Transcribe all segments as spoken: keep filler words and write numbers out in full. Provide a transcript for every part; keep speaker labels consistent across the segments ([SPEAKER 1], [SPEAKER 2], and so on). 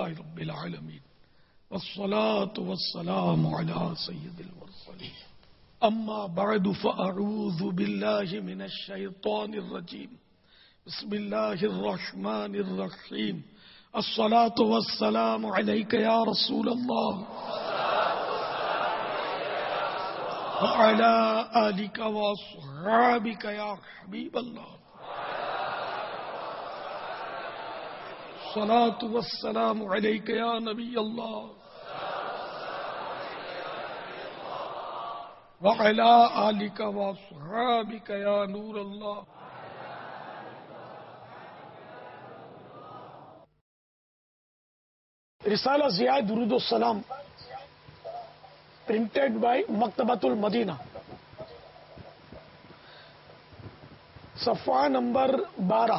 [SPEAKER 1] للہ رب العالمین والصلاة والسلام علی سید المرسلین اما بعد فاعوذ باللہ من الشیطان الرجیم بسم اللہ الرحمن الرحیم الصلاة والسلام علیک یا رسول اللہ وعلی آلک واصحابک یا حبیب اللہ الصلاة والسلام علیک یا نبی اللہ وعلی آلک واصحابک یا نور اللہ. رسالہ ضیاء درود السلام پرنٹڈ بائی مکتبۃ المدینہ، صفحہ نمبر بارہ.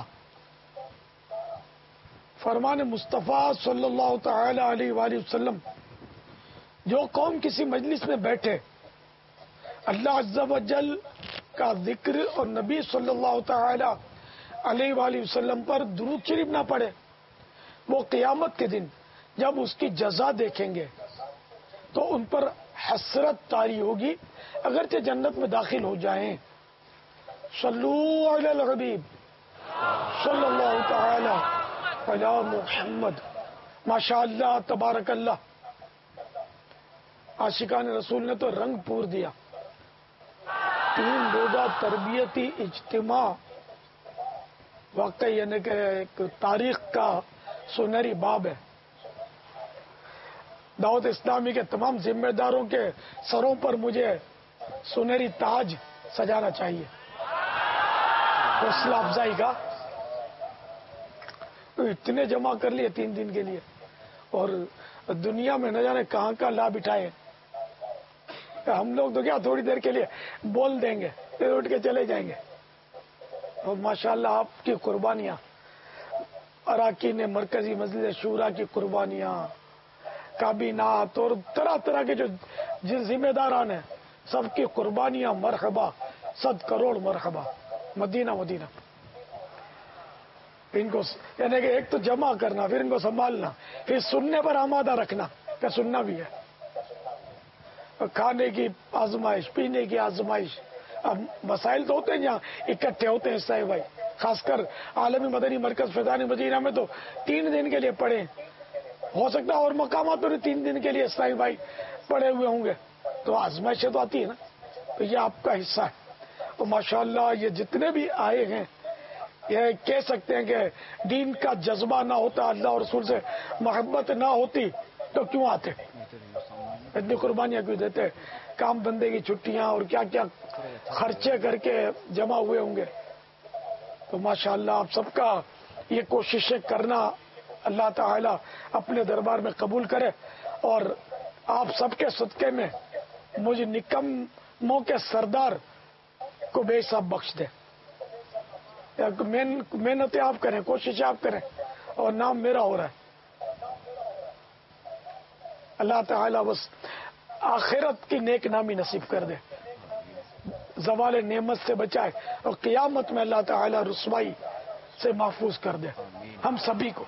[SPEAKER 1] فرمان مصطفیٰ صلی اللہ تعالی علیہ وآلہ وسلم، جو قوم کسی مجلس میں بیٹھے اللہ عز و جل کا ذکر اور نبی صلی اللہ تعالی علیہ وآلہ وسلم پر درود شریف نہ پڑھے، وہ قیامت کے دن جب اس کی جزا دیکھیں گے تو ان پر حسرت طاری ہوگی، اگرچہ جنت میں داخل ہو جائیں. صلو علی الحبیب صلی اللہ تعالی علی محمد. ماشاء اللہ تبارک اللہ، عاشقان رسول نے تو رنگ پور دیا. تین روزہ تربیتی اجتماع واقعی یعنی کہ ایک تاریخ کا سنہری باب ہے. دعوت اسلامی کے تمام ذمہ داروں کے سروں پر مجھے سنہری تاج سجانا چاہیے حوصلہ افزائی کا. اتنے جمع کر لیے تین دن کے لیے، اور دنیا میں نہ جانے کہاں کہاں لا بٹھائے. ہم لوگ تو کیا تھوڑی دیر کے لیے بول دیں گے پھر اٹھ کے چلے جائیں گے. اور ماشاءاللہ آپ کی قربانیاں، اراکین مرکزی مجلس شورا کی قربانیاں، کابینات اور طرح طرح کے جو جن ذمہ داران ہیں سب کی قربانیاں، مرحبا صد کروڑ مرحبا. مدینہ مدینہ. ان کو یعنی کہ ایک تو جمع کرنا، پھر ان کو سنبھالنا، پھر سننے پر آمادہ رکھنا کہ سننا بھی ہے. کھانے کی آزمائش، پینے کی آزمائش. اب مسائل تو ہوتے ہیں جہاں اکٹھے ہوتے ہیں صاحب بھائی، خاص کر عالمی مدنی مرکز فیضان مدینہ میں تو تین دن کے لیے پڑھے. ہو سکتا ہے اور مقامات پر تین دن کے لیے اسلامی بھائی پڑے ہوئے ہوں گے، تو آزمائشیں تو آتی ہے نا. تو یہ آپ کا حصہ ہے. اور ماشاءاللہ یہ جتنے بھی آئے ہیں، یہ کہہ سکتے ہیں کہ دین کا جذبہ نہ ہوتا، اللہ اور رسول سے محبت نہ ہوتی تو کیوں آتے، اتنی قربانیاں کیوں دیتے، کام بندے کی چھٹیاں اور کیا کیا خرچے کر کے جمع ہوئے ہوں گے. تو ماشاءاللہ آپ سب کا یہ کوششیں کرنا اللہ تعالی اپنے دربار میں قبول کرے، اور آپ سب کے صدقے میں مجھ نکموں کے سردار کو بے حساب بخش دے. محنتیں آپ کریں، کوششیں آپ کریں، اور نام میرا ہو رہا ہے. اللہ تعالی بس آخرت کی نیک نامی نصیب کر دے، زوال نعمت سے بچائے، اور قیامت میں اللہ تعالی رسوائی سے محفوظ کر دے ہم سبھی کو.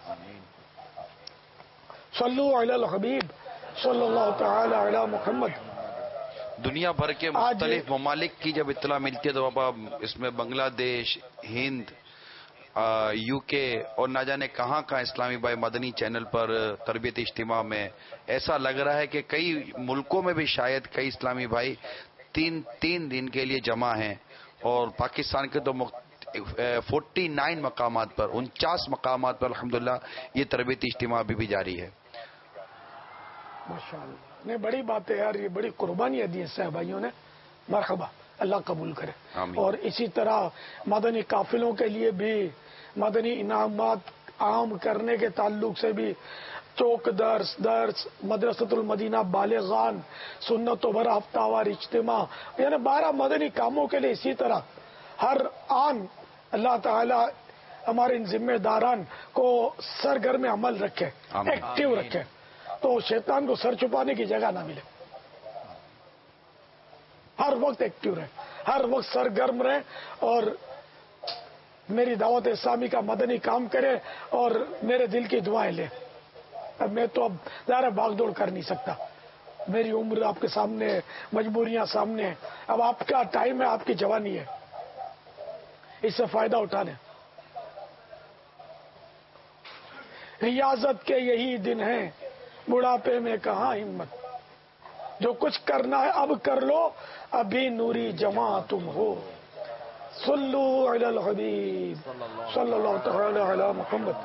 [SPEAKER 1] صلو علی الحبیب صلی اللہ تعالی علی محمد.
[SPEAKER 2] دنیا بھر کے مختلف ممالک کی جب اطلاع ملتی ہے تو بابا اس میں بنگلہ دیش، ہند، یو کے اور نہ جانے کہاں کہاں اسلامی بھائی مدنی چینل پر تربیتی اجتماع میں ایسا لگ رہا ہے کہ کئی ملکوں میں بھی شاید کئی اسلامی بھائی تین تین دن کے لیے جمع ہیں. اور پاکستان کے تو فورٹی نائن مقامات پر، انچاس مقامات پر الحمدللہ یہ تربیتی اجتماع ابھی بھی جاری ہے.
[SPEAKER 1] ماشاءاللہ، نہیں بڑی بات ہے یار، یہ بڑی قربانیاں دی صاحب بھائیوں نے. مرحبا، اللہ قبول کرے.
[SPEAKER 2] آمین.
[SPEAKER 1] اور اسی طرح مدنی قافلوں کے لیے بھی مدنی انعامات عام کرنے کے تعلق سے بھی چوک درس درس مدرسۃ المدینہ بالغان سنت و بر ہفتہ وار اجتماع، یعنی بارہ مدنی کاموں کے لیے اسی طرح ہر آن اللہ تعالی ہمارے ان ذمہ داران کو سرگرم عمل رکھے، ایکٹیو رکھے، تو شیطان کو سر چھپانے کی جگہ نہ ملے. ہر وقت ایکٹیو رہے، ہر وقت سرگرم رہے، اور میری دعوت اسلامی کا مدنی کام کرے اور میرے دل کی دعائیں لے. اب میں تو اب ظاہر بھاگ دوڑ کر نہیں سکتا، میری عمر آپ کے سامنے، مجبوریاں سامنے، اب آپ کا ٹائم ہے، آپ کی جوانی ہے، اس سے فائدہ اٹھا لیں۔ ریاضت کے یہی دن ہیں، بڑھاپے میں کہاں ہمت، جو کچھ کرنا ہے اب کر لو، ابھی نوری جماع تم ہو۔ صلو علی الحبیب صلی اللہ تعالی علی محمد۔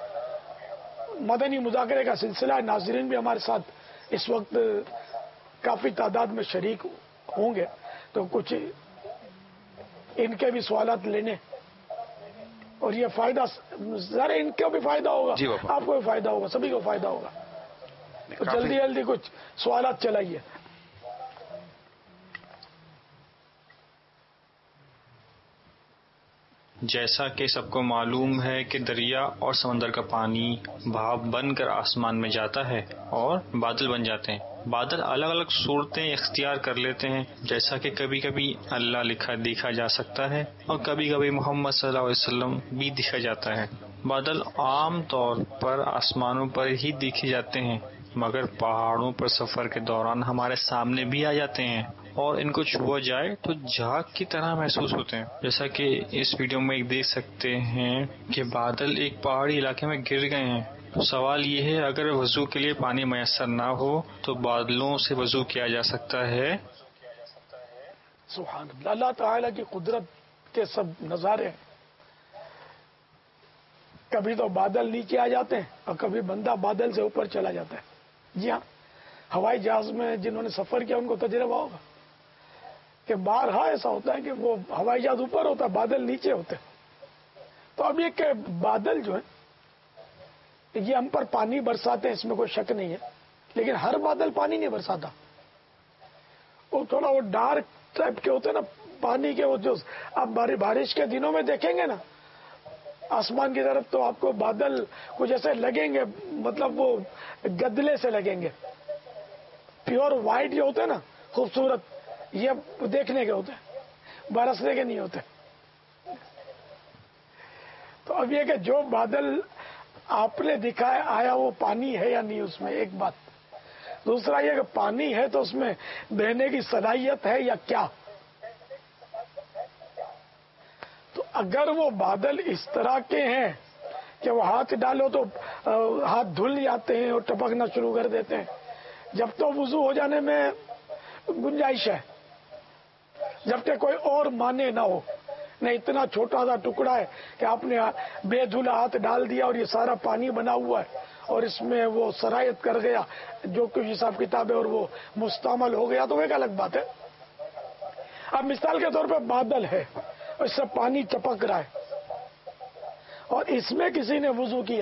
[SPEAKER 1] مدنی مذاکرے کا سلسلہ ہے، ناظرین بھی ہمارے ساتھ اس وقت کافی تعداد میں شریک ہوں گے، تو کچھ ان کے بھی سوالات لینے، اور یہ فائدہ ذرا ان کو بھی فائدہ ہوگا،
[SPEAKER 2] جی بابا،
[SPEAKER 1] آپ کو بھی فائدہ ہوگا، سبھی کو فائدہ ہوگا، تو جلدی جلدی کچھ سوالات چلائیے۔
[SPEAKER 3] جیسا کہ سب کو معلوم ہے کہ دریا اور سمندر کا پانی بھاپ بن کر آسمان میں جاتا ہے اور بادل بن جاتے ہیں۔ بادل الگ الگ صورتیں اختیار کر لیتے ہیں، جیسا کہ کبھی کبھی اللہ لکھا دیکھا جا سکتا ہے اور کبھی کبھی محمد صلی اللہ علیہ وسلم بھی دیکھا جاتا ہے۔ بادل عام طور پر آسمانوں پر ہی دیکھے جاتے ہیں، مگر پہاڑوں پر سفر کے دوران ہمارے سامنے بھی آ جاتے ہیں اور ان کو چھوا جائے تو جھاگ کی طرح محسوس ہوتے ہیں، جیسا کہ اس ویڈیو میں ایک دیکھ سکتے ہیں کہ بادل ایک پہاڑی علاقے میں گر گئے ہیں۔ تو سوال یہ ہے، اگر وضو کے لیے پانی میسر نہ ہو تو بادلوں سے وضو کیا جا سکتا ہے؟
[SPEAKER 1] سبحان اللہ، اللہ تعالیٰ کی قدرت کے سب نظارے ہیں۔ کبھی تو بادل نیچے آ جاتے ہیں اور کبھی بندہ بادل سے اوپر چلا جاتا ہے۔ جی ہاں، ہوائی جہاز میں جنہوں نے سفر کیا ان کو تجربہ ہوگا کہ بارہا ایسا ہوتا ہے کہ وہ ہوائی جہاز اوپر ہوتا ہے، بادل نیچے ہوتے ہیں۔ تو اب یہ کہ بادل جو ہے یہ ہم پر پانی برساتے ہیں، اس میں کوئی شک نہیں ہے، لیکن ہر بادل پانی نہیں برساتا، وہ تھوڑا وہ ڈارک ٹائپ کے ہوتے ہیں نا پانی کے، وہ جو آپ بارش کے دنوں میں دیکھیں گے نا آسمان کی طرف تو آپ کو بادل کچھ ایسے لگیں گے، مطلب وہ گدلے سے لگیں گے، پیور وائٹ جو ہوتے ہیں نا خوبصورت، یہ دیکھنے کے ہوتے ہیں، برسنے کے نہیں ہوتے۔ تو اب یہ کہ جو بادل آپ نے دکھایا آیا وہ پانی ہے یا نہیں، اس میں ایک بات۔ دوسرا یہ کہ پانی ہے تو اس میں بہنے کی صلاحیت ہے یا کیا؟ تو اگر وہ بادل اس طرح کے ہیں کہ وہ ہاتھ ڈالو تو ہاتھ دھل جاتے ہیں اور ٹپکنا شروع کر دیتے ہیں، جب تو وضو ہو جانے میں گنجائش ہے، جب کہ کوئی اور مانے نہ ہو، نہیں اتنا چھوٹا سا ٹکڑا ہے کہ آپ نے بے دھلا ہاتھ ڈال دیا اور یہ سارا پانی بنا ہوا ہے اور اس میں وہ سرایت کر گیا جو کچھ حساب کتاب ہے اور وہ مستعمل ہو گیا، تو وہ ایک الگ بات ہے۔ اب مثال کے طور پہ بادل ہے، اس سے پانی ٹپک رہا ہے اور اس میں کسی نے وضو کیا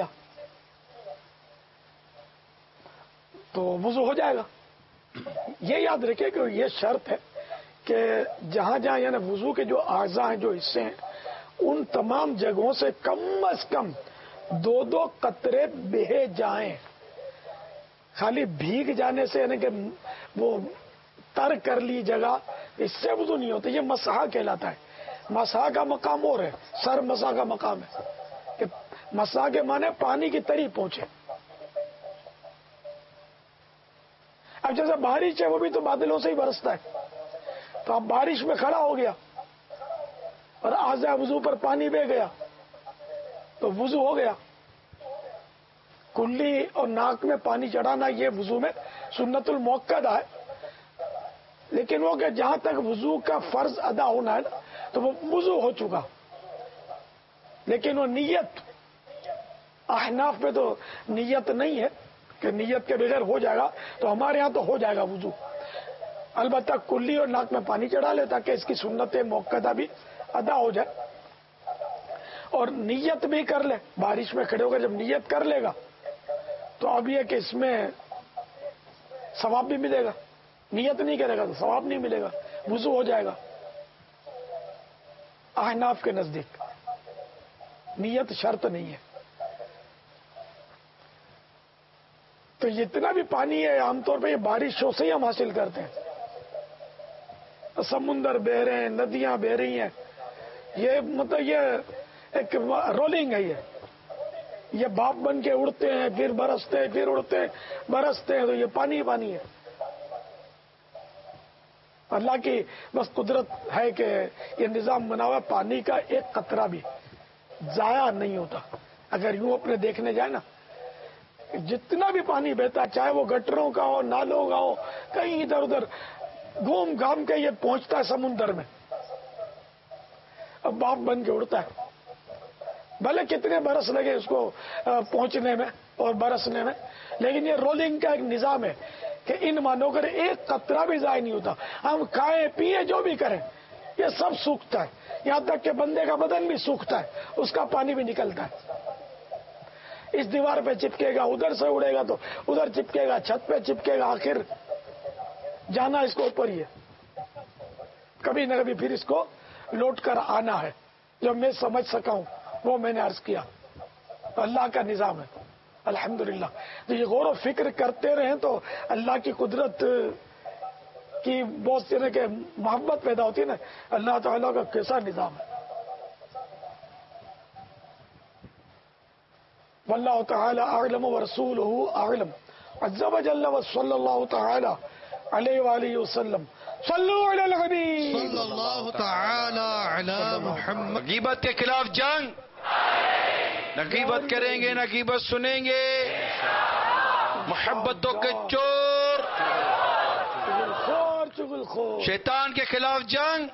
[SPEAKER 1] تو وضو ہو جائے گا۔ یہ یاد رکھے کہ یہ شرط ہے کہ جہاں جہاں یعنی وضو کے جو اعضاء ہیں، جو حصے ہیں، ان تمام جگہوں سے کم از کم دو دو قطرے بہے جائیں۔ خالی بھیگ جانے سے یعنی کہ وہ تر کر لی جگہ، اس سے وضو نہیں ہوتا، یہ مسح کہلاتا ہے۔ مسح کا مقام اور ہے، سر مسح کا مقام ہے کہ مسح کے معنی پانی کی تری پہنچے۔ اب جیسے بارش ہے وہ بھی تو بادلوں سے ہی برستا ہے، تو اب بارش میں کھڑا ہو گیا اور اعضاء وضو پر پانی بہ گیا تو وضو ہو گیا۔ کلی اور ناک میں پانی چڑھانا یہ وضو میں سنت المؤکدہ ہے، لیکن وہ کہ جہاں تک وضو کا فرض ادا ہونا ہے نا تو وہ وضو ہو چکا، لیکن وہ نیت، احناف میں تو نیت نہیں ہے کہ نیت کے بغیر ہو جائے گا، تو ہمارے ہاں تو ہو جائے گا وضو، البتہ کلی اور ناک میں پانی چڑھا لے تاکہ اس کی سنت موقعہ بھی ادا ہو جائے، اور نیت بھی کر لے۔ بارش میں کھڑے ہو کر جب نیت کر لے گا تو اب یہ کہ اس میں ثواب بھی ملے گا، نیت نہیں کرے گا تو ثواب نہیں ملے گا، وضو ہو جائے گا۔ احناف کے نزدیک نیت شرط نہیں ہے۔ تو جتنا بھی پانی ہے عام طور پہ یہ بارشوں سے ہی ہم حاصل کرتے ہیں، سمندر بہ رہے ہیں، ندیاں بہ رہی ہیں، یہ مطلب یہ ایک رولنگ ہے، یہ یہ باپ بن کے اڑتے ہیں، پھر برستے ہیں، پھر اڑتے ہیں، برستے ہیں، تو یہ پانی ہی پانی ہے۔ اللہ کی بس قدرت ہے کہ یہ نظام بنا ہوا، پانی کا ایک قطرہ بھی ضائع نہیں ہوتا۔ اگر یوں اپنے دیکھنے جائے نا، جتنا بھی پانی بہتا ہے، چاہے وہ گٹروں کا ہو، نالوں کا ہو، کہیں ادھر ادھر گھوم گھام کے یہ پہنچتا ہے سمندر میں، اب باپ بن کے اڑتا ہے۔ بھلے کتنے برس لگے اس کو پہنچنے میں اور برسنے میں، لیکن یہ رولنگ کا ایک نظام ہے کہ ان مانو کر ایک قطرہ بھی ضائع نہیں ہوتا۔ ہم کھائیں پیئیں جو بھی کریں، یہ سب سوکھتا ہے، یہاں تک کہ بندے کا بدن بھی سوکھتا ہے، اس کا پانی بھی نکلتا ہے۔ اس دیوار پہ چپکے گا، ادھر سے اڑے گا تو ادھر چپکے گا، چھت پہ چپکے گا، آخر جانا اس کو اوپر ہی ہے، کبھی نہ کبھی پھر اس کو لوٹ کر آنا ہے۔ جو میں سمجھ سکا ہوں وہ میں نے عرض کیا، اللہ کا نظام ہے الحمدللہ۔ تو یہ غور و فکر کرتے رہیں تو اللہ کی قدرت کی بہت سی کہ محبت پیدا ہوتی ہے نا، اللہ تعالیٰ کا کیسا نظام ہے۔ واللہ تعالی اعلم ورسولہ اعلم عز وجل وصلی اللہ تعالی علیہ وآلہ وسلم۔ صلو علی الحبیب
[SPEAKER 4] صلی اللہ تعالی علی محمد۔
[SPEAKER 2] غیبت کے خلاف جنگ، نہ غیبت کریں گے نہ غیبت سنیں گے، محبتوں کے چور،
[SPEAKER 1] خور چگل خور،
[SPEAKER 2] شیطان کے خلاف جنگ،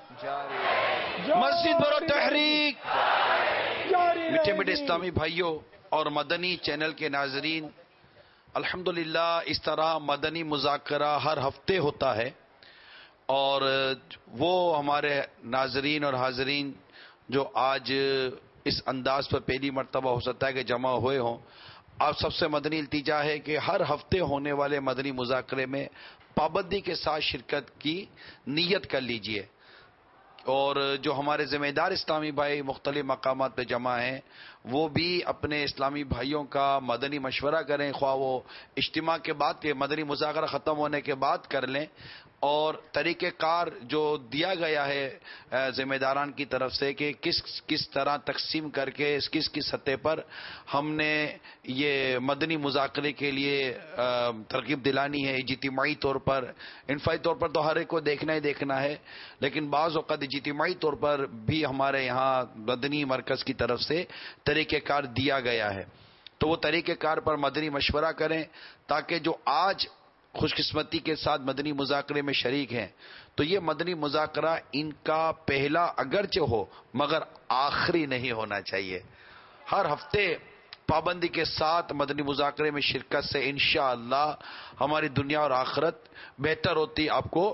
[SPEAKER 2] مسجد برو تحریک۔
[SPEAKER 1] جاری
[SPEAKER 2] میٹھے میٹھے اسلامی بھائیوں اور مدنی چینل کے ناظرین، الحمدللہ اس طرح مدنی مذاکرہ ہر ہفتے ہوتا ہے، اور وہ ہمارے ناظرین اور حاضرین جو آج اس انداز پر پہلی مرتبہ ہو سکتا ہے کہ جمع ہوئے ہوں، آپ سب سے مدنی التجا ہے کہ ہر ہفتے ہونے والے مدنی مذاکرے میں پابندی کے ساتھ شرکت کی نیت کر لیجئے، اور جو ہمارے ذمہ دار اسلامی بھائی مختلف مقامات پہ جمع ہیں وہ بھی اپنے اسلامی بھائیوں کا مدنی مشورہ کریں، خواہ وہ اجتماع کے بعد کے مدنی مذاکرہ ختم ہونے کے بعد کر لیں، اور طریقہ کار جو دیا گیا ہے ذمہ داران کی طرف سے کہ کس کس طرح تقسیم کر کے کس کس سطح پر ہم نے یہ مدنی مذاکرے کے لیے ترغیب دلانی ہے، اجتماعی طور پر، انفرادی طور پر تو ہر ایک کو دیکھنا ہی دیکھنا ہے، لیکن بعض اوقات اجتماعی طور پر بھی ہمارے یہاں مدنی مرکز کی طرف سے طریقہ کار دیا گیا ہے، تو وہ طریقہ کار پر مدنی مشورہ کریں، تاکہ جو آج خوش قسمتی کے ساتھ مدنی مذاکرے میں شریک ہیں تو یہ مدنی مذاکرہ ان کا پہلا اگرچہ ہو مگر آخری نہیں ہونا چاہیے۔ ہر ہفتے پابندی کے ساتھ مدنی مذاکرے میں شرکت سے انشاءاللہ ہماری دنیا اور آخرت بہتر ہوتی آپ کو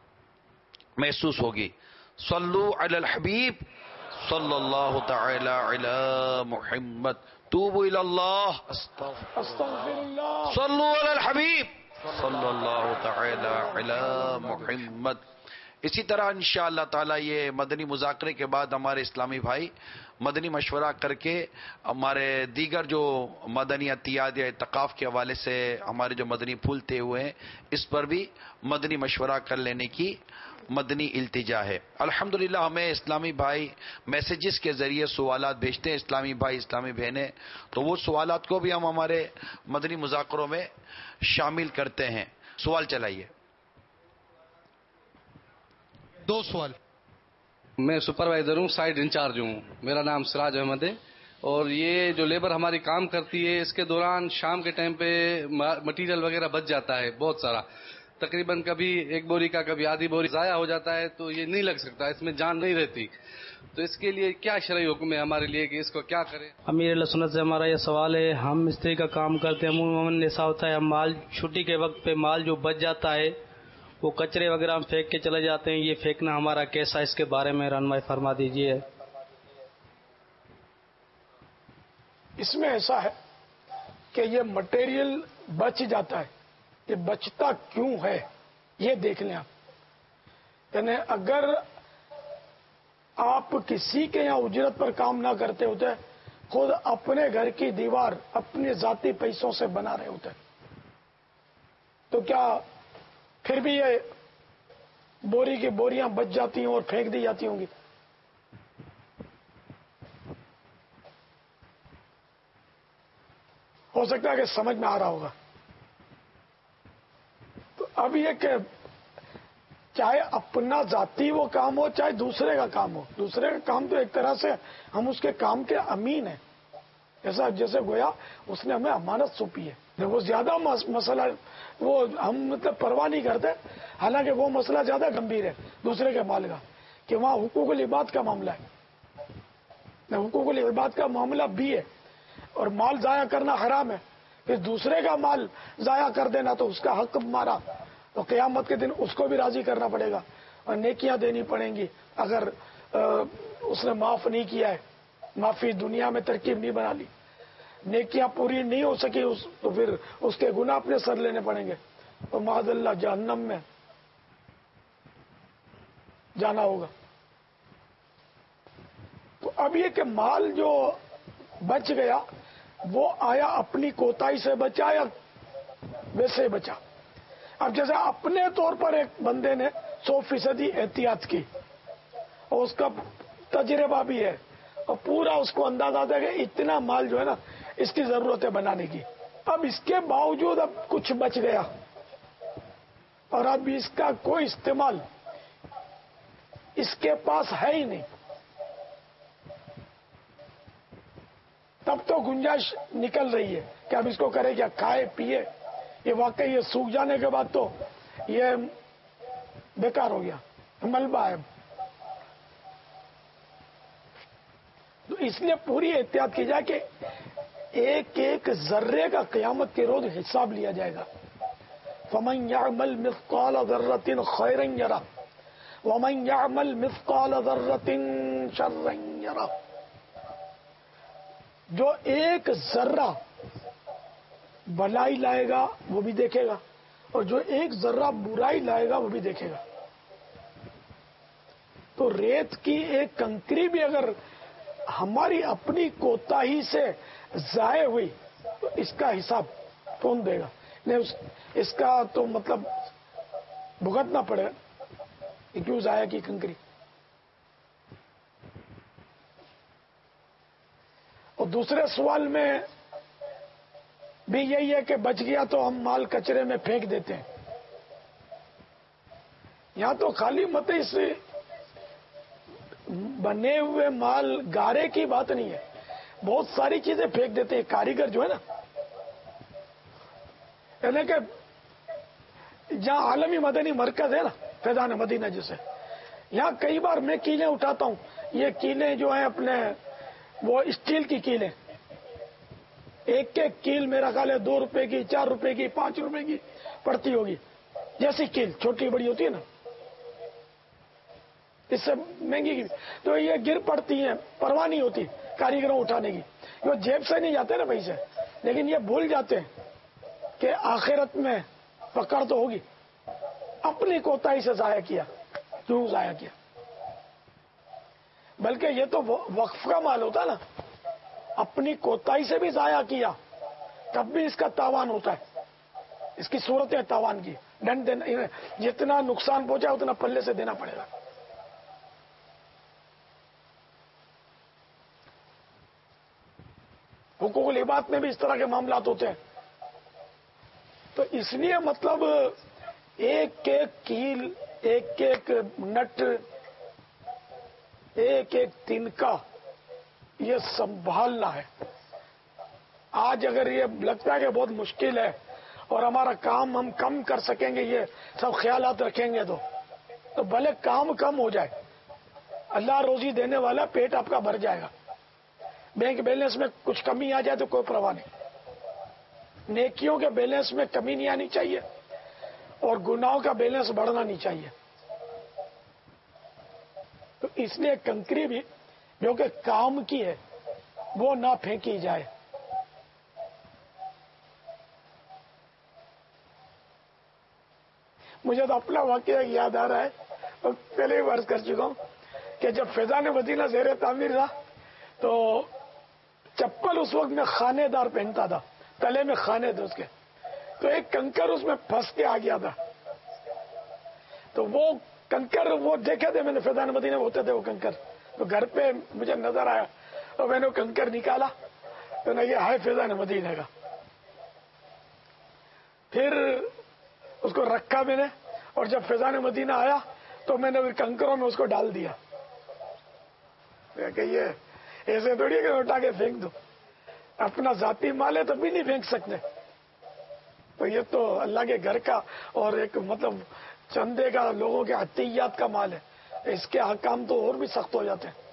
[SPEAKER 2] محسوس ہوگی۔ صلو علی الحبیب صلی اللہ تعالی علی محمد، توبوا الی اللہ،
[SPEAKER 1] استغفر اللہ،
[SPEAKER 2] صلو علی الحبیب صلی اللہ تعالی علی محمد۔ اسی طرح انشاءاللہ تعالی یہ مدنی مذاکرے کے بعد ہمارے اسلامی بھائی مدنی مشورہ کر کے ہمارے دیگر جو مدنی عطیات یا اتقاف کے حوالے سے ہمارے جو مدنی پھول طے ہوئے ہیں اس پر بھی مدنی مشورہ کر لینے کی مدنی التجا ہے۔ الحمدللہ ہمیں اسلامی بھائی میسیجز کے ذریعے سوالات بھیجتے ہیں، اسلامی بھائی اسلامی بہنیں، تو وہ سوالات کو بھی ہم ہمارے مدنی مذاکروں میں شامل کرتے ہیں۔ سوال چلائیے۔
[SPEAKER 4] دو سوال۔
[SPEAKER 5] میں سپروائزر ہوں، سائٹ انچارج ہوں، میرا نام سراج احمد ہے، اور یہ جو لیبر ہماری کام کرتی ہے اس کے دوران شام کے ٹائم پہ مٹیریل وغیرہ بچ جاتا ہے بہت سارا، تقریباً کبھی ایک بوری کا کبھی آدھی بوری ضائع ہو جاتا ہے، تو یہ نہیں لگ سکتا، اس میں جان نہیں رہتی، تو اس کے لیے کیا شرعی حکم ہے ہمارے لیے کہ اس کو کیا کریں؟
[SPEAKER 6] امیر اہل سنت سے ہمارا یہ سوال ہے، ہم مستری کا کام کرتے ہیں، عموماً ایسا ہوتا ہے ہم مال چھٹی کے وقت پہ مال جو بچ جاتا ہے وہ کچرے وغیرہ ہم پھینک کے چلے جاتے ہیں، یہ پھینکنا ہمارا کیسا، اس کے بارے میں رہنمائی فرما دیجیے۔
[SPEAKER 1] اس میں ایسا ہے کہ یہ مٹیریل بچ جاتا ہے، یہ بچتا کیوں ہے یہ دیکھ لیں آپ، یعنی اگر آپ کسی کے یہاں اجرت پر کام نہ کرتے ہوتے، خود اپنے گھر کی دیوار اپنے ذاتی پیسوں سے بنا رہے ہوتے، تو کیا پھر بھی یہ بوری کی بوریاں بچ جاتی ہیں اور پھینک دی جاتی ہوں گی؟ ہو سکتا ہے کہ سمجھ میں آ رہا ہوگا. تو اب یہ کہ چاہے اپنا ذاتی وہ کام ہو چاہے دوسرے کا کام ہو، دوسرے کا کام تو ایک طرح سے ہم اس کے کام کے امین ہیں. ایسا جیسے گویا اس نے ہمیں امانت سونپی ہے. وہ زیادہ مسئلہ وہ ہم مطلب پرواہ نہیں کرتے، حالانکہ وہ مسئلہ زیادہ گمبھیر ہے دوسرے کے مال کا، کہ وہاں حقوق العباد کا معاملہ ہے. حقوق العباد کا معاملہ بھی ہے، اور مال ضائع کرنا حرام ہے. پھر دوسرے کا مال ضائع کر دینا تو اس کا حق مارا، تو قیامت کے دن اس کو بھی راضی کرنا پڑے گا اور نیکیاں دینی پڑیں گی. اگر اس نے معاف نہیں کیا ہے، معافی دنیا میں ترکیب نہیں بنا لی، نیکیاں پوری نہیں ہو سکی اس تو پھر اس کے گناہ اپنے سر لینے پڑیں گے اور معاذ اللہ جہنم میں جانا ہوگا. تو اب یہ کہ مال جو بچ گیا وہ آیا اپنی کوتاہی سے بچا یا ویسے بچا. اب جیسے اپنے طور پر ایک بندے نے سو فیصدی احتیاط کی اور اس کا تجربہ بھی ہے اور پورا اس کو اندازہ آتا ہے کہ اتنا مال جو ہے نا اس کی ضرورت ہے بنانے کی. اب اس کے باوجود اب کچھ بچ گیا اور اب اس کا کوئی استعمال اس کے پاس ہے ہی نہیں، تب تو گنجائش نکل رہی ہے کہ اب اس کو کرے کیا، کھائے پیے. یہ واقعی یہ سوکھ جانے کے بعد تو یہ بیکار ہو گیا، ملبہ ہے. تو اس لیے پوری احتیاط کی جائے کہ ایک ایک ذرے کا قیامت کے روز حساب لیا جائے گا. فمن يعمل مثقال ذرة خيرا يره ومن يعمل مثقال ذرة شرا يره. جو ایک ذرہ بھلائی لائے گا وہ بھی دیکھے گا اور جو ایک ذرہ برائی لائے گا وہ بھی دیکھے گا. تو ریت کی ایک کنکری بھی اگر ہماری اپنی کوتاہی سے ضائع ہوئی تو اس کا حساب کون دے گا؟ نہیں اس, اس کا تو مطلب بھگتنا پڑے گا کہ کیوں ضائع کی کنکری. اور دوسرے سوال میں بھی یہی ہے کہ بچ گیا تو ہم مال کچرے میں پھینک دیتے ہیں. یہاں تو خالی مت اس بنے ہوئے مال گارے کی بات نہیں ہے، بہت ساری چیزیں پھینک دیتے ہیں کاریگر جو ہے نا. یعنی کہ جہاں عالمی مدنی مرکز ہے نا فیضان مدینہ جسے، یہاں کئی بار میں کیلیں اٹھاتا ہوں. یہ کیلیں جو ہیں اپنے وہ اسٹیل کی کیلیں، ایک ایک کیل میرا خیال ہے دو روپے کی، چار روپے کی، پانچ روپے کی پڑتی ہوگی. جیسی کیل چھوٹی بڑی ہوتی ہے نا اس سے مہنگی کی، تو یہ گر پڑتی ہیں، پرواہ نہیں ہوتی کاریگروں اٹھانے کی. وہ جیب سے نہیں جاتے نا پیسے، لیکن یہ بھول جاتے ہیں کہ آخرت میں پکڑ تو ہوگی. اپنی کوتاہی سے ضائع کیا، کیوں ضائع کیا؟ بلکہ یہ تو وقف کا مال ہوتا نا، اپنی کوتاہی سے بھی ضائع کیا تب بھی اس کا تاوان ہوتا ہے. اس کی صورت ہے تاوان کی، دنڈ دینا، جتنا نقصان پہنچا اتنا پلے سے دینا پڑے گا. حقوق العباد میں بھی اس طرح کے معاملات ہوتے ہیں. تو اس لیے مطلب ایک ایک کیل، ایک ایک نٹ، ایک ایک تنکا یہ سنبھالنا ہے. آج اگر یہ لگتا ہے کہ بہت مشکل ہے اور ہمارا کام ہم کم کر سکیں گے، یہ سب خیالات رکھیں گے تو تو بھلے کام کم ہو جائے، اللہ روزی دینے والا، پیٹ آپ کا بھر جائے گا. بینک بیلنس میں کچھ کمی آ جائے تو کوئی پرواہ نہیں. نیکیوں کے بیلنس میں کمی نہیں آنی چاہیے اور گناہوں کا بیلنس بڑھنا نہیں چاہیے. تو اس لیے کنکری بھی جو کہ کام کی ہے وہ نہ پھینکی جائے. مجھے تو اپنا واقعہ یاد آ رہا ہے اور پہلے ہی عرض کر چکا ہوں کہ جب فیضان مدینہ زیر تعمیر تھا تو چپل اس وقت میں خانے دار پہنتا تھا، تلے میں خانے تھے اس کے، تو ایک کنکر اس میں پھنس کے آ گیا تھا. تو وہ کنکر وہ دیکھے تھے میں نے فیضان مدینہ ہوتے تھے وہ کنکر، تو گھر پہ مجھے نظر آیا اور میں نے کنکر نکالا تو یہ ہے فیضان مدینہ کا. پھر اس کو رکھا میں نے، اور جب فیضان مدینہ آیا تو میں نے پھر کنکروں میں اس کو ڈال دیا کہ یہ ایسے تھوڑی کہ اٹھا کے پھینک دو، اپنا ذاتی مال ہے تو بھی نہیں پھینک سکتے. تو یہ تو اللہ کے گھر کا اور ایک مطلب چندے کا، لوگوں کے عطیات کا مال ہے، اس کے احکام تو اور بھی سخت ہو جاتے ہیں.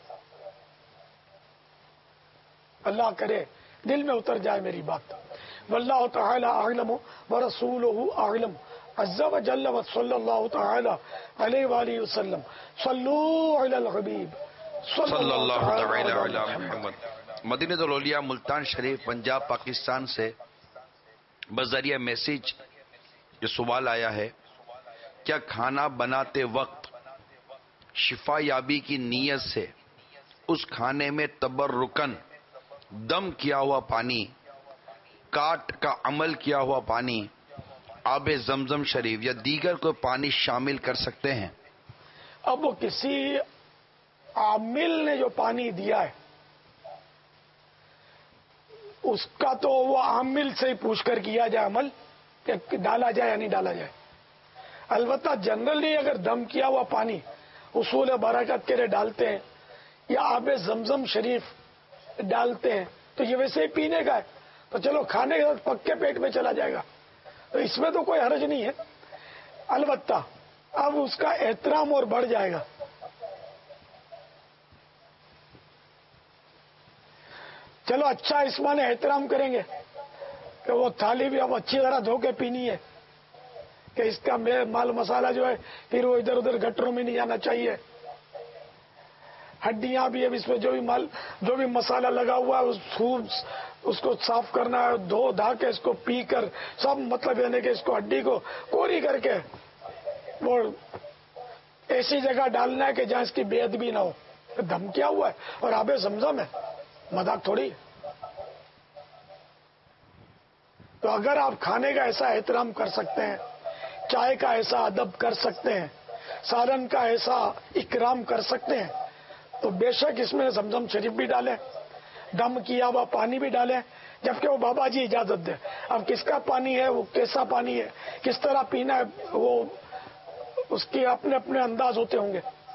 [SPEAKER 1] اللہ کرے دل میں اتر جائے میری بات. واللہ تعالی اعلم ورسولہ اعلم عز وجل وصلی اللہ تعالی علیہ وآلہ وسلم. صلو علی الحبیب
[SPEAKER 2] صلی اللہ تعالی علی محمد. مدینہ الاولیاء ملتان شریف پنجاب پاکستان سے بذریعہ میسج یہ سوال آیا ہے، کیا کھانا بناتے وقت شفا یابی کی نیت سے اس کھانے میں تبرکن دم کیا ہوا پانی، کاٹ کا عمل کیا ہوا پانی، آب زمزم شریف یا دیگر کوئی پانی شامل کر سکتے ہیں؟
[SPEAKER 1] اب وہ کسی عامل نے جو پانی دیا ہے اس کا تو وہ عامل سے ہی پوچھ کر کیا جائے عمل کہ ڈالا جائے یا نہیں ڈالا جائے. البتہ جنرلی اگر دم کیا ہوا پانی اصول برکت کے لیے ڈالتے ہیں یا آب زمزم شریف ڈالتے ہیں تو یہ ویسے ہی پینے کا ہے، تو چلو کھانے کے ساتھ پکے پیٹ میں چلا جائے گا، تو اس میں تو کوئی حرج نہیں ہے. البتہ اب اس کا احترام اور بڑھ جائے گا. چلو اچھا اس معنی احترام کریں گے کہ وہ تھالی بھی اب اچھی طرح دھو کے پینی ہے، کہ اس کا مال مسالہ جو ہے پھر وہ ادھر ادھر گٹروں میں نہیں جانا چاہیے. ہڈیاں بھی اب اس میں جو بھی مال جو بھی مسالہ لگا ہوا ہے اس, اس کو صاف کرنا ہے، دھو دھا کے اس کو پی کر سب مطلب یعنی کہ اس کو ہڈی کو کوری کر کے وہ ایسی جگہ ڈالنا ہے کہ جہاں اس کی بے ادبی نہ ہو. دم کیا ہوا ہے اور آب زمزم ہے، مذاق تھوڑی. تو اگر آپ کھانے کا ایسا احترام کر سکتے ہیں، چائے کا ایسا ادب کر سکتے ہیں، سالن کا ایسا اکرام کر سکتے ہیں، تو بے شک اس میں زمزم شریف بھی ڈالیں، دم کیا ہوا پانی بھی ڈالیں، جبکہ وہ بابا جی اجازت دے. اب کس کا پانی ہے، وہ کیسا پانی ہے، کس طرح پینا ہے، وہ اس کے اپنے اپنے انداز ہوتے ہوں گے.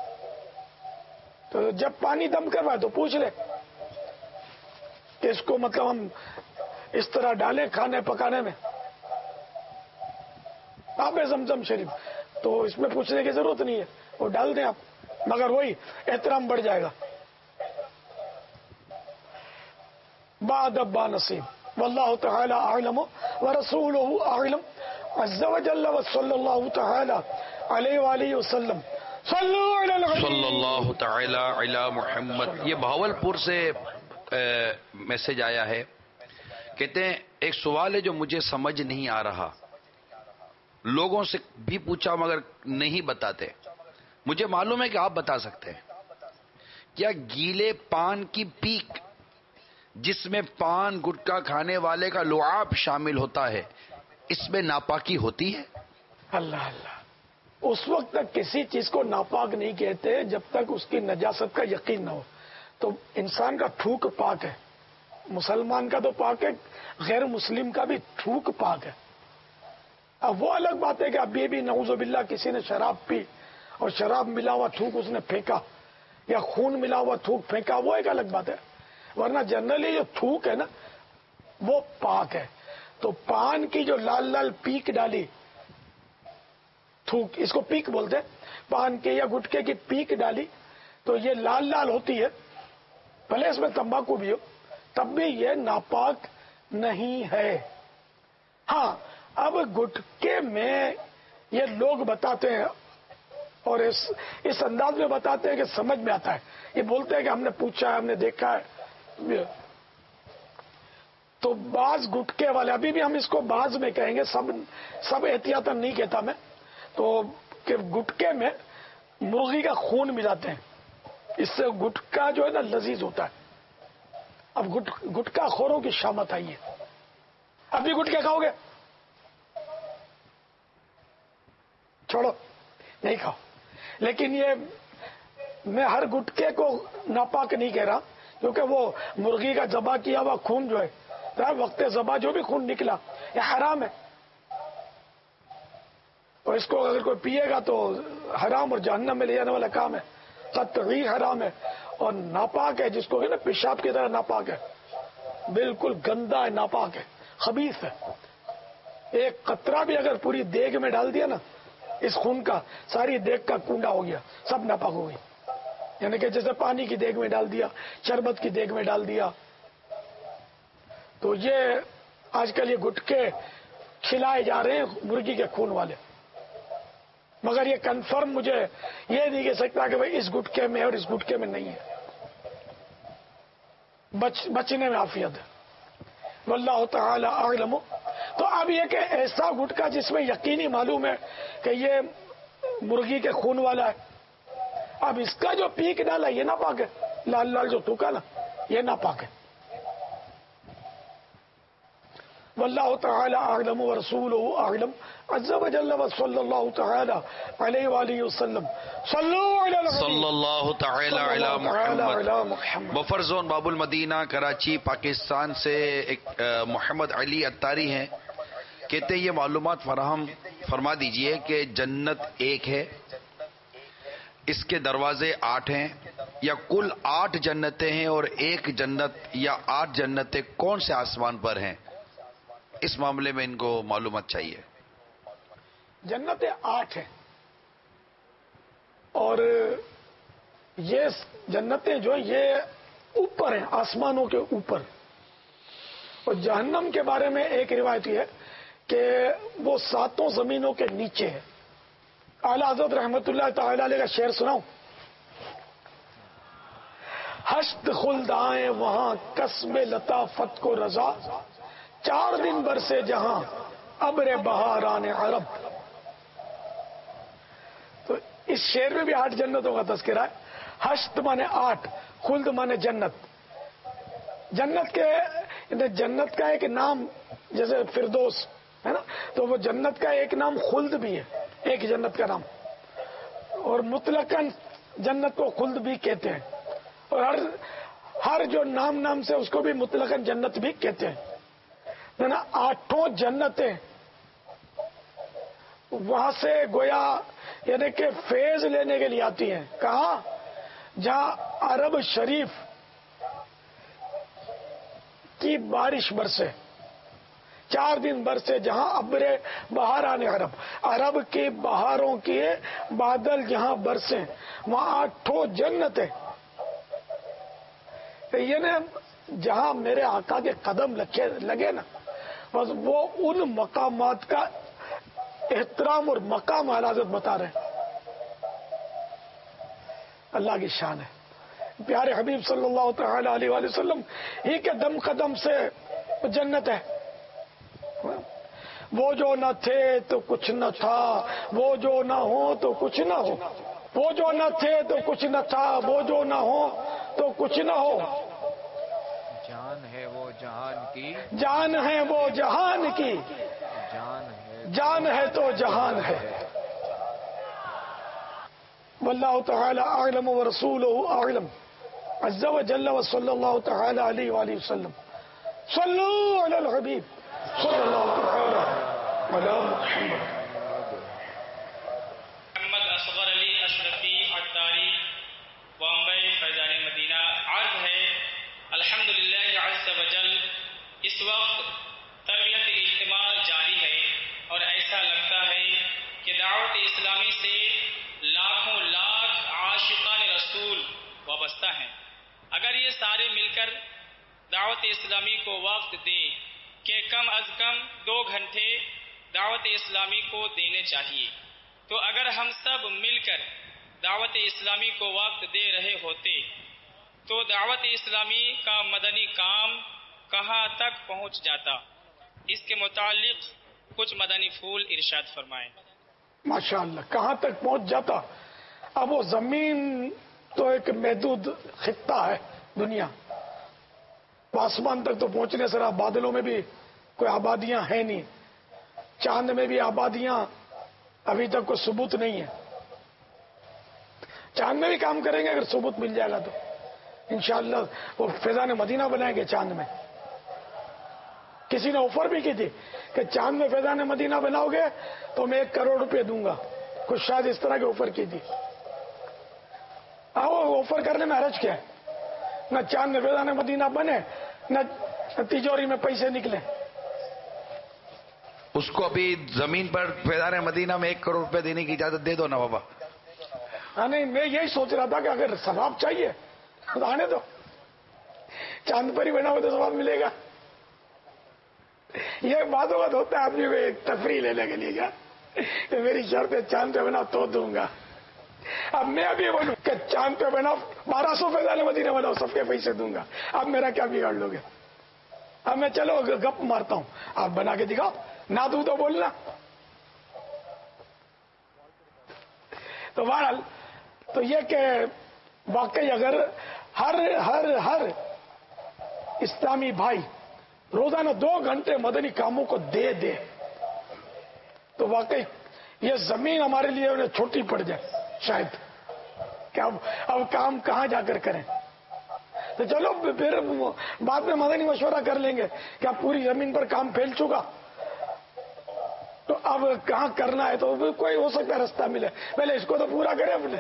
[SPEAKER 1] تو جب پانی دم کروائے تو پوچھ لے کہ اس کو مطلب ہم اس طرح ڈالیں کھانے پکانے میں آب زمزم شریف، تو اس میں پوچھنے کی ضرورت نہیں ہے، وہ ڈال دیں آپ، مگر وہی احترام بڑھ جائے گا. بعد ابا نصیب واللہ تعالی اعلم ورسولہ اعلم عز وجل وصلی اللہ تعالی علیہ وآلہ وسلم.
[SPEAKER 2] صلی اللہ تعالی علی محمد. یہ بہاول پور سے میسج آیا ہے، کہتے ہیں ایک سوال ہے جو مجھے سمجھ نہیں آ رہا، لوگوں سے بھی پوچھا مگر نہیں بتاتے. مجھے معلوم ہے کہ آپ بتا سکتے ہیں. کیا گیلے پان کی پیک جس میں پان گٹکا کھانے والے کا لعاب شامل ہوتا ہے، اس میں ناپاکی ہوتی ہے؟
[SPEAKER 1] اللہ اللہ، اس وقت تک کسی چیز کو ناپاک نہیں کہتے جب تک اس کی نجاست کا یقین نہ ہو. تو انسان کا تھوک پاک ہے، مسلمان کا تو پاک ہے، غیر مسلم کا بھی تھوک پاک ہے. اب وہ الگ بات ہے کہ ابھی بھی نعوذ باللہ کسی نے شراب پی اور شراب ملا ہوا تھوک اس نے پھینکا یا خون ملا ہوا تھوک پھینکا، وہ ایک الگ بات ہے. ورنہ جنرلی جو تھوک ہے نا وہ پاک ہے. تو پان کی جو لال لال پیک ڈالی، تھوک اس کو پیک بولتے، پان کے یا گٹکے کی پیک ڈالی تو یہ لال لال ہوتی ہے، بھلے اس میں تمباکو بھی ہو، تب بھی یہ ناپاک نہیں ہے. ہاں اب گٹکے میں یہ لوگ بتاتے ہیں اور اس اس انداز میں بتاتے ہیں کہ سمجھ میں آتا ہے. یہ بولتے ہیں کہ ہم نے پوچھا ہے، ہم نے دیکھا ہے. تو بعض گٹکے والے، ابھی بھی ہم اس کو بعض میں کہیں گے، سب سب احتیاطاً نہیں کہتا میں، تو کہ گٹکے میں مرغی کا خون ملاتے ہیں، اس سے گٹکا جو ہے نا لذیذ ہوتا ہے. اب گٹ گٹکا خوروں کی شامت آئی ہے. ابھی گٹکے کھاؤ گے؟ چھوڑو، نہیں کھاؤ. لیکن یہ میں ہر گٹکے کو ناپاک نہیں کہہ رہا، کیونکہ وہ مرغی کا ذبح کیا ہوا خون جو ہے، وقت ذبح جو بھی خون نکلا یہ حرام ہے. اور اس کو اگر کوئی پیے گا تو حرام اور جہنم میں لے جانے والا کام ہے، قطعی حرام ہے، اور ناپاک ہے، جس کو کہ نا پیشاب کی طرح ناپاک ہے، بالکل گندا ہے، ناپاک ہے، خبیث ہے۔ ایک قطرہ بھی اگر پوری دیگ میں ڈال دیا نا اس خون کا، ساری دیگ کا کنڈا ہو گیا، سب ناپاک ہو گئی۔ یعنی کہ جیسے پانی کی دیگ میں ڈال دیا، شربت کی دیگ میں ڈال دیا۔ تو یہ آج کل یہ گٹکے کھلائے جا رہے ہیں مرغی کے خون والے، مگر یہ کنفرم مجھے یہ نہیں کہہ سکتا کہ بھائی اس گٹکے میں اور اس گٹکے میں نہیں ہے، بچ بچنے میں عافیت ہے، واللہ تعالی اعلم۔ تو اب یہ کہ ایسا گٹکا جس میں یقینی معلوم ہے کہ یہ مرغی کے خون والا ہے، اب اس کا جو پیک ڈالا یہ ناپاک ہے، لال لال جو تھوکا نا یہ ناپاک ہے۔ واللہ تعالی اعلم ورسولہ اعلم عز وجل وصلی اللہ تعالی علیہ وآلہ وسلم صلو علی النبی
[SPEAKER 2] صلی اللہ تعالی علی محمد۔ بفر زون باب المدینہ کراچی پاکستان سے ایک محمد علی اتاری ہیں، کہتے ہیں یہ معلومات فراہم فرما دیجئے کہ جنت ایک ہے، اس کے دروازے آٹھ ہیں، یا کل آٹھ جنتیں ہیں، اور ایک جنت یا آٹھ جنتیں کون سے آسمان پر ہیں؟ اس معاملے میں ان کو معلومات چاہیے۔
[SPEAKER 1] جنتیں آٹھ ہیں، اور یہ جنتیں جو ہیں یہ اوپر ہیں، آسمانوں کے اوپر۔ اور جہنم کے بارے میں ایک روایت یہ ہے کہ وہ ساتوں زمینوں کے نیچے ہے۔ اعلیٰ حضرت رحمت اللہ تعالی علیہ کا شعر سناؤں؟ ہشت خلد آئیں وہاں قصب لطافت کو رضا، چار دن برسے جہاں ابر بہاران عرب۔ تو اس شعر میں بھی آٹھ جنتوں کا تذکرہ ہے۔ ہشت مانے آٹھ، خلد مانے جنت۔ جنت کے جنت کا ایک نام جیسے فردوس ہے نا، تو وہ جنت کا ایک نام خلد بھی ہے، ایک جنت کا نام، اور مطلقاً جنت کو خلد بھی کہتے ہیں، اور ہر ہر جو نام نام سے اس کو بھی مطلقاً جنت بھی کہتے ہیں۔ نا آٹھوں جنتیں وہاں سے گویا یعنی کہ فیض لینے کے لیے آتی ہیں۔ کہاں؟ جہاں عرب شریف کی بارش برسے، چار دن برسے جہاں ابر بہاران عرب، عرب کی بہاروں کے بادل جہاں برسے، وہاں آٹھوں جنتیں، یعنی جہاں میرے آقا کے قدم لگے نا، بس وہ ان مقامات کا احترام اور مقام حضرت بتا رہے ہیں۔ اللہ کی شان ہے، پیارے حبیب صلی اللہ تعالی علیہ وآلہ وسلم ہی کے دم قدم سے جنت ہے۔ وہ جو نہ تھے تو کچھ نہ تھا، وہ جو نہ ہو تو کچھ نہ ہو، وہ جو نہ تھے تو کچھ نہ تھا، وہ جو نہ ہو تو کچھ نہ ہو۔
[SPEAKER 7] جان ہے وہ جہان کی،
[SPEAKER 1] جان ہے وہ جہان کی،
[SPEAKER 7] جان ہے
[SPEAKER 1] جان ہے تو جہان ہے۔ واللہ تعالی اعلم ورسولہ اعلم عز وجل وصلی اللہ تعالی علیہ وآلہ وسلم صلو علی الحبیب صلی اللہ تعالی علی محمد۔
[SPEAKER 3] محمد اصغر علی اشرفی اتاری بامبئی فیضان مدینہ۔ عرض ہے الحمدللہ عز وجل اس وقت تربیت اجتماع جاری ہے، اور ایسا لگتا ہے کہ دعوت اسلامی سے لاکھوں لاکھ عاشقان رسول وابستہ ہیں۔ اگر یہ سارے مل کر دعوت اسلامی کو وقت دیں کہ کم از کم دو گھنٹے دعوت اسلامی کو دینے چاہیے، تو اگر ہم سب مل کر دعوت اسلامی کو وقت دے رہے ہوتے تو دعوت اسلامی کا مدنی کام کہاں تک پہنچ جاتا؟ اس کے متعلق کچھ مدنی پھول ارشاد فرمائیں۔
[SPEAKER 1] ماشاءاللہ، کہاں تک پہنچ جاتا؟ اب وہ زمین تو ایک محدود خطہ ہے دنیا، آسمان تک تو پہنچنے سے بادلوں میں بھی کوئی آبادیاں ہیں نہیں، چاند میں بھی آبادیاں ابھی تک کوئی ثبوت نہیں ہے۔ چاند میں بھی کام کریں گے اگر ثبوت مل جائے گا تو انشاءاللہ وہ فیضان مدینہ بنائیں گے چاند میں۔ کسی نے آفر بھی کی تھی کہ چاند میں فیضان مدینہ بناؤ گے تو میں ایک کروڑ روپے دوں گا. کچھ شاید اس طرح کے آفر کی تھی. آؤ آفر کرنے میں حرج کیا ہے؟ نہ چاند میں فیضان مدینہ بنے نہ تجوری میں پیسے نکلے.
[SPEAKER 2] اس کو ابھی زمین پر فیضان مدینہ میں ایک کروڑ روپے دینے کی اجازت دے دو نا بابا.
[SPEAKER 1] ہاں نہیں، میں یہی سوچ رہا تھا کہ اگر ثواب چاہیے تو آنے دو، چاند پر ہی بنا ہو تو ثواب ملے گا. یہ بات وقت ہوتا ہے آدمی کو ایک تفریح لینے کے لیے کیا کہ میری شرط ہے چاند پہ بنا تو دوں گا. اب میں ابھی بولوں کہ چاند پہ بنا بارہ سو فیضان مدینہ بناؤ سب کے پیسے دوں گا، اب میرا کیا بگاڑ لو گے؟ اب میں چلو گپ مارتا ہوں، آپ بنا کے دکھاؤ، نہ دوں تو بولنا. تو بہرحال تو یہ کہ واقعی اگر ہر ہر ہر اسلامی بھائی روزانہ دو گھنٹے مدنی کاموں کو دے دے تو واقعی یہ زمین ہمارے لیے چھوٹی پڑ جائے شاید کہ اب اب کام کہاں جا کر کریں. تو چلو پھر بعد میں مدنی مشورہ کر لیں گے کہ اب پوری زمین پر کام پھیل چکا تو اب کہاں کرنا ہے، تو کوئی ہو سکتا ہے راستہ ملے، پہلے اس کو تو پورا کرے اپنے.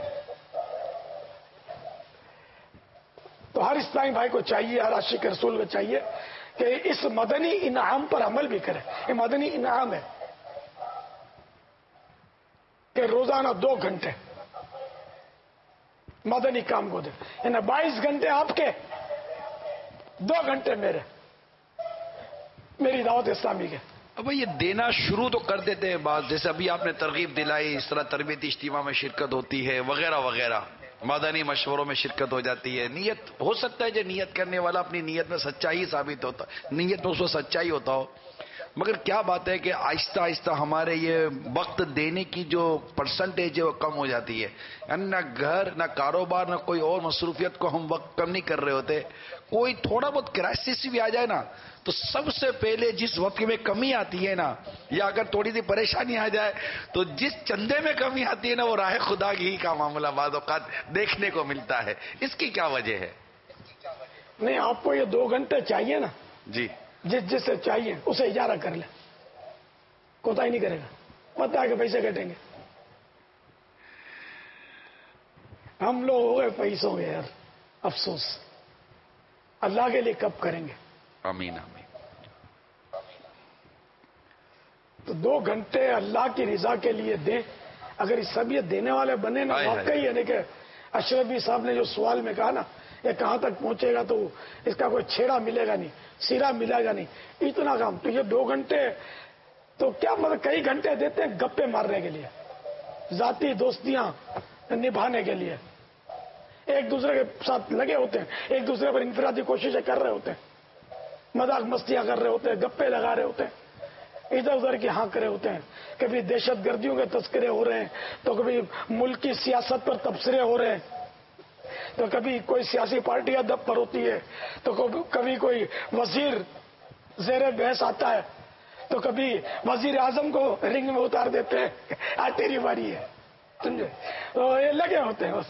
[SPEAKER 1] تو ہر اسلامی بھائی کو چاہیے، ہر عاشق رسول کو چاہیے کہ اس مدنی انعام پر عمل بھی کرے. یہ مدنی انعام ہے کہ روزانہ دو گھنٹے مدنی کام کو دے، یعنی بائیس گھنٹے آپ کے، دو گھنٹے میرے، میری دعوت اسلامی کے.
[SPEAKER 2] اب یہ دینا شروع تو کر دیتے ہیں بعض، جیسے ابھی آپ نے ترغیب دلائی، اس طرح تربیتی اجتماع میں شرکت ہوتی ہے وغیرہ وغیرہ، مدنی مشوروں میں شرکت ہو جاتی ہے. نیت ہو سکتا ہے جو نیت کرنے والا اپنی نیت میں سچائی ثابت ہوتا، نیت میں اس کو سچائی ہوتا ہو، مگر کیا بات ہے کہ آہستہ آہستہ ہمارے یہ وقت دینے کی جو پرسنٹیج ہے وہ کم ہو جاتی ہے. یعنی نہ گھر نہ کاروبار نہ کوئی اور مصروفیت کو ہم وقت کم نہیں کر رہے ہوتے. کوئی تھوڑا بہت کرائسس بھی آ جائے نا تو سب سے پہلے جس وقت میں کمی آتی ہے نا، یا اگر تھوڑی سی پریشانی آ جائے تو جس چندے میں کمی آتی ہے نا، وہ راہ خدا ہی کا معاملہ بعض اوقات دیکھنے کو ملتا ہے. اس کی کیا وجہ ہے؟
[SPEAKER 1] نہیں، آپ کو یہ دو گھنٹے چاہیے نا،
[SPEAKER 2] جی
[SPEAKER 1] جس جس سے چاہیے اسے اجارہ کر لے، کوتاہی نہیں کرے گا، پتہ ہے کہ پیسے کٹیں گے. ہم لوگ ہو گئے پیسوں گے یار، افسوس. اللہ کے لیے کب کریں گے؟
[SPEAKER 2] آمین آمین.
[SPEAKER 1] تو دو گھنٹے اللہ کی رضا کے لیے دیں. اگر یہ سب یہ دینے والے بنے نا، واقعی یعنی کہ اشرفی صاحب نے جو سوال میں کہا نا، یہ کہاں تک پہنچے گا تو اس کا کوئی چھیڑا ملے گا نہیں، سیرا ملے گا نہیں، اتنا کام. تو یہ دو گھنٹے تو کیا مطلب کئی گھنٹے دیتے ہیں گپے مارنے کے لیے، ذاتی دوستیاں نبھانے کے لیے، ایک دوسرے کے ساتھ لگے ہوتے ہیں، ایک دوسرے پر انفرادی کوششیں کر رہے ہوتے ہیں، مذاق مستیاں کر رہے ہوتے ہیں، گپے لگا رہے ہوتے ہیں، ادھر ادھر کی ہاں کرے ہوتے ہیں. کبھی دہشت گردیوں کے تذکرے ہو رہے ہیں، تو کبھی ملک کی سیاست پر تبصرے ہو رہے ہیں، تو کبھی کوئی سیاسی پارٹی ادب پر ہوتی ہے، تو کبھی کوئی وزیر زیر بحث آتا ہے، تو کبھی وزیر اعظم کو رنگ میں اتار دیتے ہیں، آج تیری باری ہے، سمجھے؟ تو یہ لگے ہوتے ہیں بس.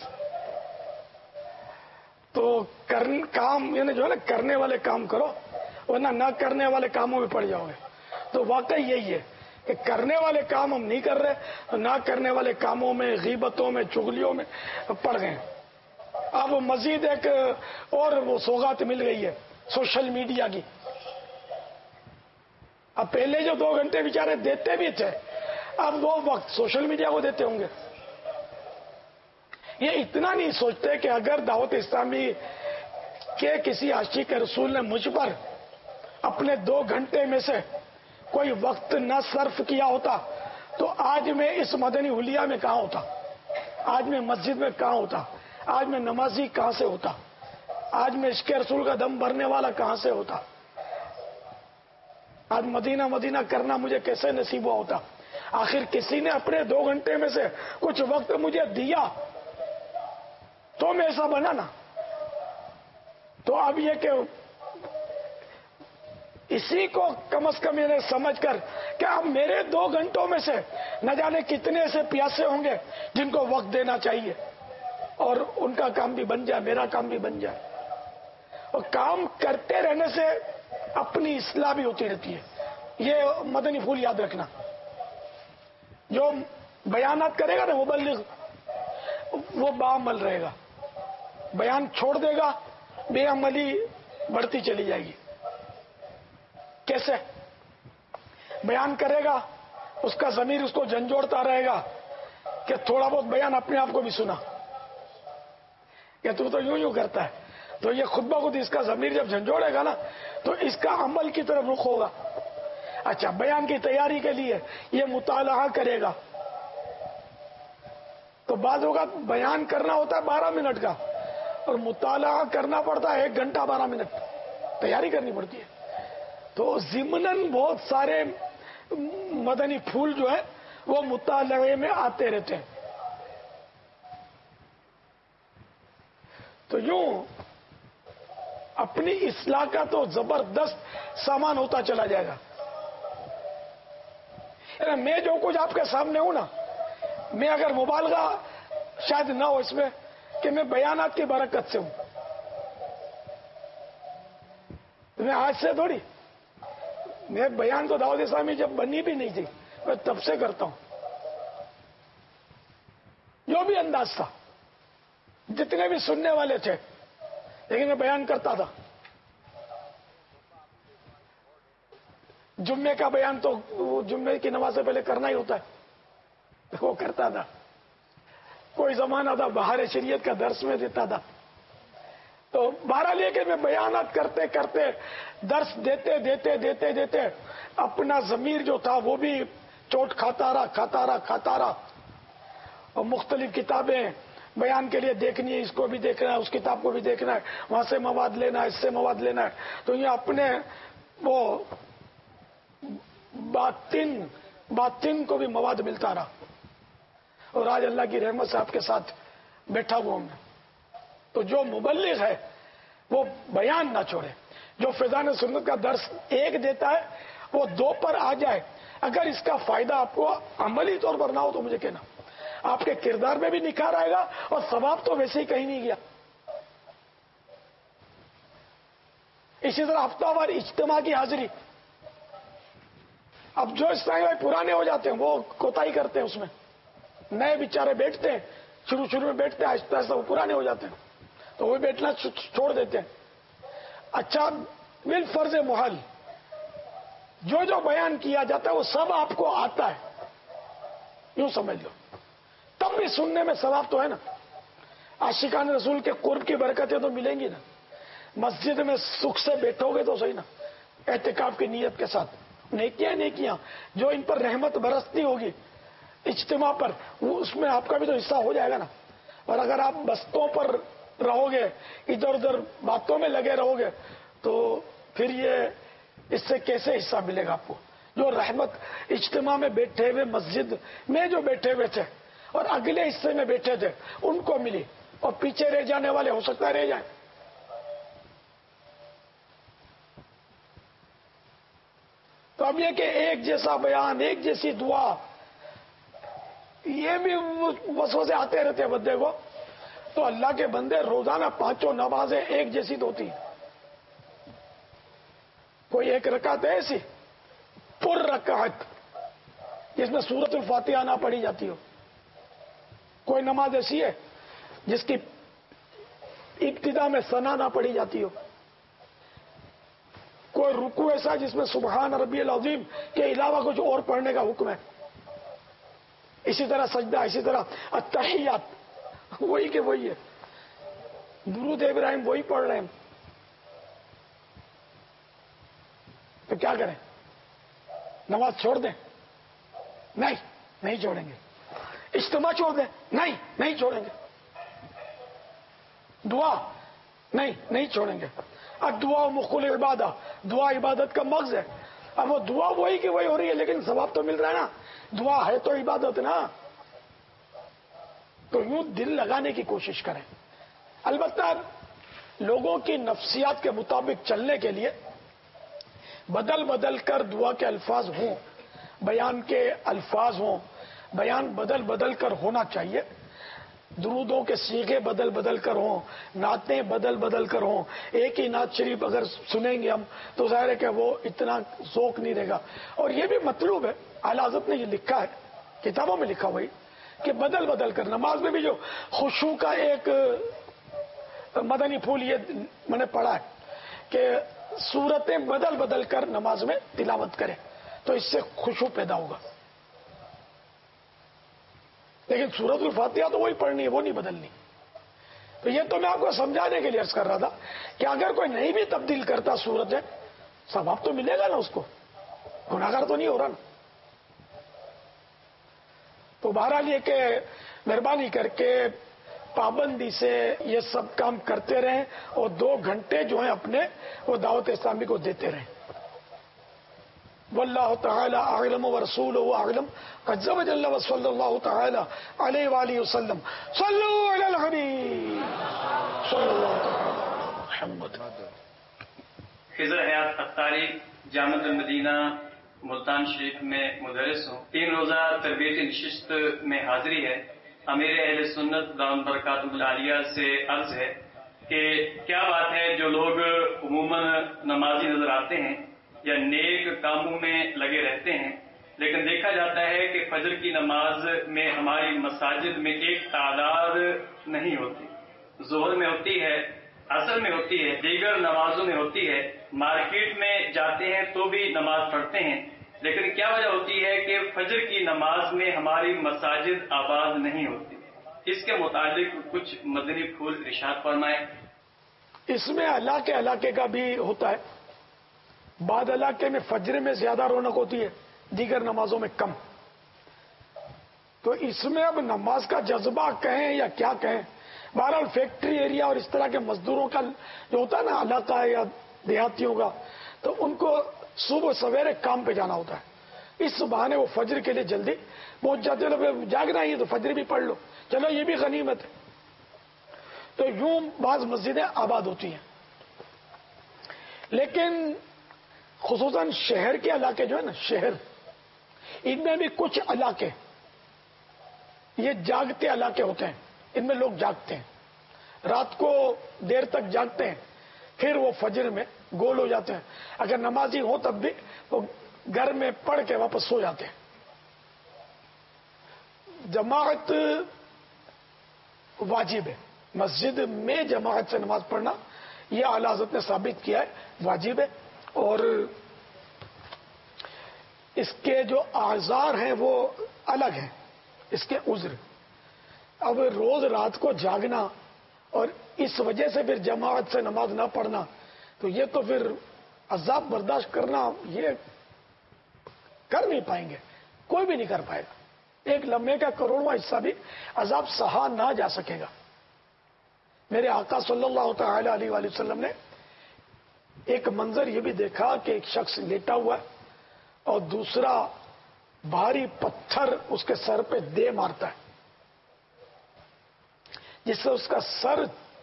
[SPEAKER 1] تو کام یعنی جو ہے نا کرنے والے کام کرو، ورنہ نہ کرنے والے کاموں میں پڑ جاؤ گے. تو واقعی یہی ہے کہ کرنے والے کام ہم نہیں کر رہے، نہ کرنے والے کاموں میں، غیبتوں میں، چغلیوں میں پڑ گئے. اب مزید ایک اور وہ سوغات مل گئی ہے سوشل میڈیا کی. اب پہلے جو دو گھنٹے بیچارے دیتے بھی تھے، اب وہ وقت سوشل میڈیا کو دیتے ہوں گے. یہ اتنا نہیں سوچتے کہ اگر دعوت اسلامی کے کسی عاشق رسول نے مجھ پر اپنے دو گھنٹے میں سے کوئی وقت نہ صرف کیا ہوتا تو آج میں اس مدنی حلیہ میں کہاں ہوتا، آج میں مسجد میں کہاں ہوتا، آج میں نمازی کہاں سے ہوتا، آج میں عشق رسول کا دم بھرنے والا کہاں سے ہوتا، آج مدینہ مدینہ کرنا مجھے کیسے نصیب ہوا ہوتا. آخر کسی نے اپنے دو گھنٹے میں سے کچھ وقت مجھے دیا تو میں ایسا بنا نا. تو اب یہ کہ اسی کو کم از کم یہ سمجھ کر کہ اب میرے دو گھنٹوں میں سے نہ جانے کتنے ایسے پیاسے ہوں گے جن کو وقت دینا چاہیے، اور ان کا کام بھی بن جائے، میرا کام بھی بن جائے. اور کام کرتے رہنے سے اپنی اصلاح بھی ہوتی رہتی ہے. یہ مدنی پھول یاد رکھنا. جو بیانات کرے گا نا مبلغ وہ باعمل رہے گا. بیان چھوڑ دے گا بے عملی بڑھتی چلی جائے گی. کیسے؟ بیان کرے گا اس کا ضمیر اس کو جھنجھوڑتا رہے گا کہ تھوڑا بہت بیان اپنے آپ کو بھی سنا کہ تو تو یوں یوں کرتا ہے. تو یہ خود بخود اس کا ضمیر جب جھنجھوڑے گا نا تو اس کا عمل کی طرف رخ ہوگا. اچھا، بیان کی تیاری کے لیے یہ مطالعہ کرے گا. تو بعض اوقات بیان کرنا ہوتا ہے بارہ منٹ کا اور مطالعہ کرنا پڑتا ہے ایک گھنٹہ بارہ منٹ تیاری کرنی پڑتی ہے. تو ضمناً بہت سارے مدنی پھول جو ہے وہ مطالعے میں آتے رہتے ہیں. تو یوں اپنی اصلاح کا تو زبردست سامان ہوتا چلا جائے گا. میں جو کچھ آپ کے سامنے ہوں نا، میں اگر مبالغہ شاید نہ ہو اس میں کہ میں بیانات کی برکت سے ہوں. میں آج سے تھوڑی، میں بیان تو دعوت اسلامی جب بنی بھی نہیں تھی میں تب سے کرتا ہوں. جو بھی انداز تھا، جتنے بھی سننے والے تھے، لیکن میں بیان کرتا تھا. جمعے کا بیان تو جمعے کی نماز سے پہلے کرنا ہی ہوتا ہے، وہ کرتا تھا. کوئی زمانہ تھا بہار شریعت کا درس میں دیتا تھا. تو بارہ لے کے میں بیانات کرتے کرتے درس دیتے دیتے دیتے دیتے اپنا ضمیر جو تھا وہ بھی چوٹ کھاتا رہا کھاتا رہا کھاتا رہا. اور مختلف کتابیں بیان کے لیے دیکھنی ہے، اس کو بھی دیکھنا ہے، اس کتاب کو بھی دیکھنا ہے، وہاں سے مواد لینا ہے، اس سے مواد لینا ہے. تو یہ اپنے وہ باطن باطن کو بھی مواد ملتا رہا. اور آج اللہ کی رحمت سے آپ کے ساتھ بیٹھا ہوا ہوں. تو جو مبلغ ہے وہ بیان نہ چھوڑے. جو فیضان سنت کا درس ایک دیتا ہے وہ دو پر آ جائے. اگر اس کا فائدہ آپ کو عملی طور پر نہ ہو تو مجھے کہنا. آپ کے کردار میں بھی نکھار آئے گا اور ثواب تو ویسے ہی کہیں نہیں گیا. اسی طرح ہفتہ وار اجتماع کی حاضری. اب جو اسلامی بھائی پرانے ہو جاتے ہیں وہ کوتاہی کرتے ہیں اس میں. نئے بیچارے بیٹھتے ہیں، شروع شروع میں بیٹھتے ہیں، آہستہ آہستہ وہ پرانے ہو جاتے ہیں تو وہ بیٹھنا چھوڑ دیتے ہیں. اچھا، بال فرض محل جو جو بیان کیا جاتا ہے وہ سب آپ کو آتا ہے، یوں سمجھ لو. تب بھی سننے میں ثواب تو ہے نا. عاشقان رسول کے قرب کی برکتیں تو ملیں گی نا. مسجد میں سکھ سے بیٹھو گے تو صحیح نا، اعتکاف کی نیت کے ساتھ. نیکیاں نیکیاں جو ان پر رحمت برستی ہوگی اجتماع پر، وہ اس میں آپ کا بھی تو حصہ ہو جائے گا نا. اور اگر آپ بستوں پر رہو گے، ادھر ادھر باتوں میں لگے رہو گے تو پھر یہ اس سے کیسے حصہ ملے گا آپ کو؟ جو رحمت اجتماع میں بیٹھے ہوئے، مسجد میں جو بیٹھے ہوئے تھے اور اگلے حصے میں بیٹھے تھے ان کو ملی، اور پیچھے رہ جانے والے ہو سکتا ہے رہ جائیں. تو اب یہ کہ ایک جیسا بیان، ایک جیسی دعا، یہ بھی وسوسے آتے رہتے ہیں بندے کو. تو اللہ کے بندے روزانہ پانچوں نمازیں ایک جیسی تو ہوتی ہیں. کوئی ایک رکعت ہے ایسی پر رکعت جس میں سورۃ الفاتحہ نہ پڑھی جاتی ہو. کوئی نماز ایسی ہے جس کی ابتدا میں ثنا نہ پڑھی جاتی ہو. کوئی رکوع ایسا جس میں سبحان ربی العظیم کے علاوہ کچھ اور پڑھنے کا حکم ہے. اسی طرح سجدہ، اسی طرح التحیات وہی کہ وہی ہے. درود ابراہیم وہی پڑھ رہے ہیں. تو کیا کریں؟ نماز چھوڑ دیں؟ نہیں، نہیں چھوڑیں گے. اجتماع چھوڑ دیں؟ نہیں، نہیں چھوڑیں گے. دعا؟ نہیں، نہیں چھوڑیں گے. اب دعا مخل عبادہ، دعا عبادت کا مغز ہے. اب وہ دعا وہی کہ وہی ہو رہی ہے لیکن ثواب تو مل رہا ہے نا. دعا ہے تو عبادت نا. تو یوں دل لگانے کی کوشش کریں. البتہ لوگوں کی نفسیات کے مطابق چلنے کے لیے بدل بدل کر دعا کے الفاظ ہوں، بیان کے الفاظ ہوں، بیان بدل بدل کر ہونا چاہیے. درودوں کے سیغے بدل بدل کر ہوں، نعتیں بدل بدل کر ہوں، ایک ہی نعت شریف اگر سنیں گے ہم تو ظاہر ہے کہ وہ اتنا ذوق نہیں رہے گا. اور یہ بھی مطلوب ہے، اعلی حضرت نے یہ لکھا ہے، کتابوں میں لکھا ہوئی کہ بدل بدل کر نماز میں بھی جو خشوع کا ایک مدنی پھول یہ میں نے پڑھا ہے کہ سورتیں بدل بدل کر نماز میں تلاوت کریں تو اس سے خشوع پیدا ہوگا. لیکن سورت الفاتحہ تو وہی پڑھنی ہے، وہ نہیں بدلنی. تو یہ تو میں آپ کو سمجھانے کے لیے عرض کر رہا تھا کہ اگر کوئی نہیں بھی تبدیل کرتا سورت ہے، ثواب تو ملے گا نا، اس کو گناہگار تو نہیں ہو رہا نا. تو بہرحال یہ کہ مہربانی کر کے پابندی سے یہ سب کام کرتے رہیں اور دو گھنٹے جو ہیں اپنے وہ دعوت اسلامی کو دیتے رہیں. واللہ تعالی اعلم ورسولہ اعلم. عز وجل وصلی اللہ تعالی علیہ وآلہ وسلم. صلو علی الحبیب صلی اللہ تعالی محمد.
[SPEAKER 8] خضر حیات اختاری جامع المدینہ ملتان شریف میں مدرس ہوں. تین روزہ تربیتی نشست میں حاضری ہے. امیر اہل سنت دامت برکاتہ العالیہ سے عرض ہے کہ کیا بات ہے جو لوگ عموماً نمازی نظر آتے ہیں یا نیک کاموں میں لگے رہتے ہیں، لیکن دیکھا جاتا ہے کہ فجر کی نماز میں ہماری مساجد میں ایک تعداد نہیں ہوتی، ظہر میں ہوتی ہے، عصر میں ہوتی ہے، دیگر نمازوں میں ہوتی ہے، مارکیٹ میں جاتے ہیں تو بھی نماز پڑھتے ہیں، لیکن کیا وجہ ہوتی ہے کہ فجر کی نماز میں ہماری مساجد آباد نہیں ہوتی؟ اس کے متعلق کچھ مدنی پھول ارشاد فرمائیں.
[SPEAKER 1] اس میں علاقے علاقے کا بھی ہوتا ہے. بعض علاقے میں فجر میں زیادہ رونق ہوتی ہے، دیگر نمازوں میں کم. تو اس میں اب نماز کا جذبہ کہیں یا کیا کہیں، بہرحال فیکٹری ایریا اور اس طرح کے مزدوروں کا جو ہوتا ہے نا علاقہ ہے یا دیہاتیوں کا، تو ان کو صبح سویرے کام پہ جانا ہوتا ہے. اس بہانے وہ فجر کے لیے جلدی پہنچ جاتے ہیں. جاگنا ہی ہے تو فجر بھی پڑھ لو، چلو یہ بھی غنیمت ہے. تو یوں بعض مسجدیں آباد ہوتی ہیں. لیکن خصوصاً شہر کے علاقے جو ہے نا، شہر، ان میں بھی کچھ علاقے یہ جاگتے علاقے ہوتے ہیں. ان میں لوگ جاگتے ہیں، رات کو دیر تک جاگتے ہیں، پھر وہ فجر میں گول ہو جاتے ہیں. اگر نمازی ہو تب بھی وہ گھر میں پڑھ کے واپس سو جاتے ہیں. جماعت واجب ہے، مسجد میں جماعت سے نماز پڑھنا یہ اعلی حضرت نے ثابت کیا ہے، واجب ہے. اور اس کے جو اعذار ہیں وہ الگ ہیں، اس کے عذر. اب روز رات کو جاگنا اور اس وجہ سے پھر جماعت سے نماز نہ پڑھنا، تو یہ تو پھر عذاب برداشت کرنا یہ کر نہیں پائیں گے، کوئی بھی نہیں کر پائے گا. ایک لمحے کا کروڑواں حصہ بھی عذاب سہا نہ جا سکے گا. میرے آقا صلی اللہ تعالی علیہ وآلہ وسلم نے ایک منظر یہ بھی دیکھا کہ ایک شخص لیٹا ہوا ہے اور دوسرا بھاری پتھر اس کے سر پہ دے مارتا ہے، جس سے اس کا سر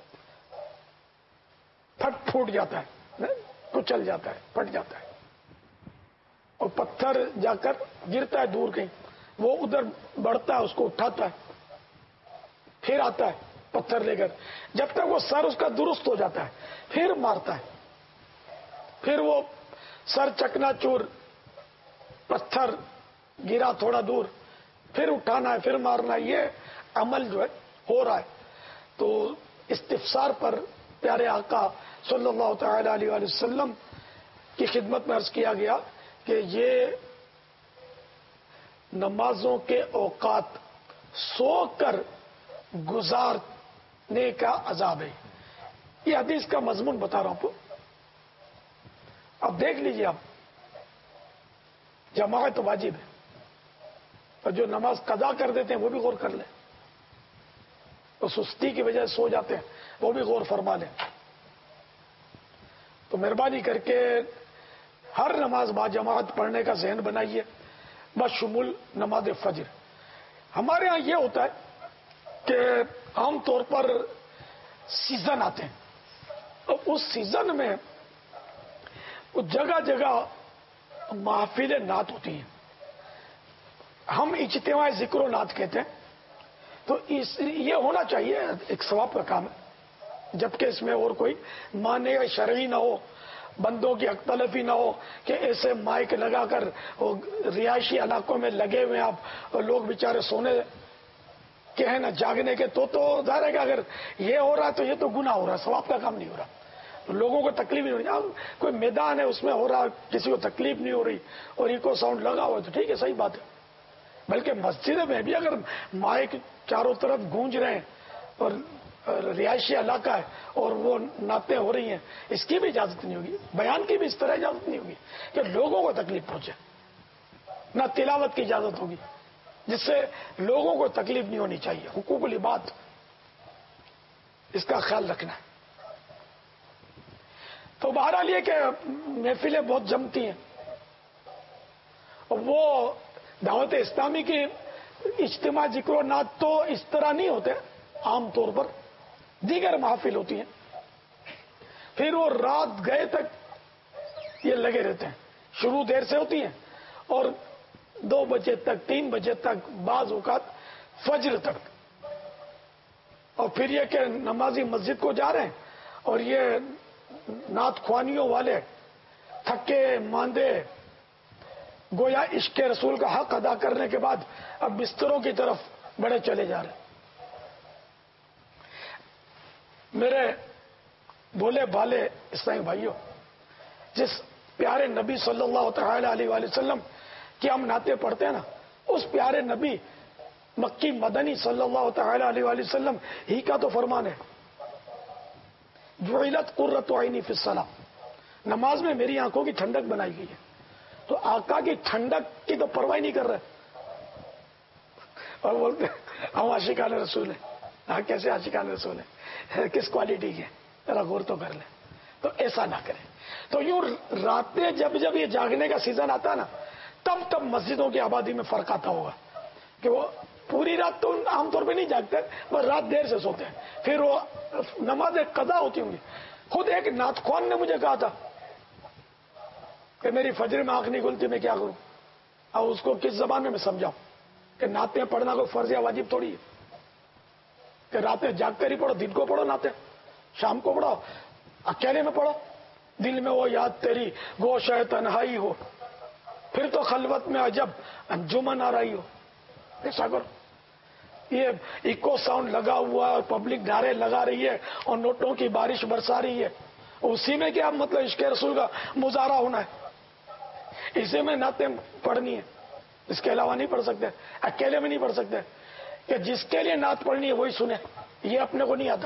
[SPEAKER 1] پھٹ پھوٹ جاتا ہے، کچل جاتا ہے، پھٹ جاتا ہے، اور پتھر جا کر گرتا ہے دور کہیں. وہ ادھر بڑھتا ہے، اس کو اٹھاتا ہے، پھر آتا ہے پتھر لے کر، جب تک وہ سر اس کا درست ہو جاتا ہے پھر مارتا ہے. پھر وہ سر چکنا چور، پتھر گرا تھوڑا دور، پھر اٹھانا ہے، پھر مارنا ہے. یہ عمل جو ہے ہو رہا ہے. تو استفسار پر پیارے آقا صلی اللہ تعالی علیہ وآلہ وسلم کی خدمت میں عرض کیا گیا کہ یہ نمازوں کے اوقات سو کر گزارنے کا عذاب ہے. یہ حدیث کا مضمون بتا رہا ہوں آپ کو. اب دیکھ لیجیے، آپ جماعت واجب ہے، اور جو نماز قضا کر دیتے ہیں وہ بھی غور کر لیں، اور سستی کی وجہ سے سو جاتے ہیں وہ بھی غور فرما لیں. تو مہربانی کر کے ہر نماز با جماعت پڑھنے کا ذہن بنائیے، بشمول نماز فجر. ہمارے ہاں یہ ہوتا ہے کہ عام طور پر سیزن آتے ہیں، اور اس سیزن میں جگہ جگہ محافل نعت ہوتی ہیں. ہم اجتماع ذکر و نعت کہتے ہیں. تو اس یہ ہونا چاہیے، ایک ثواب کا کام ہے، جبکہ اس میں اور کوئی مانع شرعی نہ ہو، بندوں کی حق تلفی نہ ہو کہ ایسے مائک لگا کر رہائشی علاقوں میں لگے ہوئے آپ لوگ بیچارے سونے کے ہیں نا جاگنے کے، تو تو ظاہر ہے کہ اگر یہ ہو رہا ہے تو یہ تو گناہ ہو رہا ہے، ثواب کا کام نہیں ہو رہا، تو لوگوں کو تکلیف نہیں ہو رہی۔ کوئی میدان ہے اس میں ہو رہا، کسی کو تکلیف نہیں ہو رہی اور ایکو ساؤنڈ لگا ہوا تو ٹھیک ہے، صحیح بات ہے۔ بلکہ مسجد میں بھی اگر مائک چاروں طرف گونج رہے ہیں اور رہائشی علاقہ ہے اور وہ نعتیں ہو رہی ہیں، اس کی بھی اجازت نہیں ہوگی، بیان کی بھی اس طرح اجازت نہیں ہوگی کہ لوگوں کو تکلیف پہنچے، نہ تلاوت کی اجازت ہوگی جس سے لوگوں کو تکلیف نہیں ہونی چاہیے۔ حقوق العباد، اس کا خیال رکھنا ہے۔ تو بہرحال یہ کہ محفلیں بہت جمتی ہیں، اور وہ دعوت اسلامی کی اجتماع ذکر و نعت تو اس طرح نہیں ہوتے، عام طور پر دیگر محافل ہوتی ہیں، پھر وہ رات گئے تک یہ لگے رہتے ہیں، شروع دیر سے ہوتی ہیں اور دو بجے تک، تین بجے تک، بعض اوقات فجر تک، اور پھر یہ کہ نمازی مسجد کو جا رہے ہیں اور یہ نعت خوانیوں والے تھکے ماندے گویا عشق رسول کا حق ادا کرنے کے بعد اب بستروں کی طرف بڑے چلے جا رہے ہیں۔ میرے بولے بھالے اسلامی بھائیوں، جس پیارے نبی صلی اللہ تعالی علیہ وآلہ وسلم کی ہم نعتیں پڑھتے ہیں نا، اس پیارے نبی مکی مدنی صلی اللہ تعالی علیہ وآلہ وسلم ہی کا تو فرمان ہے، جعلت قرۃ عینی فی الصلاۃ، نماز میں میری آنکھوں کی ٹھنڈک بنائی گئی ہے۔ تو آقا کی ٹھنڈک کی تو پرواہ نہیں کر رہے اور بولتے ہم عاشقان رسول ہیں۔ ہاں، کیسے عاشقان رسول ہیں، کس کوالٹی کے، ذرا غور تو کر لیں۔ تو ایسا نہ کریں۔ تو یوں راتیں جب جب یہ جاگنے کا سیزن آتا ہے نا، تب تب مسجدوں کی آبادی میں فرق آتا ہوگا کہ وہ پوری رات تو عام طور پہ نہیں جاگتے، بس رات دیر سے سوتے ہیں، پھر وہ نمازیں قضا ہوتی ہوں گی۔ خود ایک نعت خوان نے مجھے کہا تھا کہ میری فجر میں آنکھ نہیں کھلتی، میں کیا کروں؟ اور اس کو کس زبان میں میں سمجھاؤں کہ نعتیں پڑھنا کوئی فرض یا واجب تھوڑی ہے کہ راتیں جاگ کر ہی پڑھو، دن کو پڑھو نعتیں، شام کو پڑھو، اکیلے میں پڑھو، دل میں وہ یاد تیری گوشہ تنہائی ہو، پھر تو خلوت میں عجب انجمن آ رہی ہو۔ ایسا کرو۔ یہ ایکو ساؤنڈ لگا ہوا ہے، پبلک نعرے لگا رہی ہے اور نوٹوں کی بارش برسا رہی ہے، اسی میں کیا مطلب عشق رسول کا مظاہرہ ہونا ہے؟ اسی میں نعتیں پڑھنی ہے، اس کے علاوہ نہیں پڑھ سکتے، اکیلے میں نہیں پڑھ سکتے کہ جس کے لیے نعت پڑھنی ہے وہی سنے، یہ اپنے کو نہیں آتا۔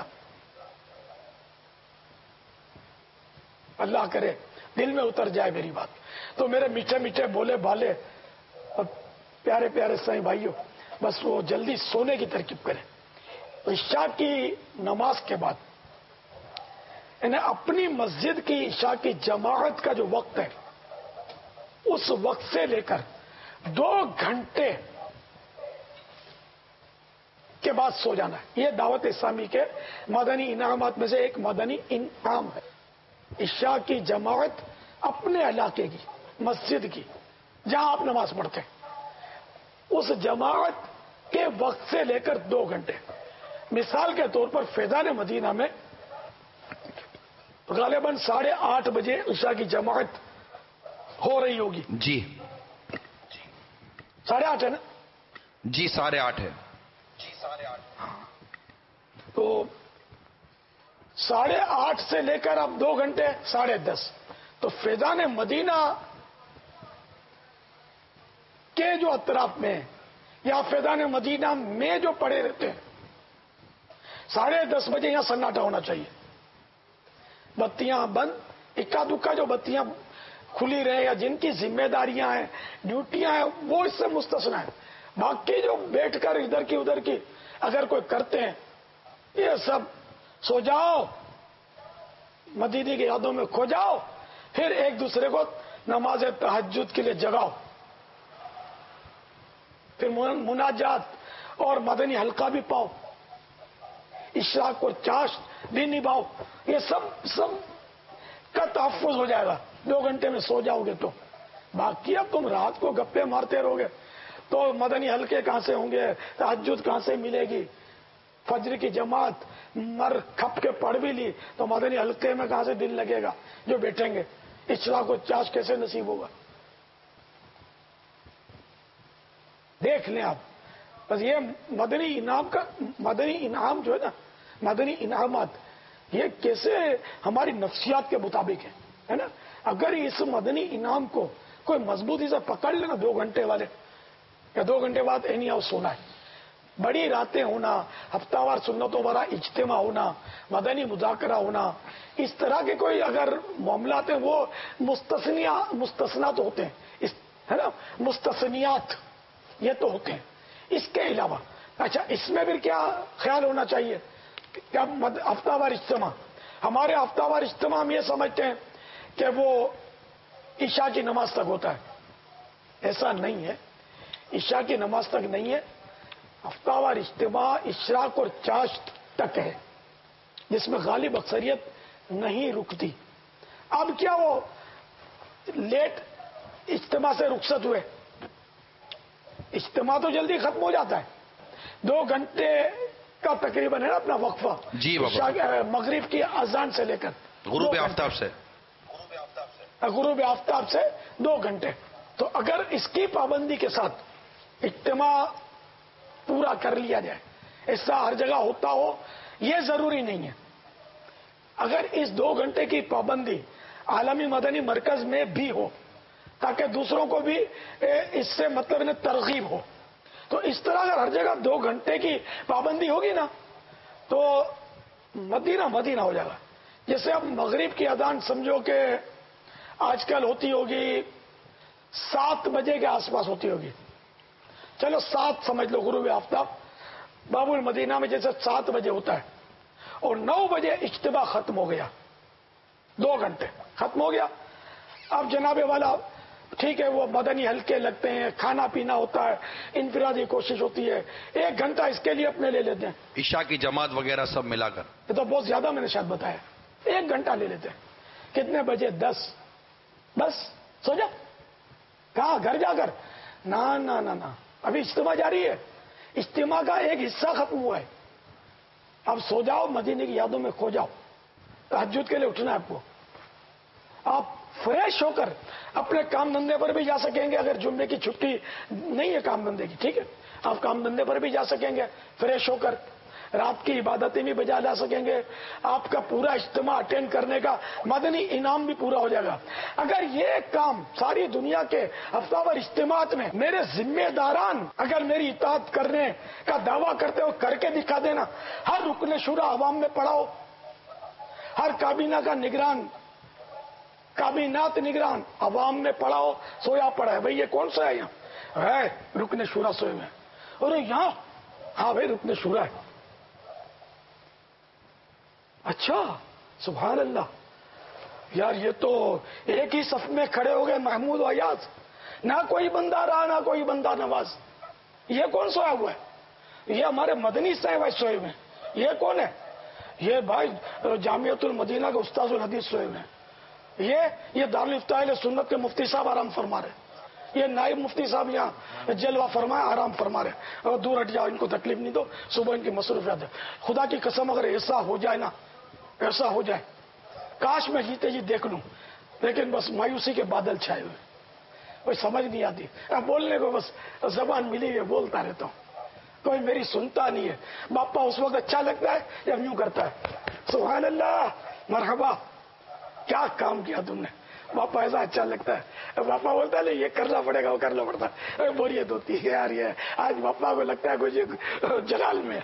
[SPEAKER 1] اللہ کرے دل میں اتر جائے میری بات۔ تو میرے میٹھے میٹھے بولے بھالے اور پیارے پیارے سائیں بھائیوں، بس وہ جلدی سونے کی ترکیب کریں۔ عشاء کی نماز کے بعد انہیں اپنی مسجد کی عشاء کی جماعت کا جو وقت ہے، اس وقت سے لے کر دو گھنٹے کے بعد سو جانا ہے۔ یہ دعوت اسلامی کے مدنی انعامات میں سے ایک مدنی انعام ہے۔ عشاء کی جماعت اپنے علاقے کی مسجد کی جہاں آپ نماز پڑھتے ہیں، اس جماعت کے وقت سے لے کر دو گھنٹے۔ مثال کے طور پر فیضان مدینہ میں غالباً ساڑھے آٹھ بجے عشاء کی جماعت ہو رہی ہوگی۔
[SPEAKER 2] جی
[SPEAKER 1] ساڑھے آٹھ ہے نا؟
[SPEAKER 2] جی ساڑھے آٹھ ہے۔
[SPEAKER 1] تو ساڑھے آٹھ سے لے کر اب دو گھنٹے ساڑھے دس، تو فیضان مدینہ کے جو اطراف میں یا فیضان مدینہ میں جو پڑے رہتے ہیں، ساڑھے دس بجے یہاں سناٹا ہونا چاہیے، بتیاں بند، اکا دکا جو بتیاں کھلی رہے یا جن کی ذمہ داریاں ہیں، ڈیوٹیاں ہیں، وہ اس سے مستثنا ہے۔ باقی جو بیٹھ کر ادھر کی ادھر کی اگر کوئی کرتے ہیں، یہ سب سو جاؤ، مدینے کی یادوں میں کھو جاؤ، پھر ایک دوسرے کو نماز تہجد کے لیے جگاؤ، پھر مناجات اور مدنی حلقہ بھی پاؤ، اشراق اور چاشت بھی نبھاؤ، یہ سب سب کا تحفظ ہو جائے گا دو گھنٹے میں سو جاؤ گے تو۔ باقی اب تم رات کو گپے مارتے رہو گے، تو مدنی حلقے کہاں سے ہوں گے؟ تہجد کہاں سے ملے گی؟ فجر کی جماعت مر کھپ کے پڑھ بھی لی تو مدنی حلقے میں کہاں سے دل لگے گا جو بیٹھیں گے؟ اشراق کو چاش کیسے نصیب ہوگا؟ دیکھ لیں آپ. بس یہ مدنی انعام کا مدنی انعام جو ہے نا، مدنی انعامات یہ کیسے ہماری نفسیات کے مطابق ہے ہے نا. اگر اس مدنی انعام کو کوئی مضبوطی سے پکڑ لینا، دو گھنٹے والے یا دو گھنٹے بعد اینی ہاؤس ہونا ہے، بڑی راتیں ہونا، ہفتہ وار سنتوں بڑا اجتماع ہونا، مدنی مذاکرہ ہونا، اس طرح کے کوئی اگر معاملات ہیں وہ مستثنیہ مستثنات ہوتے ہیں ہے نا، مستثنیات یہ تو ہوتے ہیں. اس کے علاوہ اچھا اس میں پھر کیا خیال ہونا چاہیے کہ ہفتہ وار اجتماع، ہمارے ہفتہ وار اجتماع ہم یہ سمجھتے ہیں کہ وہ عشاء کی نماز تک ہوتا ہے. ایسا نہیں ہے، عشاء کی نماز تک نہیں ہے. ہفتہ وار اجتماع اشراق اور چاشت تک ہے، جس میں غالب اکثریت نہیں رکتی. اب کیا وہ لیٹ اجتماع سے رخصت ہوئے، اجتماع تو جلدی ختم ہو جاتا ہے، دو گھنٹے کا تقریباً ہے نا اپنا وقفہ
[SPEAKER 2] جی
[SPEAKER 1] مغرب کی اذان سے لے کر
[SPEAKER 2] غروب آفتاب سے
[SPEAKER 1] غروب آفتاب سے دو گھنٹے. تو اگر اس کی پابندی کے ساتھ اجتماع پورا کر لیا جائے، ایسا ہر جگہ ہوتا ہو یہ ضروری نہیں ہے. اگر اس دو گھنٹے کی پابندی عالمی مدنی مرکز میں بھی ہو تاکہ دوسروں کو بھی اس سے مطلب انہیں ترغیب ہو، تو اس طرح اگر ہر جگہ دو گھنٹے کی پابندی ہوگی نا تو مدینہ مدینہ ہو جائے گا. جیسے اب مغرب کی اذان سمجھو کہ آج کل ہوتی ہوگی سات بجے کے آس پاس ہوتی ہوگی، چلو سات سمجھ لو غروب آفتاب. باب المدینہ میں جیسے سات بجے ہوتا ہے اور نو بجے اجتماع ختم ہو گیا، دو گھنٹے ختم ہو گیا. اب جناب والا ٹھیک ہے وہ مدنی حلقے لگتے ہیں، کھانا پینا ہوتا ہے، انفرادی کوشش ہوتی ہے، ایک گھنٹہ اس کے لیے اپنے لے لیتے ہیں،
[SPEAKER 2] عشاء کی جماعت وغیرہ سب ملا کر.
[SPEAKER 1] یہ تو بہت زیادہ میں نے شاید بتایا، ایک گھنٹہ لے لیتے ہیں. کتنے بجے؟ دس. بس سو جا. کہاں؟ گھر جا کر؟ نہ نہ نہ ابھی اجتماع جاری ہے، اجتماع کا ایک حصہ ختم ہوا ہے. اب سو جاؤ، مدینے کی یادوں میں کھو جاؤ. تہجد کے لیے اٹھنا ہے آپ کو. آپ فریش ہو کر اپنے کام دھندے پر بھی جا سکیں گے. اگر جمعے کی چھٹی نہیں ہے کام دھندے کی، ٹھیک ہے آپ کام دھندے پر بھی جا سکیں گے فریش ہو کر، رات کی عبادتیں بھی بجا لا سکیں گے، آپ کا پورا اجتماع اٹینڈ کرنے کا مدنی انعام بھی پورا ہو جائے گا. اگر یہ کام ساری دنیا کے ہفتہ وار اجتماعات میں میرے ذمہ داران اگر میری اطاعت کرنے کا دعویٰ کرتے ہو کر کے دکھا دینا، ہر رکن شورا عوام میں پڑھاؤ، ہر کابینہ کا نگران کابینات نگران عوام میں پڑھاؤ، سویا پڑا ہے بھائی یہ کون سا ہے یہاں ہے رکن شورا سوئے میں، اور یہاں ہاں بھائی رکن شورا ہے. اچھا سبحان اللہ یار، یہ تو ایک ہی صف میں کھڑے ہو گئے محمود و ایاز، نہ کوئی بندہ رہا نہ کوئی بندہ نواز. یہ کون سویا ہوا ہے؟ یہ ہمارے مدنی صاحب ہے سوئے میں. یہ کون ہے؟ یہ بھائی جامعۃ المدینہ کے استاذ الحدیث سوئے میں. یہ یہ دارالفتاء اہل سنت کے مفتی صاحب آرام فرما رہے، یہ نائب مفتی صاحب یہاں جلوہ فرمائے آرام فرما رہے. اور دور ہٹ جاؤ، ان کو تکلیف نہیں دو، صبح ان کی مصروفیات ہے. خدا کی قسم اگر ایسا ہو جائے نا، ایسا ہو جائے، کاش میں جیتے جی دیکھ لوں، لیکن بس مایوسی کے بادل چھائے ہوئے، کوئی سمجھ نہیں آتی. اب بولنے کو بس زبان ملی ہے، بولتا رہتا ہوں، کوئی میری سنتا نہیں ہے. باپا اس وقت اچھا لگتا ہے جب یوں کرتا ہے سبحان اللہ مرحبا، کیا کام کیا تم نے باپا، ایسا اچھا لگتا ہے. باپا بولتا ہے یہ کرنا پڑے گا، وہ کرنا پڑتا ہے. بوریت ہوتی ہے یار، یہ آج باپا کو لگتا ہے کچھ جلال میں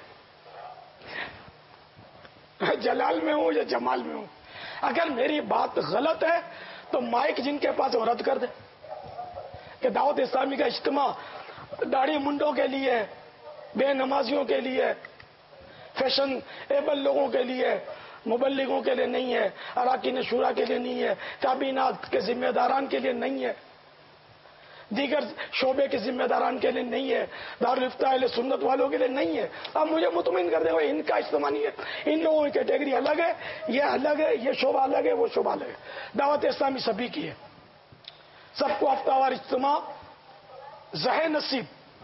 [SPEAKER 1] جلال میں ہوں یا جمال میں ہوں. اگر میری بات غلط ہے تو مائک جن کے پاس وہ رد کر دے کہ دعوت اسلامی کا اجتماع داڑھی منڈوں کے لیے، بے نمازیوں کے لیے، فیشن ایبل لوگوں کے لیے، مبلغوں کے لیے نہیں ہے، اراکین شورا کے لیے نہیں ہے، کابینات کے ذمہ داران کے لیے نہیں ہے، دیگر شعبے کے ذمہ داران کے لیے نہیں ہے، دارالفتاء اہل سنت والوں کے لیے نہیں ہے. اب مجھے مطمئن کر دیں بھائی ان کا اجتماع نہیں ہے، ان لوگوں کی کیٹیگری الگ ہے، یہ الگ ہے، یہ شعبہ الگ ہے، وہ شعبہ الگ ہے. دعوت اسلامی سبھی کی ہے، سب کو ہفتہ وار اجتماع ذہ نصیب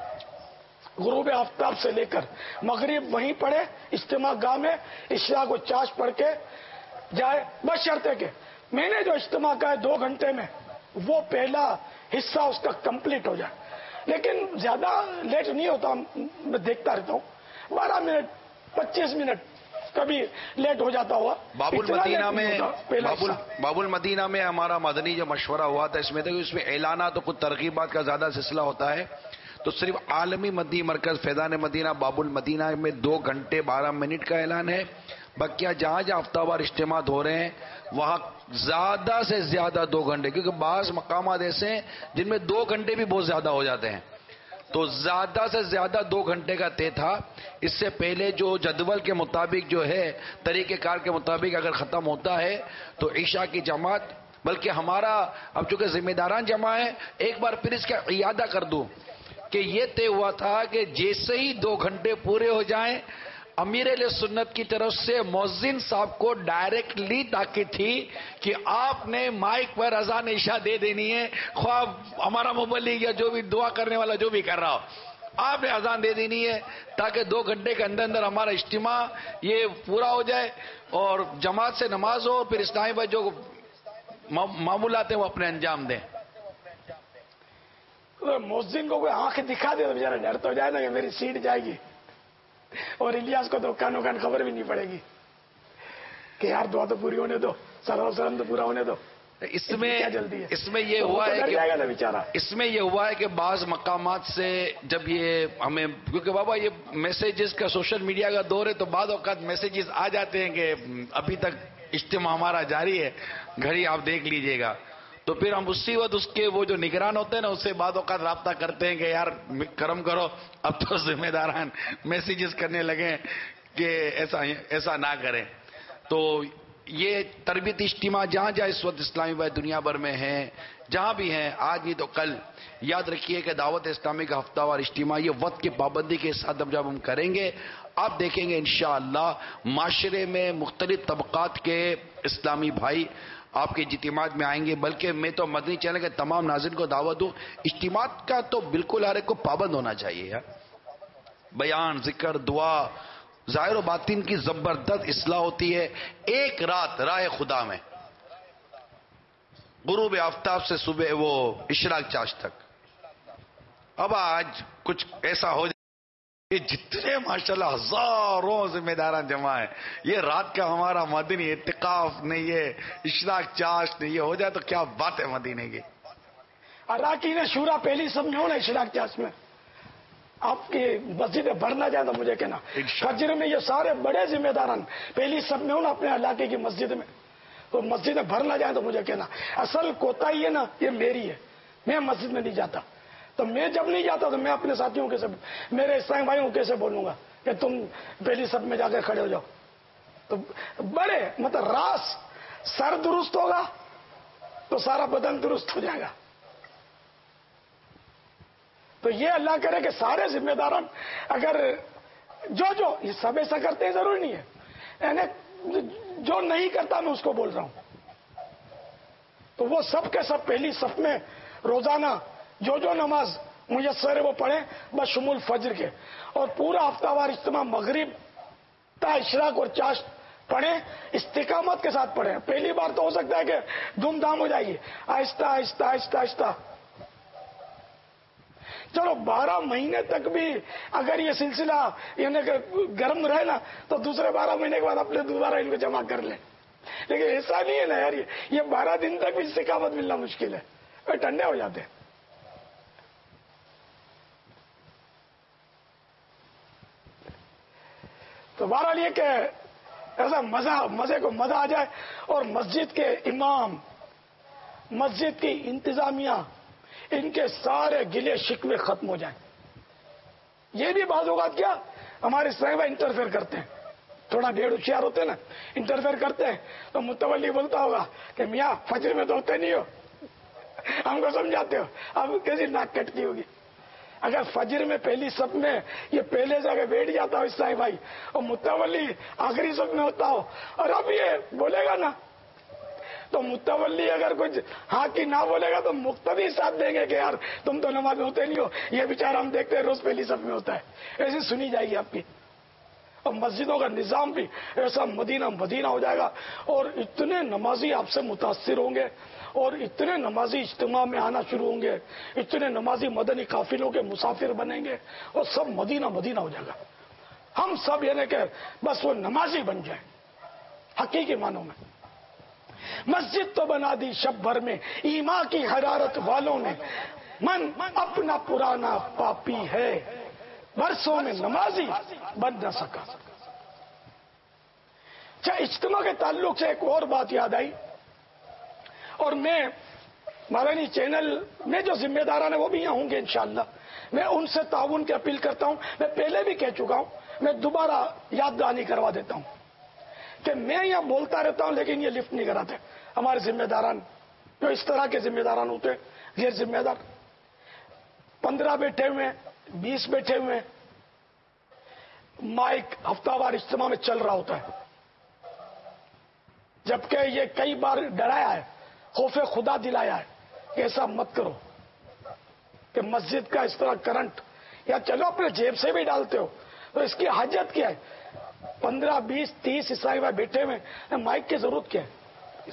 [SPEAKER 1] غروب آفتاب سے لے کر مغرب وہیں پڑھے اجتماع گاہ میں، اشراق و چاش پڑھ کے جائے، بس شرط ہے کہ میں نے جو اجتماع کا ہے دو گھنٹے میں وہ پہلا حصہ اس کا کمپلیٹ ہو جائے. لیکن زیادہ لیٹ نہیں ہوتا، میں دیکھتا رہتا ہوں بارہ منٹ پچیس منٹ کبھی لیٹ ہو جاتا ہوا.
[SPEAKER 2] باب المدینہ میں باب المدینہ میں ہمارا مدنی جو مشورہ ہوا تھا اس میں تھا کہ اس میں اعلانات اور کچھ ترغیبات کا زیادہ سلسلہ ہوتا ہے، تو صرف عالمی مدنی مرکز فیضان مدینہ باب المدینہ میں دو گھنٹے بارہ منٹ کا اعلان ہے. بقیہ جہاں جہاں ہفتہ وار اجتماعات ہو رہے ہیں وہاں زیادہ سے زیادہ دو گھنٹے، کیونکہ بعض مقامات ایسے ہیں جن میں دو گھنٹے بھی بہت زیادہ ہو جاتے ہیں، تو زیادہ سے زیادہ دو گھنٹے کا طے تھا. اس سے پہلے جو جدول کے مطابق جو ہے طریقہ کار کے مطابق اگر ختم ہوتا ہے تو عشاء کی جماعت، بلکہ ہمارا اب چونکہ ذمہ داران جمع ہے، ایک بار پھر اس کا اعادہ کر دوں کہ یہ طے ہوا تھا کہ جیسے ہی دو گھنٹے پورے ہو جائیں امیر اہل سنت کی طرف سے مؤذن صاحب کو ڈائریکٹلی تاکید تھی کہ آپ نے مائک پر اذان عشاء دے دینی ہے، خواہ ہمارا مبلغ یا جو بھی دعا کرنے والا جو بھی کر رہا ہو، آپ نے اذان دے دینی ہے تاکہ دو گھنٹے کے اندر اندر ہمارا اجتماع یہ پورا ہو جائے اور جماعت سے نماز ہو، پھر اسلامی بھائی جو معمولات ہیں وہ اپنے انجام دیں.
[SPEAKER 1] مؤذن کو کوئی آنکھ دکھا دے تو بیچارہ ڈر تو جائے نا کہ میری سیٹ جائے گی، اور الیاس کو تو کانوں کان خبر بھی نہیں پڑے گی کہ یار دعا تو پوری ہونے دو، صلی اللہ علیہ وسلم تو پورا ہونے دو.
[SPEAKER 2] اس میں اس میں یہ ہوا ہے کہ اس میں یہ ہوا ہے کہ بعض مقامات سے جب یہ ہمیں، کیونکہ بابا یہ میسیجز کا سوشل میڈیا کا دور ہے تو بعض اوقات میسیجز آ جاتے ہیں کہ ابھی تک اجتماع ہمارا جاری ہے، گھڑی آپ دیکھ لیجئے گا، تو پھر ہم اسی وقت اس کے وہ جو نگران ہوتے ہیں نا اس سے بعض اوقات رابطہ کرتے ہیں کہ یار کرم کرو، اب تو ذمہ داران میسیجز کرنے لگے کہ ایسا ایسا نہ کریں. تو یہ تربیتی اجتماع جہاں جہاں اس وقت اسلامی بھائی دنیا بھر میں ہیں، جہاں بھی ہیں، آج نہیں تو کل، یاد رکھیے کہ دعوت اسلامی کا ہفتہ وار اجتماع یہ وقت کی پابندی کے ساتھ جب ہم کریں گے آپ دیکھیں گے انشاءاللہ معاشرے میں مختلف طبقات کے اسلامی بھائی آپ کے اجتماعات میں آئیں گے. بلکہ میں تو مدنی چینل کے تمام ناظرین کو دعوت دوں، اجتماعات کا تو بالکل ہر ایک کو پابند ہونا چاہیے یار. بیان، ذکر، دعا، ظاہر و باطن کی زبردست اصلاح ہوتی ہے. ایک رات راہ خدا میں غروب آفتاب سے صبح وہ اشراق چاش تک. اب آج کچھ ایسا ہو جائے یہ جتنے ماشاءاللہ ہزاروں ذمہ داران جمع ہیں، یہ رات کا ہمارا مدنی اعتکاف نہیں، یہ اشراق چاش نہیں، یہ ہو جائے تو کیا بات ہے مدینے کی.
[SPEAKER 1] اراکین شورا پہلی سمجھو نا اشراق چاش میں آپ کی مسجدیں بھر نہ جائے تو مجھے کہنا. فجر میں یہ سارے بڑے ذمہ داران پہلی سب میں ہو نا اپنے علاقے کی مسجد میں، تو مسجدیں بھر نہ جائیں تو مجھے کہنا. اصل کوتاہی ہے نا یہ میری ہے، میں مسجد میں نہیں جاتا، تو میں جب نہیں جاتا تو میں اپنے ساتھیوں کے سب میرے اسلامی بھائیوں کو کیسے بولوں گا کہ تم پہلی سب میں جا کے کھڑے ہو جاؤ. تو بڑے مطلب راس سر درست ہوگا تو سارا بدن درست ہو جائے گا. تو یہ اللہ کرے کہ سارے ذمہ داران اگر جو جو یہ سب ایسا کرتے ہیں ضروری نہیں ہے، یعنی جو نہیں کرتا میں اس کو بول رہا ہوں، تو وہ سب کے سب پہلی صف میں روزانہ جو جو نماز میسر ہے وہ پڑھیں بشمول فجر کے، اور پورا ہفتہ وار اجتماع مغرب تا اشراق اور چاش پڑھیں، استقامت کے ساتھ پڑھیں. پہلی بار تو ہو سکتا ہے کہ دھوم دھام ہو جائے گی، آہستہ آہستہ آہستہ آہستہ چلو بارہ مہینے تک بھی اگر یہ سلسلہ یعنی کہ گرم رہے نا تو دوسرے بارہ مہینے کے بعد اپنے دوبارہ ان کو جمع کر لیں. لیکن ایسا نہیں ہے نا یار، یہ بارہ دن تک بھی استقامت ملنا مشکل ہے، وہ ٹھنڈے ہو جاتے ہیں. تو بہرحال یہ کہ ایسا مزہ مزے کو مزہ آ جائے اور مسجد کے امام، مسجد کی انتظامیہ، ان کے سارے گلے شکوے ختم ہو جائیں. یہ بھی بعض اوقات کیا ہمارے صاحبہ انٹرفیئر کرتے ہیں، تھوڑا ڈھیر ہوشیار ہوتے ہیں نا، انٹرفیئر کرتے ہیں تو متولی بولتا ہوگا کہ میاں فجر میں تو ہوتے نہیں ہو، ہم کو سمجھاتے ہو، اب کیسی ناک کٹتی ہوگی. اگر فجر میں پہلی صف میں یہ پہلے سے اگر بیٹھ جاتا ہو عیسائی بھائی اور متولی آخری صف میں ہوتا ہو، اور اب یہ بولے گا نا تو متولی اگر کچھ ہاں کی نہ بولے گا تو مقتدی ساتھ دیں گے کہ یار تم تو نماز میں ہوتے نہیں ہو، یہ بیچارہ ہم دیکھتے ہیں روز پہلی صف میں ہوتا ہے، ایسی سنی جائے گی آپ کی. اور مسجدوں کا نظام بھی ایسا مدینہ مدینہ ہو جائے گا، اور اتنے نمازی آپ سے متاثر ہوں گے، اور اتنے نمازی اجتماع میں آنا شروع ہوں گے، اتنے نمازی مدنی قافلوں کے مسافر بنیں گے، اور سب مدینہ مدینہ ہو جائے گا. ہم سب یعنی کہ بس وہ نمازی بن جائیں حقیقی معنوں میں. مسجد تو بنا دی شب بھر میں ایمان کی حرارت والوں نے، من اپنا پرانا پاپی ہے برسوں میں نمازی بن نہ سکا. اچھا، اجتماع کے تعلق سے ایک اور بات یاد آئی، اور میں مدنی چینل میں جو ذمہ داران ہیں وہ بھی یہاں ہوں گے انشاءاللہ، میں ان سے تعاون کی اپیل کرتا ہوں. میں پہلے بھی کہہ چکا ہوں، میں دوبارہ یاد دہانی کروا دیتا ہوں کہ میں یہاں بولتا رہتا ہوں لیکن یہ لفٹ نہیں کراتے ہمارے ذمہ داران، جو اس طرح کے ذمہ داران ہوتے ہیں غیر ذمہ دار. پندرہ بیٹھے ہوئے، بیس بیٹھے ہوئے، مائک ہفتہ وار اجتماع میں چل رہا ہوتا ہے، جبکہ یہ کئی بار ڈرایا ہے، خوف خدا دلایا ہے کہ ایسا مت کرو کہ مسجد کا اس طرح کرنٹ، یا چلو اپنے جیب سے بھی ڈالتے ہو تو اس کی حاجت کیا ہے؟ پندرہ بیس تیس عیسائی بھائی بیٹھے ہوئے، مائک کی ضرورت کیا ہے؟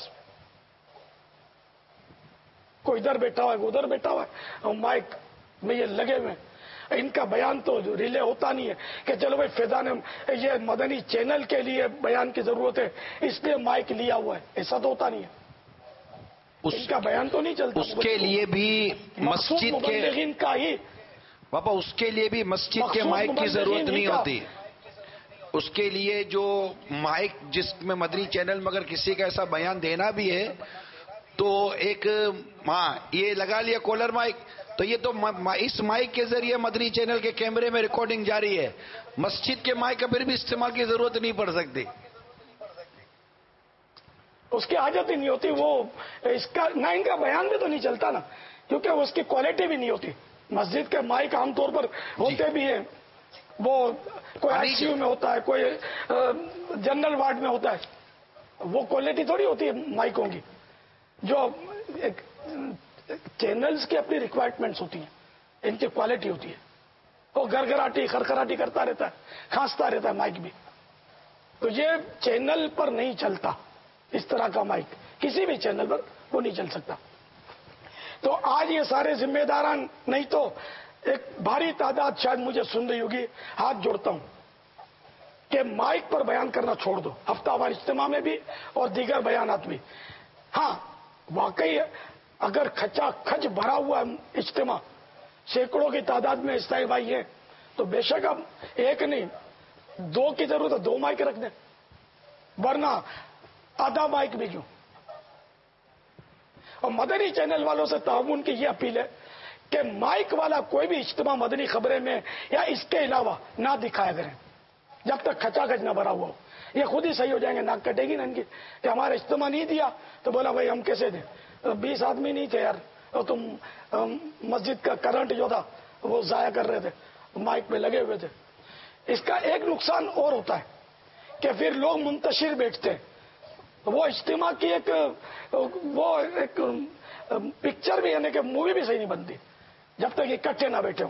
[SPEAKER 1] کوئی ادھر بیٹھا ہوا ہے، کوئی ادھر بیٹھا ہوا ہے، اور مائک میں یہ لگے ہوئے. ان کا بیان تو ریلے ہوتا نہیں ہے کہ چلو بھائی فیضان یہ مدنی چینل کے لیے بیان کی ضرورت ہے اس لیے مائک لیا ہوا ہے، ایسا تو ہوتا نہیں ہے. اس کا بیان تو نہیں چلتا.
[SPEAKER 2] اس کے لیے بھی مسجد کے
[SPEAKER 1] کا ہی
[SPEAKER 2] پاپا اس کے لیے بھی مسجد کے مائک کی ضرورت نہیں ہوتی. اس کے لیے جو مائک جس میں مدنی چینل میں اگر کسی کا ایسا بیان دینا بھی ہے تو ایک ہاں یہ لگا لیا کالر مائک، تو یہ تو اس مائک کے ذریعے مدنی چینل کے کیمرے میں ریکارڈنگ جاری ہے. مسجد کے مائک کا پھر بھی استعمال کی ضرورت نہیں پڑ سکتی،
[SPEAKER 1] اس کی حاجت ہی نہیں ہوتی. وہ اس کا نہ ان کا بیان بھی تو نہیں چلتا نا، کیونکہ اس کی کوالٹی بھی نہیں ہوتی. مسجد کے مائک عام طور پر ہوتے بھی ہیں، وہ کوئی آئی سی یو میں ہوتا ہے، کوئی جنرل وارڈ میں ہوتا ہے، وہ کوالٹی تھوڑی ہوتی ہے مائکوں کی. جو چینلز کی اپنی ریکوائرمنٹس ہوتی ہیں، ان کی کوالٹی ہوتی ہے. وہ گھرگھراٹی خرخراٹی کرتا رہتا ہے، کھانستا رہتا ہے مائک بھی. تو یہ چینل پر نہیں چلتا اس طرح کا مائک، کسی بھی چینل پر وہ نہیں چل سکتا. تو آج یہ سارے ذمہ داران نہیں تو ایک بھاری تعداد شاید مجھے سن رہی ہوگی، ہاتھ جوڑتا ہوں کہ مائک پر بیان کرنا چھوڑ دو، ہفتہ وار اجتماع میں بھی اور دیگر بیانات بھی. ہاں واقعی اگر کھچا کھچ بھرا ہوا اجتماع، سینکڑوں کی تعداد میں عیسائی بھائی ہیں، تو بے شک اب ایک نہیں دو کی ضرورت ہے، دو مائک رکھ دیں، ورنہ آدھا مائک بھی کیوں. اور مدنی چینل والوں سے تعاون کی یہ اپیل ہے کہ مائک والا کوئی بھی اجتماع مدنی خبریں میں یا اس کے علاوہ نہ دکھایا کریں جب تک کھچا کھچ نہ بھرا ہوا ہو. یہ خود ہی صحیح ہو جائیں گے، ناک کٹے گی نا ان کی کہ ہمارا اجتماع نہیں دیا تو بولا بھائی ہم کیسے دیں، بیس آدمی نہیں تھے یار، اور تم مسجد کا کرنٹ جو تھا وہ ضائع کر رہے تھے، مائک میں لگے ہوئے تھے. اس کا ایک نقصان اور ہوتا ہے کہ پھر لوگ منتشر بیٹھتے ہیں، وہ اجتماع کی ایک وہ ایک پکچر بھی یعنی کہ مووی بھی صحیح نہیں بنتی جب تک اکٹھے نہ بیٹھے ہوں.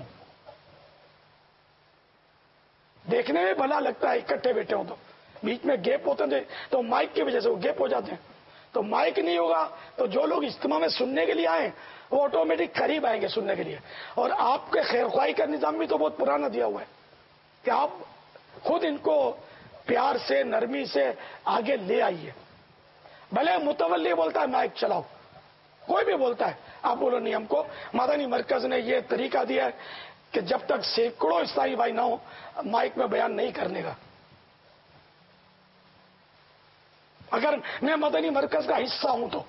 [SPEAKER 1] دیکھنے میں بھلا لگتا ہے اکٹھے بیٹھے ہوں، تو بیچ میں گیپ ہوتے تھے تو مائک کی وجہ سے وہ گیپ ہو جاتے ہیں. تو مائک نہیں ہوگا تو جو لوگ اجتماع میں سننے کے لیے آئے وہ آٹومیٹک قریب آئیں گے سننے کے لیے. اور آپ کے خیر خواہی کا نظام بھی تو بہت پرانا دیا ہوا ہے کہ آپ خود ان کو پیار سے نرمی سے آگے لے آئیے. بھلے متولی بولتا ہے مائک چلاؤ، کوئی بھی بولتا ہے، آپ بولو نہیں، ہم کو مدنی مرکز نے یہ طریقہ دیا ہے کہ جب تک سینکڑوں عیسائی بھائی نہ ہو مائک میں بیان نہیں کرنے کا. اگر میں مدنی مرکز کا حصہ ہوں تو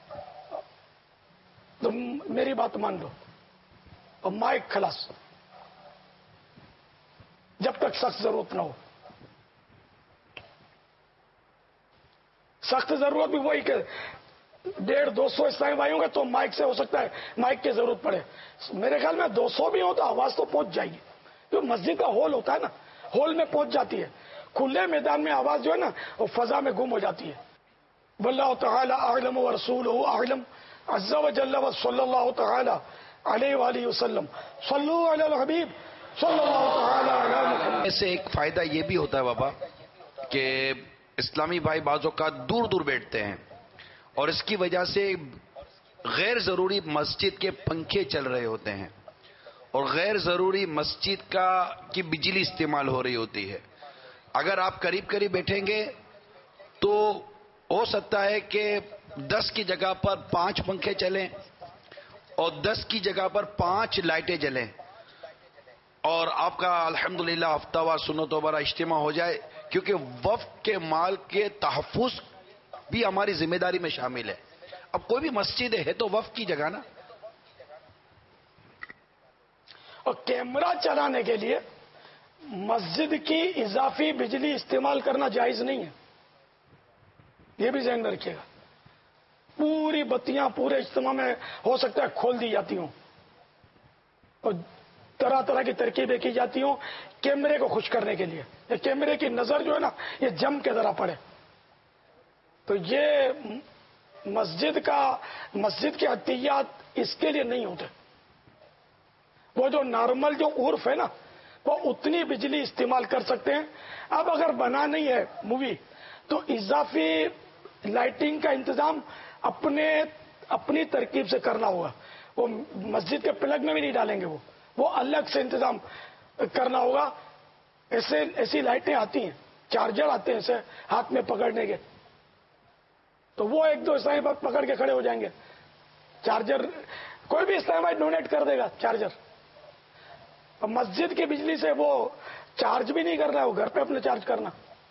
[SPEAKER 1] تو میری بات مان لو اور مائک خلاص جب تک سخت ضرورت نہ ہو. سخت ضرورت بھی وہی کہ ڈیڑھ دو سو عیسائی بھائی ہوں گے تو مائک سے ہو سکتا ہے مائک کی ضرورت پڑے. میرے خیال میں دو سو بھی ہو تو آواز تو پہنچ جائے گی، جو مسجد کا ہال ہوتا ہے نا، ہال میں پہنچ جاتی ہے. کھلے میدان میں آواز جو ہے نا وہ فضا میں گم ہو جاتی ہے. واللہ تعالی اعلم ورسولہ اعلم عز وجل وصلی اللہ تعالی علیہ وآلہ وسلم صلو علی الحبیب صلی اللہ تعالی علی محمد.
[SPEAKER 2] اس سے ایک فائدہ یہ بھی ہوتا ہے بابا کہ اسلامی بھائی بعض اوقات دور دور بیٹھتے ہیں اور اس کی وجہ سے غیر ضروری مسجد کے پنکھے چل رہے ہوتے ہیں اور غیر ضروری مسجد کا کی بجلی استعمال ہو رہی ہوتی ہے. اگر آپ قریب قریب بیٹھیں گے تو ہو سکتا ہے کہ دس کی جگہ پر پانچ پنکھے چلیں اور دس کی جگہ پر پانچ لائٹیں جلیں اور آپ کا الحمدللہ ہفتہ وار سنت و برا اجتماع ہو جائے، کیونکہ وقف کے مال کے تحفظ بھی ہماری ذمہ داری میں شامل ہے. اب کوئی بھی مسجد ہے تو وقف کی جگہ نا.
[SPEAKER 1] اور کیمرہ چلانے کے لیے مسجد کی اضافی بجلی استعمال کرنا جائز نہیں ہے، یہ بھی ذہن میں رکھیے گا. پوری بتیاں پورے اجتماع میں ہو سکتا ہے کھول دی جاتی ہوں اور طرح طرح کی ترکیبیں کی جاتی ہوں کیمرے کو خوش کرنے کے لیے. یہ کیمرے کی نظر جو ہے نا یہ جم کے ذرا پڑے تو یہ مسجد کا مسجد کے عطیات اس کے لیے نہیں ہوتے. وہ جو نارمل جو عرف ہے نا وہ اتنی بجلی استعمال کر سکتے ہیں. اب اگر بنا نہیں ہے مووی تو اضافی لائٹنگ کا انتظام اپنے اپنی ترکیب سے کرنا ہوگا. وہ مسجد کے پلگ میں بھی نہیں ڈالیں گے، وہ وہ الگ سے انتظام کرنا ہوگا. ایسے ایسی لائٹیں آتی ہیں، چارجر آتے ہیں ایسے ہاتھ میں پکڑنے کے، تو وہ ایک دو اسلامی بھائی پکڑ کے کھڑے ہو جائیں گے. چارجر کوئی بھی اسلامی بھائی ڈونیٹ کر دے گا چارجر. اب مسجد کی بجلی سے وہ چارج بھی نہیں کرنا ہے، وہ گھر پہ اپنے چارج کرنا.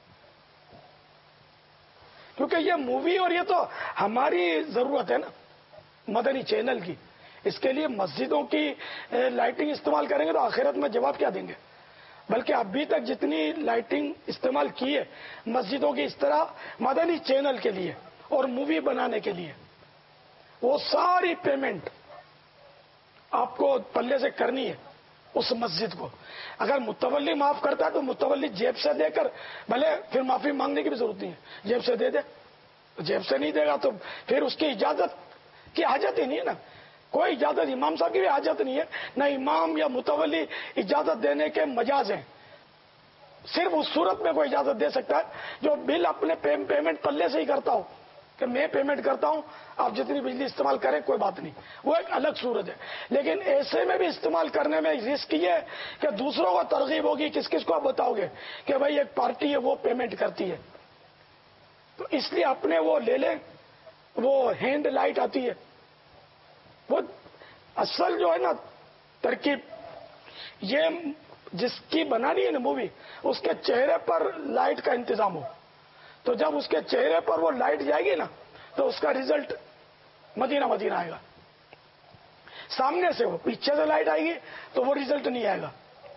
[SPEAKER 1] کیونکہ یہ مووی اور یہ تو ہماری ضرورت ہے نا مدنی چینل کی. اس کے لیے مسجدوں کی لائٹنگ استعمال کریں گے تو آخرت میں جواب کیا دیں گے؟ بلکہ ابھی تک جتنی لائٹنگ استعمال کی ہے مسجدوں کی اس طرح مدنی چینل کے لیے اور مووی بنانے کے لیے، وہ ساری پیمنٹ آپ کو پلے سے کرنی ہے اس مسجد کو. اگر متولی معاف کرتا ہے تو متولی جیب سے دے کر، بھلے پھر معافی مانگنے کی بھی ضرورت نہیں ہے، جیب سے دے دے. جیب سے نہیں دے گا تو پھر اس کی اجازت کی حاجت ہی نہیں ہے نا. کوئی اجازت امام صاحب کی بھی حاجت نہیں ہے، نہ امام یا متولی اجازت دینے کے مجاز ہیں. صرف اس صورت میں کوئی اجازت دے سکتا ہے جو بل اپنے پیمنٹ پلے سے ہی کرتا ہو کہ میں پیمنٹ کرتا ہوں، آپ جتنی بجلی استعمال کریں کوئی بات نہیں، وہ ایک الگ صورت ہے. لیکن ایسے میں بھی استعمال کرنے میں رسک یہ ہے کہ دوسروں کو ترغیب ہوگی. کس کس کو آپ بتاؤ گے کہ بھائی ایک پارٹی ہے وہ پیمنٹ کرتی ہے، تو اس لیے اپنے وہ لے لیں. وہ ہینڈ لائٹ آتی ہے، وہ اصل جو ہے نا ترکیب یہ جس کی بنانی ہے نا مووی، اس کے چہرے پر لائٹ کا انتظام ہو. تو جب اس کے چہرے پر وہ لائٹ جائے گی نا تو اس کا ریزلٹ مدینہ مدینہ آئے گا. سامنے سے وہ پیچھے سے لائٹ آئے گی تو وہ ریزلٹ نہیں آئے گا.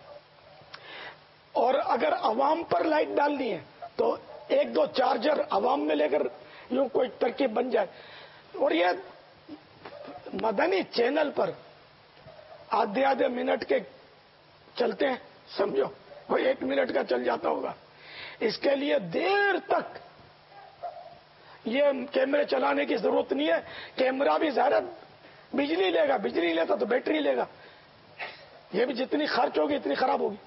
[SPEAKER 1] اور اگر عوام پر لائٹ ڈالنی ہے تو ایک دو چارجر عوام میں لے کر یوں کوئی ترکیب بن جائے. اور یہ مدنی چینل پر آدھے آدھے منٹ کے چلتے ہیں، سمجھو کوئی ایک منٹ کا چل جاتا ہوگا. اس کے لیے دیر تک یہ کیمرے چلانے کی ضرورت نہیں ہے. کیمرہ بھی ظاہر بجلی لے گا، بجلی لیتا تو بیٹری لے گا، یہ بھی جتنی خرچ ہوگی اتنی خراب ہوگی.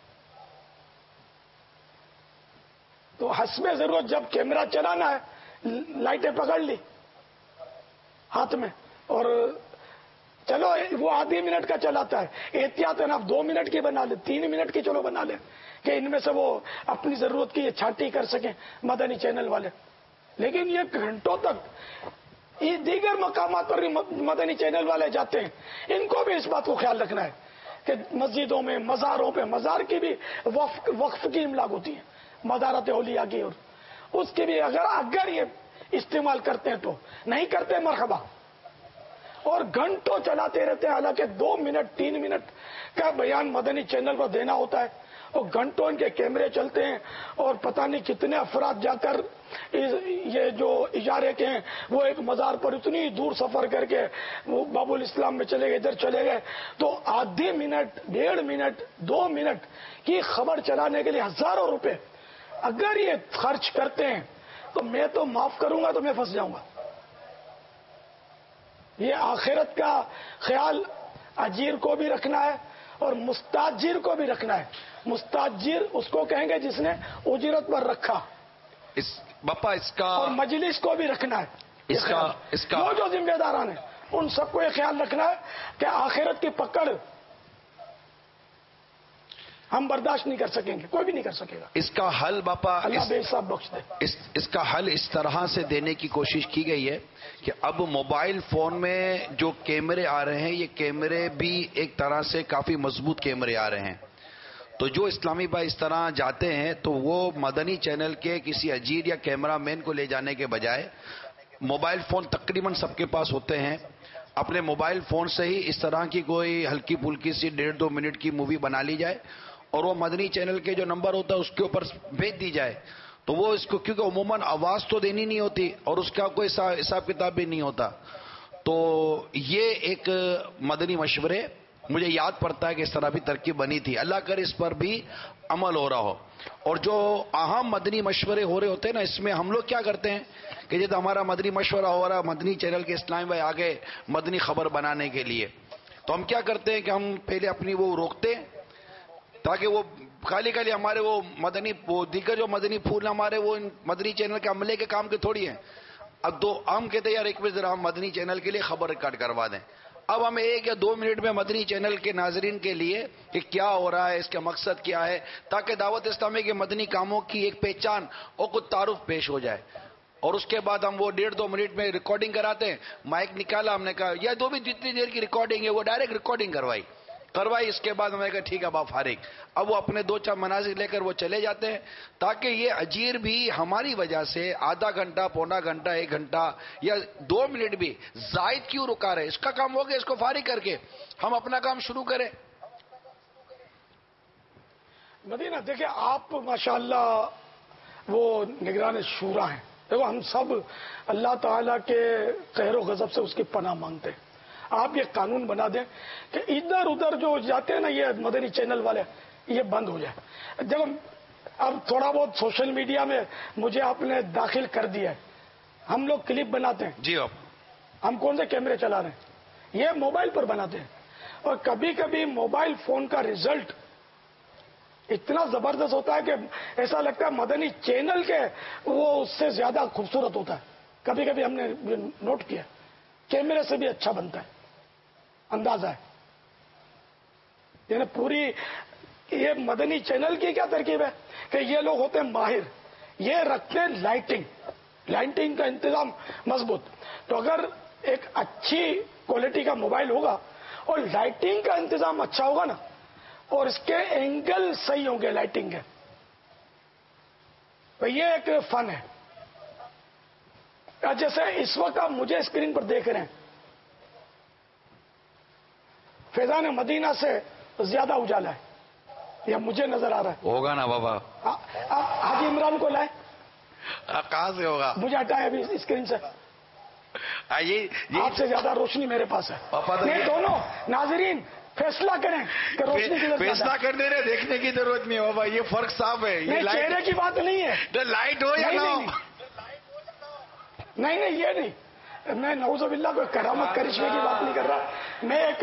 [SPEAKER 1] تو حسب ضرورت جب کیمرہ چلانا ہے لائٹیں پکڑ لی ہاتھ میں اور چلو وہ آدھی منٹ کا چلاتا ہے، احتیاط ہے نا، آپ دو منٹ کی بنا لیں، تین منٹ کی چلو بنا لیں کہ ان میں سے وہ اپنی ضرورت کی چھانٹی کر سکیں مدنی چینل والے. لیکن یہ گھنٹوں تک یہ دیگر مقامات پر بھی مدنی چینل والے جاتے ہیں. ان کو بھی اس بات کو خیال رکھنا ہے کہ مسجدوں میں، مزاروں پہ، مزار کی بھی وقف وقف کی املاک ہوتی ہے، مزارات اولیاء کی، اور اس کی بھی اگر اگر یہ استعمال کرتے ہیں تو، نہیں کرتے مرحبا. اور گھنٹوں چلاتے رہتے ہیں، حالانکہ دو منٹ تین منٹ کا بیان مدنی چینل پر دینا ہوتا ہے اور گھنٹوں ان کے کیمرے چلتے ہیں. اور پتہ نہیں کتنے افراد جا کر یہ جو اجارے کے ہیں وہ ایک مزار پر اتنی دور سفر کر کے وہ باب الاسلام میں چلے گئے، ادھر چلے گئے، تو آدھی منٹ، ڈیڑھ منٹ، دو منٹ کی خبر چلانے کے لیے ہزاروں روپے اگر یہ خرچ کرتے ہیں تو میں تو معاف کروں گا تو میں پھنس جاؤں گا. یہ آخرت کا خیال اجیر کو بھی رکھنا ہے اور مستاجر کو بھی رکھنا ہے. مستاجر اس کو کہیں گے جس نے اجرت پر رکھا.
[SPEAKER 2] اس باپا اس کا
[SPEAKER 1] اور مجلس کو بھی رکھنا ہے.
[SPEAKER 2] اس کا اس کا
[SPEAKER 1] وہ جو ذمہ داران ہیں ان سب کو یہ خیال رکھنا ہے کہ آخرت کی پکڑ ہم برداشت نہیں کر سکیں گے, کوئی بھی نہیں کر سکے گا.
[SPEAKER 2] اس کا حل باپا
[SPEAKER 1] اللہ بے حساب بخش دے.
[SPEAKER 2] اس اس کا حل اس طرح سے دینے کی کوشش کی گئی ہے کہ اب موبائل فون میں جو کیمرے آ رہے ہیں یہ کیمرے بھی ایک طرح سے کافی مضبوط کیمرے آ رہے ہیں. تو جو اسلامی بھائی اس طرح جاتے ہیں تو وہ مدنی چینل کے کسی اجیر یا کیمرہ مین کو لے جانے کے بجائے موبائل فون تقریباً سب کے پاس ہوتے ہیں, اپنے موبائل فون سے ہی اس طرح کی کوئی ہلکی پھلکی سی ڈیڑھ دو منٹ کی مووی بنا لی جائے اور وہ مدنی چینل کے جو نمبر ہوتا ہے اس کے اوپر بھیج دی جائے. تو وہ اس کو کیونکہ عموماً آواز تو دینی نہیں ہوتی اور اس کا کوئی حساب کتاب بھی نہیں ہوتا. تو یہ ایک مدنی مشورے مجھے یاد پڑتا ہے کہ اس طرح بھی ترکیب بنی تھی. اللہ کر اس پر بھی عمل ہو رہا ہو. اور جو اہم مدنی مشورے ہو رہے ہوتے ہیں نا, اس میں ہم لوگ کیا کرتے ہیں کہ جب ہمارا مدنی مشورہ ہو رہا مدنی چینل کے اسلامی بھائی آگے مدنی خبر بنانے کے لیے, تو ہم کیا کرتے ہیں کہ ہم پہلے اپنی وہ روکتے ہیں تاکہ وہ خالی خالی ہمارے وہ مدنی وہ دیگر جو مدنی پھول ہمارے وہ مدنی چینل کے عملے کے کام کے تھوڑی ہیں. اب دو ہم کہتے ہیں یار ایک بار ذرا ہم مدنی چینل کے لیے خبر ریکارڈ کروا دیں. اب ہم ایک یا دو منٹ میں مدنی چینل کے ناظرین کے لیے کہ کیا ہو رہا ہے, اس کا مقصد کیا ہے, تاکہ دعوت اسلامی کے مدنی کاموں کی ایک پہچان اور کچھ تعارف پیش ہو جائے. اور اس کے بعد ہم وہ ڈیڑھ دو منٹ میں ریکارڈنگ کراتے ہیں. مائک نکالا, ہم نے کہا یا دو بھی جتنی دیر کی ریکارڈنگ ہے وہ ڈائریکٹ ریکارڈنگ کروائی کروائی اس کے بعد ہم نے کہا ٹھیک ہے باب فارغ. اب وہ اپنے دو چار مناظر لے کر وہ چلے جاتے ہیں تاکہ یہ اجیر بھی ہماری وجہ سے آدھا گھنٹہ پونا گھنٹہ ایک گھنٹہ یا دو منٹ بھی زائد کیوں رکا رہے. اس کا کام ہو گیا, اس کو فارغ کر کے ہم اپنا کام شروع کریں.
[SPEAKER 1] مدینہ دیکھیں آپ ماشاءاللہ وہ نگران شورا ہیں. دیکھو ہم سب اللہ تعالیٰ کے قہر و غضب سے اس کی پناہ مانگتے ہیں. آپ یہ قانون بنا دیں کہ ادھر ادھر جو جاتے ہیں نا یہ مدنی چینل والے, یہ بند ہو جائے. جب اب تھوڑا بہت سوشل میڈیا میں مجھے آپ نے داخل کر دیا ہے, ہم لوگ کلپ بناتے ہیں.
[SPEAKER 2] جی آپ
[SPEAKER 1] ہم کون سے کیمرے چلا رہے ہیں, یہ موبائل پر بناتے ہیں. اور کبھی کبھی موبائل فون کا ریزلٹ اتنا زبردست ہوتا ہے کہ ایسا لگتا ہے مدنی چینل کے وہ اس سے زیادہ خوبصورت ہوتا ہے. کبھی کبھی ہم نے نوٹ کیا کیمرے سے بھی اچھا بنتا ہے. اندازہ ہے یعنی پوری یہ مدنی چینل کی کیا ترکیب ہے کہ یہ لوگ ہوتے ہیں ماہر, یہ رکھتے ہیں لائٹنگ لائٹنگ کا انتظام مضبوط. تو اگر ایک اچھی کوالٹی کا موبائل ہوگا اور لائٹنگ کا انتظام اچھا ہوگا نا, اور اس کے اینگل صحیح ہوں گے لائٹنگ کے, تو یہ ایک فن ہے. جیسے اس وقت آپ مجھے اسکرین پر دیکھ رہے ہیں, فیضان مدینہ سے زیادہ اجالا ہے, یا مجھے نظر آ رہا ہے.
[SPEAKER 2] ہوگا نا بابا.
[SPEAKER 1] حاجی عمران کو لائے,
[SPEAKER 2] کہاں سے ہوگا,
[SPEAKER 1] مجھے ہٹائے ابھی اسکرین سے. آپ سے زیادہ روشنی میرے پاس ہے. یہ دونوں ناظرین فیصلہ کریں کہ روشنی کی
[SPEAKER 2] فیصلہ کرنے رہے, دیکھنے کی ضرورت نہیں بابا, یہ فرق صاف ہے. یہ
[SPEAKER 1] چہرے کی بات نہیں ہے,
[SPEAKER 2] لائٹ ہو یا نہ ہو.
[SPEAKER 1] نہیں نہیں یہ نہیں, میں نعوذ باللہ کوئی کرامت کرشمے کی بات نہیں کر رہا, میں ایک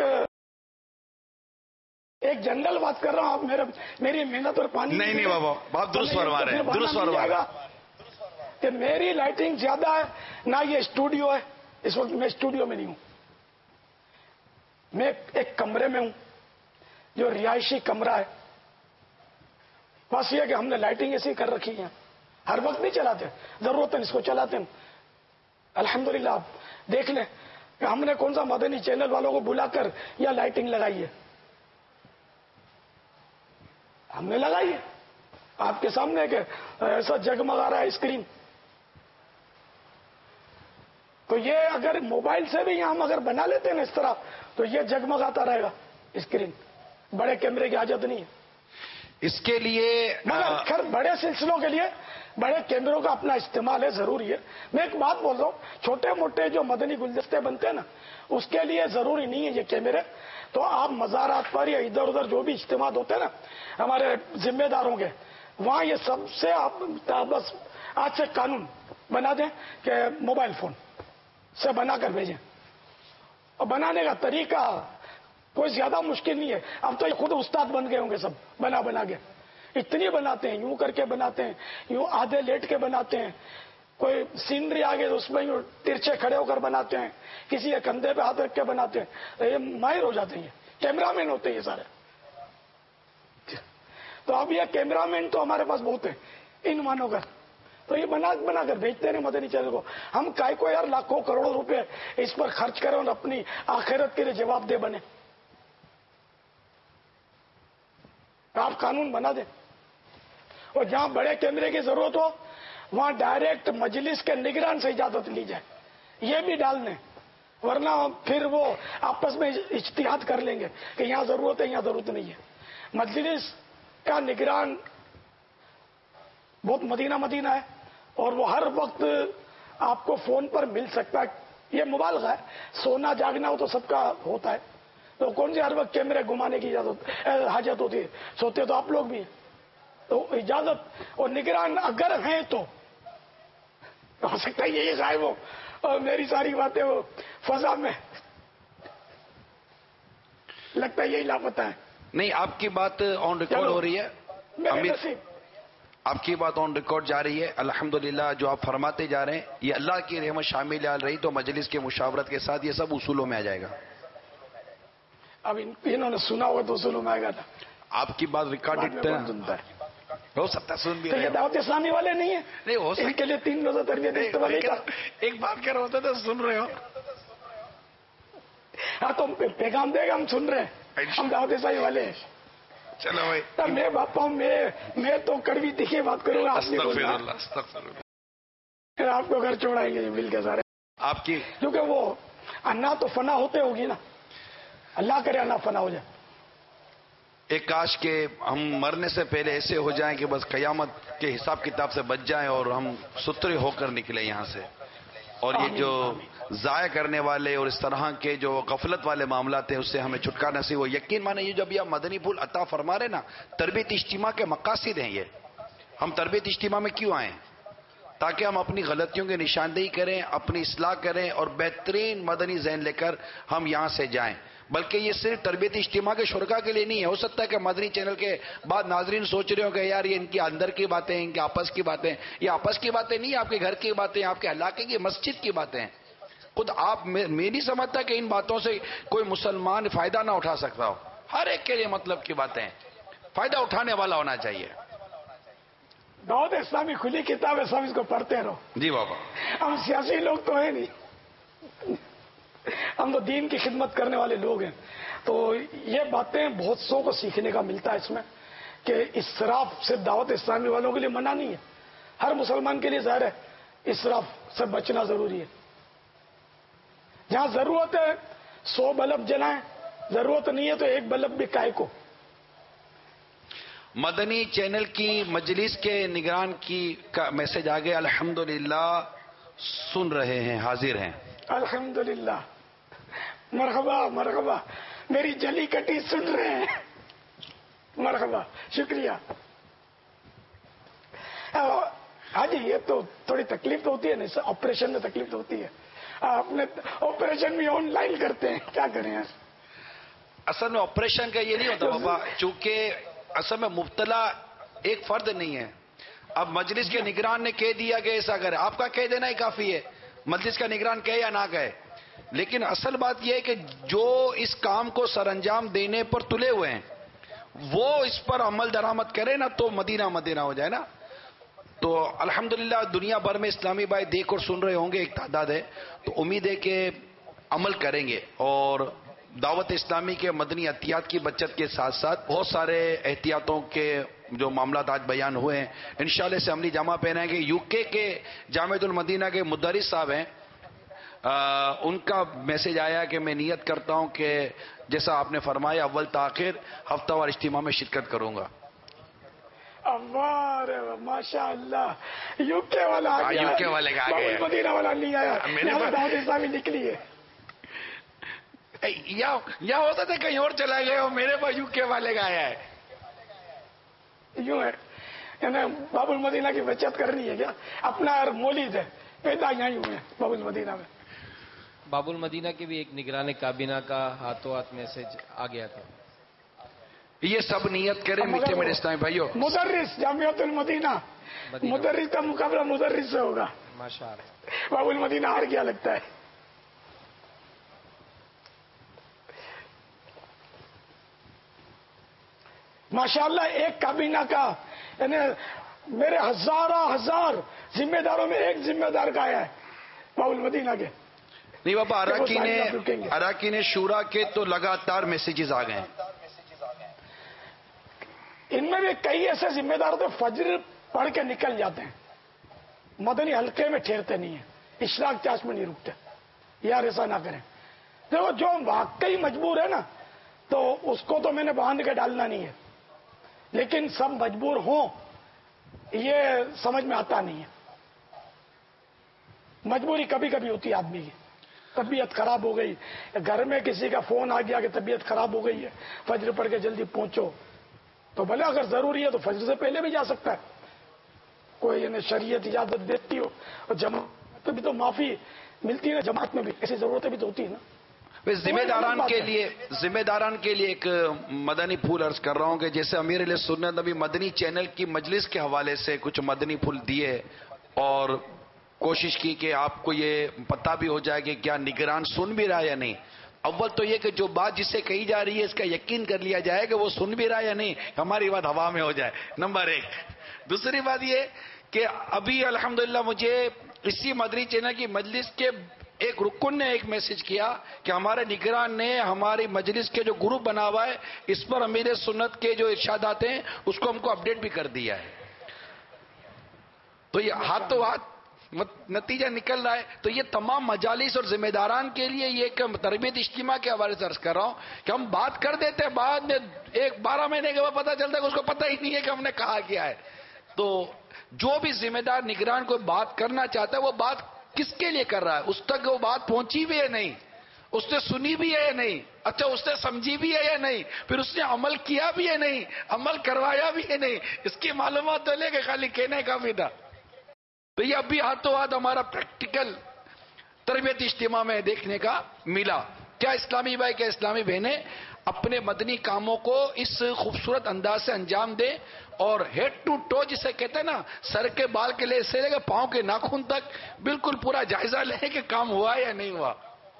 [SPEAKER 1] ایک جنرل بات کر رہا ہوں. آپ میرے میری محنت اور پانی
[SPEAKER 2] نہیں نہیں بابا, آپ درست فرما رہے ہیں, درست فرما رہے ہیں
[SPEAKER 1] کہ میری لائٹنگ زیادہ ہے نہ یہ اسٹوڈیو ہے. اس وقت میں اسٹوڈیو میں نہیں ہوں, میں ایک کمرے میں ہوں جو رہائشی کمرہ ہے. بس یہ کہ ہم نے لائٹنگ ایسی کر رکھی ہے, ہر وقت نہیں چلاتے, ضرورت ہے اس کو چلاتے ہیں. الحمدللہ آپ دیکھ لیں کہ ہم نے کون سا مدنی چینل والوں کو بلا کر یا لائٹنگ لگائی ہے. ہم نے لگائی ہے آپ کے سامنے کہ ایسا جگمگا رہا ہے اسکرین. تو یہ اگر موبائل سے بھی ہم اگر بنا لیتے ہیں نا اس طرح, تو یہ جگمگاتا رہے گا اسکرین. بڑے کیمرے کی حاجت نہیں ہے
[SPEAKER 2] اس کے لیے,
[SPEAKER 1] مگر خیر بڑے سلسلوں کے لیے بڑے کیمروں کا اپنا استعمال ہے, ضروری ہے. میں ایک بات بول رہا ہوں, چھوٹے موٹے جو مدنی گلدستے بنتے ہیں نا اس کے لیے ضروری نہیں ہے یہ کیمرے. تو آپ مزارات پر یا ادھر ادھر جو بھی اجتماع ہوتے ہیں نا ہمارے ذمہ داروں کے, وہاں یہ سب سے آپ بس آج سے قانون بنا دیں کہ موبائل فون سے بنا کر بھیجیں. اور بنانے کا طریقہ کوئی زیادہ مشکل نہیں ہے. اب تو یہ خود استاد بن گئے ہوں گے سب بنا بنا کے. اتنی بناتے ہیں, یوں کر کے بناتے ہیں, یوں آدھے لیٹ کے بناتے ہیں, کوئی سینری آگے تو اس میں یوں ترچھے کھڑے ہو کر بناتے ہیں, کسی کے کندھے پہ ہاتھ رکھ کے بناتے ہیں. یہ ماہر ہو جاتے ہیں, کیمرہ مین ہوتے ہیں یہ سارے. تو اب یہ کیمرہ مین تو ہمارے پاس بہت ہیں ان مانو کر, تو یہ بنا بنا کر بھیجتے ہیں مدنی چینل کو. ہم کائے کو یار لاکھوں کروڑوں روپے اس پر خرچ کریں اور اپنی آخرت کے لیے جواب دہ بنے. آپ قانون بنا دیں, اور جہاں بڑے کیمرے کی ضرورت ہو وہاں ڈائریکٹ مجلس کے نگران سے اجازت لی جائے, یہ بھی ڈال دیں, ورنہ پھر وہ آپس میں اجتہاد کر لیں گے کہ یہاں ضرورت ہے یہاں ضرورت نہیں ہے. مجلس کا نگران بہت مدینہ مدینہ ہے اور وہ ہر وقت آپ کو فون پر مل سکتا ہے. یہ مبالغہ ہے, سونا جاگنا ہو تو سب کا ہوتا ہے, تو کون سے ہر وقت کیمرے گھمانے کی اجازت حاجت ہوتی ہے؟ سوتے تو آپ لوگ بھی ہیں. تو اجازت اور نگران اگر ہیں تو ہو سکتا ہے یہی غائب ہو اور میری ساری باتیں وہ فضا میں لگتا ہے یہی لاپتہ ہے.
[SPEAKER 2] نہیں, آپ کی بات آن ریکارڈ ہو رہی ہے امیر, آپ کی بات آن ریکارڈ جا رہی ہے. الحمدللہ جو آپ فرماتے جا رہے ہیں یہ اللہ کی رحمت شامل آ رہی تو مجلس کے مشاورت کے ساتھ یہ سب اصولوں میں آ جائے گا.
[SPEAKER 1] اب انہوں نے سنا ہوگا تو اصولوں میں آئے گا تھا.
[SPEAKER 2] آپ کی بات ریکارڈ
[SPEAKER 1] سنتا ہے
[SPEAKER 2] ہو سکتا ہے, سن بھی
[SPEAKER 1] یہ دعوت اسلامی والے نہیں ہیں,
[SPEAKER 2] نہیں ہو
[SPEAKER 1] ان کے لیے تین روزہ تربیت
[SPEAKER 2] ایک بات کہہ رہا ہوتا تھا سن رہے ہو.
[SPEAKER 1] ہاں تو پیغام دے گا, ہم سن رہے ہیں, ہم دعوت اسلامی والے ہیں.
[SPEAKER 2] چلو بھائی,
[SPEAKER 1] میں باپا میں میں تو کڑوی تیکھی بات کروں گا, آپ کو گھر چھوڑائیں گے مل کے سارے
[SPEAKER 2] آپ کی,
[SPEAKER 1] کیونکہ وہ انا تو فنا ہوتے ہوگی نا, اللہ کرے انا فنا ہو جائے.
[SPEAKER 2] ایک کاش کہ ہم مرنے سے پہلے ایسے ہو جائیں کہ بس قیامت کے حساب کتاب سے بچ جائیں اور ہم ستھرے ہو کر نکلیں یہاں سے. اور یہ جو ضائع کرنے والے اور اس طرح کے جو غفلت والے معاملات ہیں اس سے ہمیں چھٹکارا نصیب ہو. یقین مانے یہ جو ابھی آپ مدنی پھول عطا فرما رہے نا, تربیت اجتماع کے مقاصد ہیں یہ. ہم تربیت اجتماع میں کیوں آئے؟ تاکہ ہم اپنی غلطیوں کی نشاندہی کریں, اپنی اصلاح کریں اور بہترین مدنی ذہن لے کر ہم یہاں سے جائیں. بلکہ یہ صرف تربیت اجتماع کے شرکا کے لیے نہیں ہے. ہو سکتا ہے کہ مدنی چینل کے بعد ناظرین سوچ رہے ہو کہ یار یہ ان کی اندر کی باتیں, ان کے آپس کی باتیں. یہ آپس کی باتیں نہیں, آپ کے گھر کی باتیں, آپ کے علاقے کی مسجد کی باتیں ہیں. خود آپ میں نہیں سمجھتا کہ ان باتوں سے کوئی مسلمان فائدہ نہ اٹھا سکتا ہو. ہر ایک کے لیے مطلب کی باتیں, فائدہ اٹھانے والا ہونا چاہیے.
[SPEAKER 1] دعوت اسلامی کھلی کتاب ہے, سب اس کو پڑھتے رہو.
[SPEAKER 2] جی بابا,
[SPEAKER 1] ہم سیاسی لوگ تو ہیں نہیں, ہم تو دین کی خدمت کرنے والے لوگ ہیں. تو یہ باتیں بہت سو کو سیکھنے کا ملتا ہے اس میں کہ اسراف صرف دعوت اسلامی والوں کے لیے منع نہیں ہے, ہر مسلمان کے لیے ظاہر ہے اسراف سے بچنا ضروری ہے. جہاں ضرورت ہے سو بلب جلائیں, ضرورت نہیں ہے تو ایک بلب بھی کائے کو.
[SPEAKER 2] مدنی چینل کی مجلس کے نگران کی کا میسج آ گیا. الحمدللہ سن رہے ہیں, حاضر ہیں.
[SPEAKER 1] الحمدللہ, مرحبا مرحبا, میری جلی کٹی سن رہے ہیں, مرحبا, شکریہ. ہاں جی, یہ تو تھوڑی تکلیف تو ہوتی ہے نا, آپریشن میں تکلیف تو ہوتی ہے. آپ نے آپریشن بھی آن لائن کرتے ہیں, کیا کریں.
[SPEAKER 2] اصل میں آپریشن کا یہ نہیں ہوتا بابا, چونکہ اصل میں مبتلا ایک فرد نہیں ہے. اب مجلس کے نگران نے کہہ دیا کہ ایسا کرے, آپ کا کہہ دینا ہی کافی ہے, مجلس کا نگران کہے یا نہ کہے. لیکن اصل بات یہ ہے کہ جو اس کام کو سر انجام دینے پر تلے ہوئے ہیں وہ اس پر عمل درآمد کرے نا تو مدینہ مدینہ ہو جائے نا. تو الحمدللہ دنیا بھر میں اسلامی بھائی دیکھ اور سن رہے ہوں گے, ایک تعداد ہے, تو امید ہے کہ عمل کریں گے. اور دعوت اسلامی کے مدنی عطیات کی بچت کے ساتھ ساتھ بہت سارے احتیاطوں کے جو معاملات آج بیان ہوئے ہیں انشاءاللہ سے عملی جامہ پہنائیں گے. یو کے کے جامعۃ المدینہ کے مدرس صاحب ہیں, آ, ان کا میسج آیا کہ میں نیت کرتا ہوں کہ جیسا آپ نے فرمایا اول تاخیر ہفتہ وار اجتماع میں شرکت کروں گا.
[SPEAKER 1] ماشاء اللہ, یو کے والا
[SPEAKER 2] یو کے والے کا آگے,
[SPEAKER 1] مدینہ والا نہیں آیا, دعوت اسلامی نکلی ہے.
[SPEAKER 2] یا یا ہوتا تھا کہیں اور چلا گئے ہو, میرے پاس یو کے والے کا آیا ہے.
[SPEAKER 1] یوں ہے باب المدینہ کی بچت کرنی ہے کیا, اپنا مولد ہے پیدا یہیں ہوئے ہیں باب المدینہ میں.
[SPEAKER 9] باب المدینہ کی بھی ایک نگران کابینہ کا ہاتھوں ہاتھ میسج آ گیا تھا.
[SPEAKER 2] یہ سب نیت کریں میٹھے میرے اسلامی بھائیوں.
[SPEAKER 1] مدرس جامعۃ المدینہ مدرس کا مقابلہ مدرس سے ہوگا.
[SPEAKER 9] ماشاء اللہ.
[SPEAKER 1] باب المدینہ ہار گیا لگتا ہے. ماشاءاللہ ایک کابینہ کا یعنی میرے ہزارہ ہزار ذمہ داروں میں ایک ذمہ دار کا ہے باب المدینہ کے.
[SPEAKER 2] نہیں بابا، اراکین اراکین شورا کے تو لگاتار میسیجز آ گئے ہیں.
[SPEAKER 1] ان میں بھی کئی ایسے ذمہ دار تو فجر پڑھ کے نکل جاتے ہیں، مدنی حلقے میں ٹھہرتے نہیں ہیں، اشراق چاش میں نہیں رکتے. یار ایسا نہ کریں. دیکھو جو واقعی مجبور ہے نا تو اس کو تو میں نے باندھ کے ڈالنا نہیں ہے، لیکن سب مجبور ہوں یہ سمجھ میں آتا نہیں ہے. مجبوری کبھی کبھی ہوتی ہے آدمی کی. طبیعت خراب ہو گئی، گھر میں کسی کا فون آ گیا کہ طبیعت خراب ہو گئی ہے، فجر پڑھ کے جلدی پہنچو، تو بھلے اگر ضروری ہے تو فجر سے پہلے بھی جا سکتا ہے. کوئی یعنی شریعت اجازت دیتی ہو، اور جماعت میں بھی تو معافی ملتی ہے نا، جماعت میں بھی ایسی ضرورتیں بھی تو ہوتی ہے نا.
[SPEAKER 2] ذمہ داران کے لیے ذمہ داران کے لیے ایک مدنی پھول عرض کر رہا ہوں کہ جیسے امیر علیہ سنت نبی مدنی چینل کی مجلس کے حوالے سے کچھ مدنی پھول دیے اور کوشش کی کہ آپ کو یہ پتہ بھی ہو جائے کہ کیا نگران سن بھی رہا ہے یا نہیں. اول تو یہ کہ جو بات جسے کہی جا رہی ہے اس کا یقین کر لیا جائے کہ وہ سن بھی رہا ہے یا نہیں، ہماری بات ہوا میں ہو جائے، نمبر ایک. دوسری بات یہ کہ ابھی الحمدللہ مجھے اسی مدنی چینل کی مجلس کے ایک رکن نے ایک میسج کیا کہ ہمارے نگران نے ہماری مجلس کے جو گروپ بنا ہوا ہے اس پر امیر سنت کے جو ارشادات ہیں اس کو ہم کو اپڈیٹ بھی کر دیا ہے. تو یہ ہاتھوں ہاتھ نتیجہ نکل رہا ہے. تو یہ تمام مجالس اور ذمہ داران کے لیے یہ ایک تربیت اجتماع کے حوالے سے عرض کر رہا ہوں کہ ہم بات کر دیتے ہیں، بعد میں ایک بارہ مہینے کے بعد پتہ چلتا ہے کہ اس کو پتہ ہی نہیں ہے کہ ہم نے کہا کیا ہے. تو جو بھی ذمہ دار نگران کو بات کرنا چاہتا ہے وہ بات کس کے لیے کر رہا ہے، اس تک وہ بات پہنچی بھی ہے نہیں، اس نے سنی بھی ہے یا نہیں، اچھا اس نے سمجھی بھی ہے یا نہیں، پھر اس نے عمل کیا بھی ہے نہیں، عمل کروایا بھی ہے نہیں، اس کی معلومات تو لے کے خالی کہنے کا بھی تھا. تو یہ ابھی ہاتھوں ہاتھ ہمارا پریکٹیکل تربیت اجتماع میں دیکھنے کا ملا. کیا اسلامی بھائی کیا اسلامی بہنیں اپنے مدنی کاموں کو اس خوبصورت انداز سے انجام دیں اور ہیڈ ٹو ٹو جسے کہتے ہیں نا، سر کے بال کے لے سے لے کے پاؤں کے ناخن تک بالکل پورا جائزہ لیں کہ کام ہوا یا نہیں ہوا.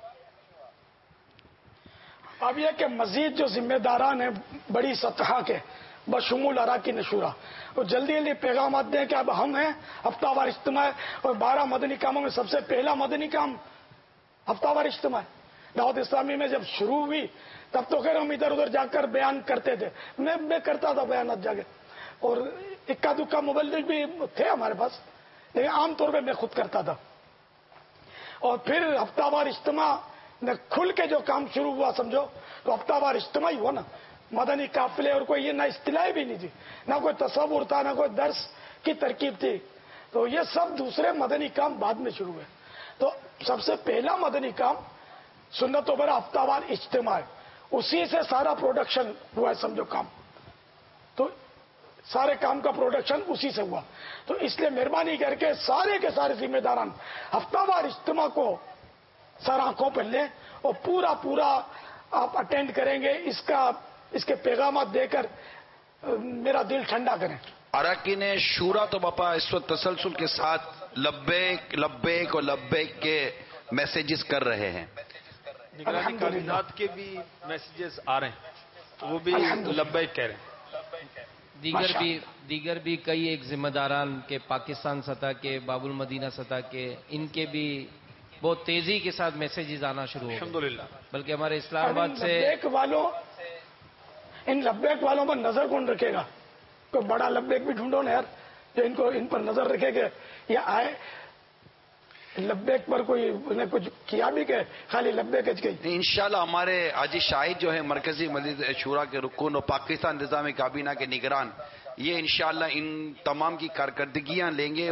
[SPEAKER 1] اب یہ کہ مزید جو ذمہ داران ہیں بڑی سطح کے بشمول اراکین شورا اور جلدی جلدی پیغامات دیں کہ اب ہم ہیں ہفتہ وار اجتماع، اور بارہ مدنی کاموں میں سب سے پہلا مدنی کام ہفتہ وار اجتماع. دعوت اسلامی میں جب شروع ہوئی تب تو خیر ہم ادھر ادھر جا کر بیان کرتے تھے، میں میں کرتا تھا بیانات جا کے، اور اکا دکا مبلغ بھی تھے ہمارے پاس، لیکن عام طور پہ میں خود کرتا تھا. اور پھر ہفتہ وار اجتماع میں کھل کے جو کام شروع ہوا سمجھو تو ہفتہ وار اجتماع ہی ہوا نا. مدنی قافلے اور کوئی یہ نہ اصطلاح بھی نہیں تھی، نہ کوئی تصور تھا، نہ کوئی درس کی ترکیب تھی. تو یہ سب دوسرے مدنی کام بعد میں شروع ہوئے. تو سب سے پہلا مدنی کام سنتوں پر ہفتہ وار اجتماع، اسی سے سارا پروڈکشن ہوا ہے سمجھو کام. تو سارے کام کا پروڈکشن اسی سے ہوا. تو اس لیے مہربانی کر کے سارے کے سارے ذمہ داران ہفتہ وار اجتماع کو سر آنکھوں پر لیں اور پورا پورا آپ اٹینڈ کریں گے. اس کا اس کے پیغامات دے کر میرا دل ٹھنڈا کریں.
[SPEAKER 2] اراکین شورا تو باپا اس وقت تسلسل کے ساتھ لبیک لبیک اور لبیک کے میسیجز کر رہے ہیں.
[SPEAKER 3] نگرانی کابینات کے بھی میسیجز آ رہے ہیں، وہ بھی لبیک کہہ رہے ہیں.
[SPEAKER 9] دیگر بھی دیگر بھی کئی ایک ذمہ داران کے پاکستان سطح کے، باب المدینہ سطح کے، ان کے بھی بہت تیزی کے ساتھ میسیجز آنا شروع ہو
[SPEAKER 3] الحمدللہ.
[SPEAKER 9] بلکہ ہمارے اسلام آباد سے
[SPEAKER 1] لبیک والوں ان لبیک والوں پر نظر کون رکھے گا؟ کوئی بڑا لبیک بھی ڈھونڈو نا یار جو ان کو ان پر نظر رکھے گا. یہ آئے لبیک پر کوئی نے کچھ کیا بھی کہ خالی لبیک اچ گئی.
[SPEAKER 2] انشاءاللہ ہمارے حاجی شاہد جو ہے مرکزی مجلس شورا کے رکن اور پاکستان نظامی کابینہ کے نگران، یہ انشاءاللہ ان تمام کی کارکردگیاں لیں گے اور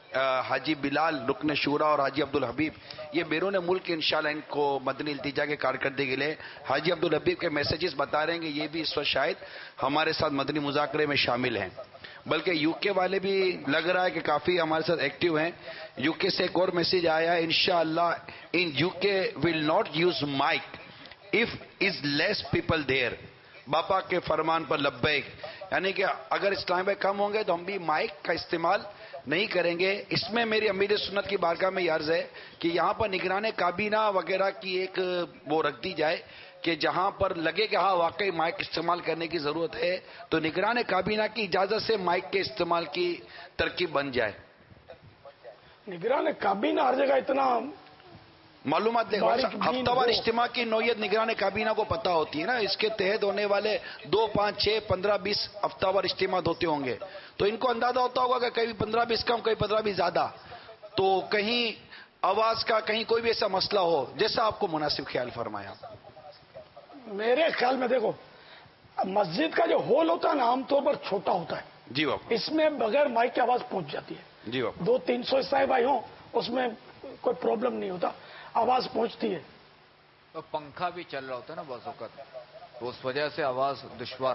[SPEAKER 2] حاجی بلال رکن شورا اور حاجی عبدالحبیب یہ بیرون ملک انشاءاللہ ان کو مدنی التجا کے کارکردگی کے لیے حاجی عبدالحبیب کے میسیجز بتا رہے ہیں کہ یہ بھی اس وقت شاید ہمارے ساتھ مدنی مذاکرے میں شامل ہیں. بلکہ یو کے والے بھی لگ رہا ہے کہ کافی ہمارے ساتھ ایکٹیو ہیں. یو کے سے ایک اور میسیج آیا ہے, انشاءاللہ in U K will not use mic if is less people there. باپا کے فرمان پر لبیک, یعنی کہ اگر اسلام میں کم ہوں گے تو ہم بھی مائک کا استعمال نہیں کریں گے. اس میں میری امیر سنت کی بارگاہ میں یہ عرض ہے کہ یہاں پر نگران کابینہ وغیرہ کی ایک وہ رکھ دی جائے کہ جہاں پر لگے کہ ہاں واقعی مائک استعمال کرنے کی ضرورت ہے تو نگران کابینہ کی اجازت سے مائک کے استعمال کی ترکیب بن جائے.
[SPEAKER 1] نگران کابینہ ہر جگہ اتنا
[SPEAKER 2] معلومات لے, ہفتہ وار اجتماع کی نوعیت نگران کابینہ کو پتہ ہوتی ہے نا. اس کے تحت ہونے والے دو پانچ چھ پندرہ بیس ہفتہ وار اجتماع ہوتے ہوں گے تو ان کو اندازہ ہوتا ہوگا کہ کہیں پندرہ بیس کم کہیں پندرہ بیس زیادہ, تو کہیں آواز کا کہیں کوئی بھی ایسا مسئلہ ہو جیسا آپ کو مناسب خیال فرمایا.
[SPEAKER 1] میرے خیال میں دیکھو مسجد کا جو ہول ہوتا ہے نا عام طور پر چھوٹا ہوتا ہے.
[SPEAKER 2] جی باپ,
[SPEAKER 1] اس میں بغیر مائک کی آواز پہنچ جاتی ہے.
[SPEAKER 2] جی باپ,
[SPEAKER 1] دو تین سو عیسائی بھائی ہوں اس میں کوئی پرابلم نہیں ہوتا, آواز پہنچتی ہے.
[SPEAKER 7] تو پنکھا بھی چل رہا ہوتا ہے نا بعض اوقات, تو اس وجہ سے آواز دشوار.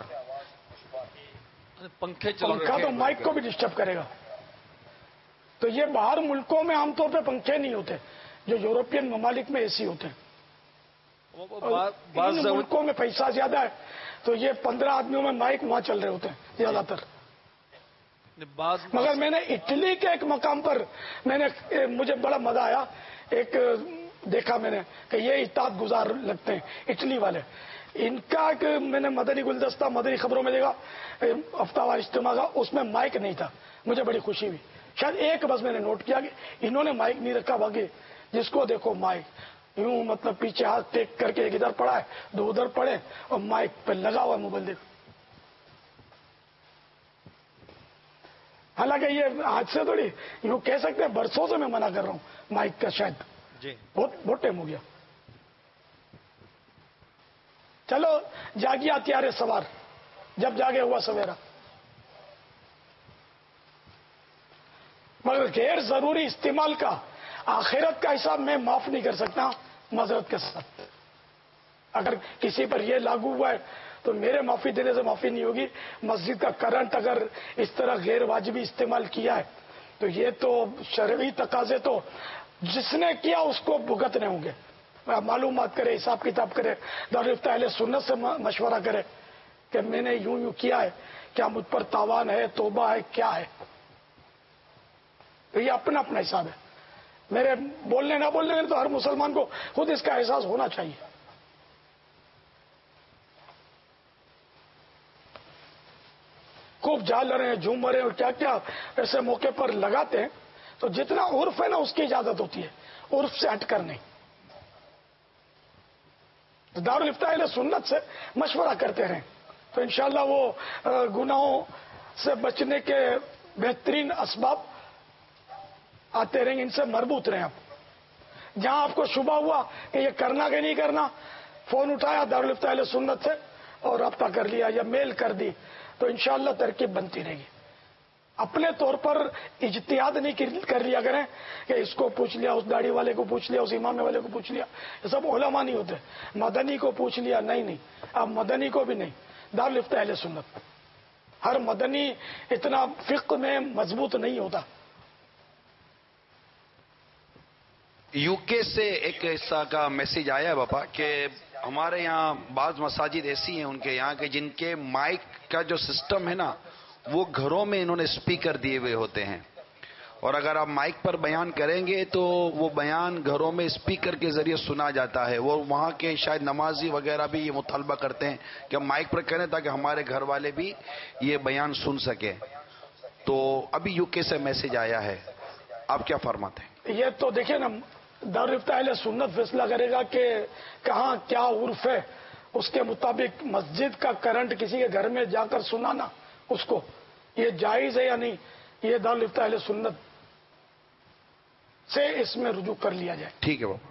[SPEAKER 1] پنکھے پنکھا تو مائک کو بھی ڈسٹرب کرے گا. تو یہ باہر ملکوں میں عام طور پہ پنکھے نہیں ہوتے, جو یورپین ممالک میں اے سی ہوتے ہیں. بعض ملکوں میں پیسہ زیادہ ہے تو یہ پندرہ آدمیوں میں مائک وہاں چل رہے ہوتے ہیں زیادہ تر. مگر میں نے اٹلی کے ایک مقام پر میں نے مجھے بڑا مزہ آیا, ایک دیکھا میں نے کہ یہ اطاعت گزار لگتے ہیں اٹلی والے. ان کا ایک میں نے مدنی گلدستہ مدنی خبروں میں دیکھا ہفتہ وار اجتماع کا, اس میں مائک نہیں تھا. مجھے بڑی خوشی ہوئی. شاید ایک بس میں نے نوٹ کیا کہ انہوں نے مائک نہیں رکھا, باقی جس کو دیکھو مائک یوں مطلب پیچھے ہاتھ ٹیک کر کے ایک ادھر پڑا ہے دو ادھر پڑے اور مائک پہ لگا ہوا موبائل دیکھو. حالانکہ یہ آج سے تھوڑی یوں کہہ سکتے ہیں برسوں سے میں منع کر رہا ہوں مائک کا, شاید
[SPEAKER 2] جی
[SPEAKER 1] بہت بہت ٹائم ہو گیا. چلو جاگیا تیارے سوار, جب جاگے ہوا سویرا. مگر غیر ضروری استعمال کا آخرت کا حساب میں معاف نہیں کر سکتا معذرت کے ساتھ. اگر کسی پر یہ لاگو ہوا ہے تو میرے معافی دینے سے معافی نہیں ہوگی. مسجد کا کرنٹ اگر اس طرح غیر واجبی استعمال کیا ہے تو یہ تو شرعی تقاضے تو جس نے کیا اس کو بھگتنے ہوں گے. معلومات کرے, حساب کتاب کرے, دارالفتہ اہل سنت سے مشورہ کرے کہ میں نے یوں یوں کیا ہے, کیا مجھ پر تاوان ہے, توبہ ہے, کیا ہے. تو یہ اپنا اپنا حساب ہے. میرے بولنے نہ بولنے میں تو ہر مسلمان کو خود اس کا احساس ہونا چاہیے. خوب جال رہے ہیں, جھوم رہے ہیں اور کیا کیا ایسے موقع پر لگاتے ہیں. تو جتنا عرف ہے نا اس کی اجازت ہوتی ہے, عرف سے ہٹ کر نہیں. دارالفتہ اہل سنت سے مشورہ کرتے رہیں تو انشاءاللہ وہ گناہوں سے بچنے کے بہترین اسباب آتے رہیں گے, ان سے مربوط رہیں. آپ جہاں آپ کو شبہ ہوا کہ یہ کرنا کہ نہیں کرنا, فون اٹھایا دارالفتہ اہل سنت سے اور رابطہ کر لیا یا میل کر دی تو انشاءاللہ ترکیب بنتی رہے گی. اپنے طور پر اجتہاد نہیں کر لیا کریں کہ اس کو پوچھ لیا, اس داڑھی والے کو پوچھ لیا, اس امام والے کو پوچھ لیا. یہ سب علماء نہیں ہوتے. مدنی کو پوچھ لیا, نہیں نہیں اب مدنی کو بھی نہیں, دارالفتہ اہل سنت. ہر مدنی اتنا فقہ میں مضبوط نہیں ہوتا.
[SPEAKER 2] یو کے سے ایک حصہ کا میسج آیا ہے باپا کہ ہمارے یہاں بعض مساجد ایسی ہیں ان کے یہاں کہ جن کے مائک کا جو سسٹم ہے نا وہ گھروں میں انہوں نے اسپیکر دیے ہوئے ہوتے ہیں, اور اگر آپ مائک پر بیان کریں گے تو وہ بیان گھروں میں اسپیکر کے ذریعے سنا جاتا ہے. وہ وہاں کے شاید نمازی وغیرہ بھی یہ مطالبہ کرتے ہیں کہ ہم مائک پر کریں تاکہ ہمارے گھر والے بھی یہ بیان سن سکیں. تو ابھی یو کے سے میسج آیا ہے, آپ کیا فرماتے ہیں؟
[SPEAKER 1] یہ تو دیکھیں نا دارالفتہ اہل سنت فیصلہ کرے گا کہ کہاں کیا عرف ہے, اس کے مطابق مسجد کا کرنٹ کسی کے گھر میں جا کر سنانا اس کو یہ جائز ہے یا نہیں, یہ دارالفتہ اہل سنت سے اس میں رجوع کر لیا جائے.
[SPEAKER 2] ٹھیک ہے بابا.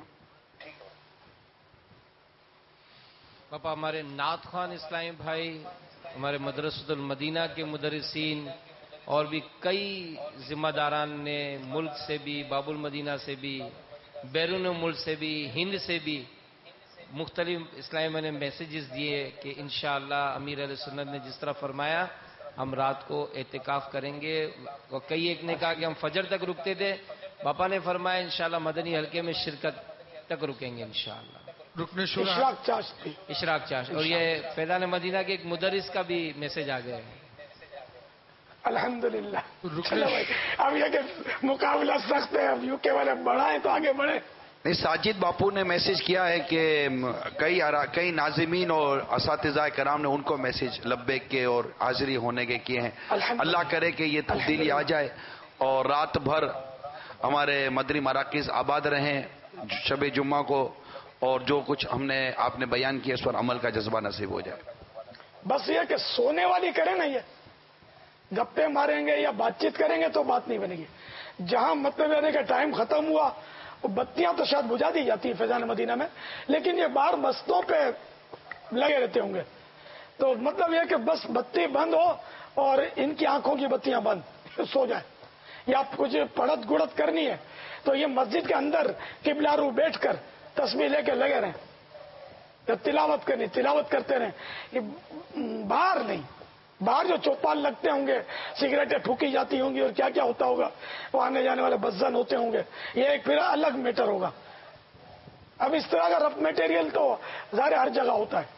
[SPEAKER 9] پاپا ہمارے نعت خوان اسلامی بھائی, ہمارے مدرسۃ المدینہ کے مدرسین, اور بھی کئی ذمہ داران نے ملک سے بھی، باب المدینہ سے بھی، بیرون ملک سے بھی، ہند سے بھی مختلف اسلامی نے میسیجز دیے کہ انشاءاللہ امیر اہل سنت نے جس طرح فرمایا ہم رات کو اعتکاف کریں گے. اور کئی ایک نے کہا کہ ہم فجر تک رکتے تھے، باپا نے فرمایا انشاءاللہ مدنی حلقے میں شرکت تک رکیں گے انشاءاللہ.
[SPEAKER 4] رکن شورا
[SPEAKER 1] اشراق چاش تھی.
[SPEAKER 9] اشراق چاش. اور یہ فیضان مدینہ کے ایک مدرس کا بھی میسج آ گیا ہے.
[SPEAKER 1] الحمدللہ. چلو بھائی، اب یہ کہ مقابلہ سخت ہے، اب یو کے والے بڑھائیں تو آگے بڑھیں.
[SPEAKER 2] نہیں، ساجد باپو نے میسج کیا ہے کہ کئی کئی ناظمین اور اساتذہ کرام نے ان کو میسج لبیک کے اور حاضری ہونے کے کیے ہیں. اللہ کرے کہ یہ تبدیلی آ جائے اور رات بھر ہمارے مدری مراکز آباد رہیں شب جمعہ کو، اور جو کچھ ہم نے آپ نے بیان کیا اس پر عمل کا جذبہ نصیب ہو جائے.
[SPEAKER 1] بس یہ کہ سونے والی کریں نا، یہ گپے ماریں گے یا بات چیت کریں گے تو بات نہیں بنے گی. جہاں مطلب رہنے کا ٹائم ختم ہوا، بتیاں تو شاید بجھا دی جاتی ہیں فیضان مدینہ میں، لیکن یہ باہر بستوں پہ لگے رہتے ہوں گے. تو مطلب یہ کہ بس بتی بند ہو اور ان کی آنکھوں کی بتیاں بند، سو جائیں. یا کچھ پڑت گڑت کرنی ہے تو یہ مسجد کے اندر قبلہ رو بیٹھ کر تسبیح لے کے لگے رہیں. یا تلاوت کرنی، تلاوت کرتے رہیں. یہ باہر نہیں، باہر جو چوپال لگتے ہوں گے، سگریٹیں پھونکی جاتی ہوں گی اور کیا کیا ہوتا ہوگا، وہ آنے جانے والے بزن ہوتے ہوں گے، یہ ایک پھر الگ میٹر ہوگا. اب اس طرح کا رف میٹیریل تو ظاہر ہر جگہ ہوتا ہے.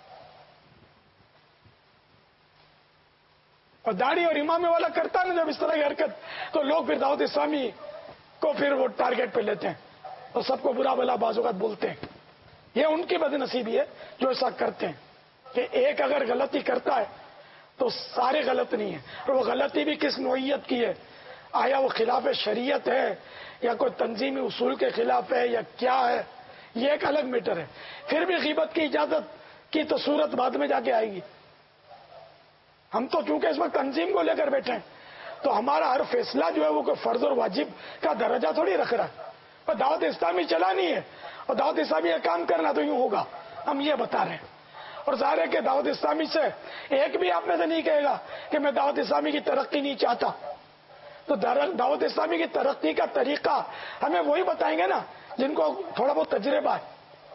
[SPEAKER 1] اور داڑھی اور امامے والا کرتا ہے نا جب اس طرح کی حرکت، تو لوگ پھر دعوت اسلامی کو پھر وہ ٹارگیٹ پہ لیتے ہیں اور سب کو برا بلا بعض اوقات بولتے ہیں. یہ ان کی بد نصیبی ہے جو ایسا کرتے ہیں کہ ایک اگر غلطی کرتا ہے تو سارے غلط نہیں ہیں. اور وہ غلطی بھی کس نوعیت کی ہے، آیا وہ خلاف شریعت ہے یا کوئی تنظیمی اصول کے خلاف ہے یا کیا ہے، یہ ایک الگ میٹر ہے. پھر بھی غیبت کی اجازت کی تو صورت بعد میں جا کے آئے گی. ہم تو چونکہ اس وقت تنظیم کو لے کر بیٹھے ہیں تو ہمارا ہر فیصلہ جو ہے وہ کوئی فرض اور واجب کا درجہ تھوڑی رکھ رہا ہے. اور دعوت اسلامی چلانی ہے اور دعوت اسلامی کا کام کرنا تو یوں ہوگا، ہم یہ بتا رہے ہیں. اور ظاہر ہے کہ دعوت اسلامی سے ایک بھی آپ میں سے نہیں کہے گا کہ میں دعوت اسلامی کی ترقی نہیں چاہتا. تو دعوت اسلامی کی ترقی کا طریقہ ہمیں وہی بتائیں گے نا جن کو تھوڑا بہت تجربہ ہے.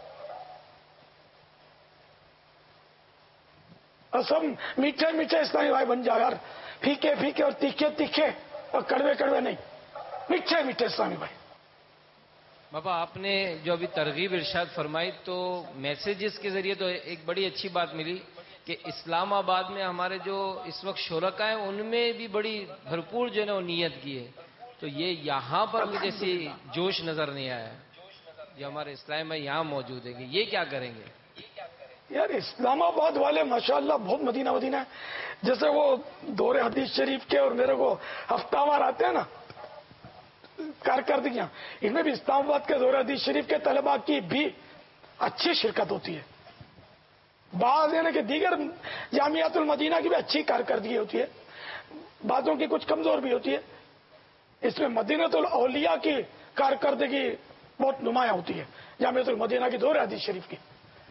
[SPEAKER 1] اور سب میٹھے میٹھے اسلامی بھائی بن جائے یار، پھیکے پھیکے اور تیکھے تیکھے اور کڑوے کڑوے نہیں، میٹھے میٹھے اسلامی بھائی.
[SPEAKER 9] بابا آپ نے جو ابھی ترغیب ارشاد فرمائی تو میسیجز کے ذریعے تو ایک بڑی اچھی بات ملی کہ اسلام آباد میں ہمارے جو اس وقت شرکاء ہیں ان میں بھی بڑی بھرپور جو ہے نا وہ نیت کی ہے. تو یہ یہاں پر مجھے ایسی جوش نظر نہیں آیا جو ہمارے اسلام میں یہاں موجود ہے کہ یہ کیا کریں گے.
[SPEAKER 1] یار اسلام آباد والے ماشاءاللہ بہت مدینہ مدینہ ہے. جیسے وہ دور حدیث شریف کے اور میرے کو ہفتہ وار آتے ہیں نا کارکردگیاں، ان میں بھی اسلام آباد کے دور حدیث شریف کے طلباء کی بھی اچھی شرکت ہوتی ہے. بعض یعنی کہ دیگر جامعات المدینہ کی بھی اچھی کارکردگی ہوتی ہے، بعضوں کی کچھ کمزور بھی ہوتی ہے. اس میں مدینۃ الاولیاء کی کارکردگی بہت نمایاں ہوتی ہے، جامعۃ المدینہ کی دور حدیث شریف کی.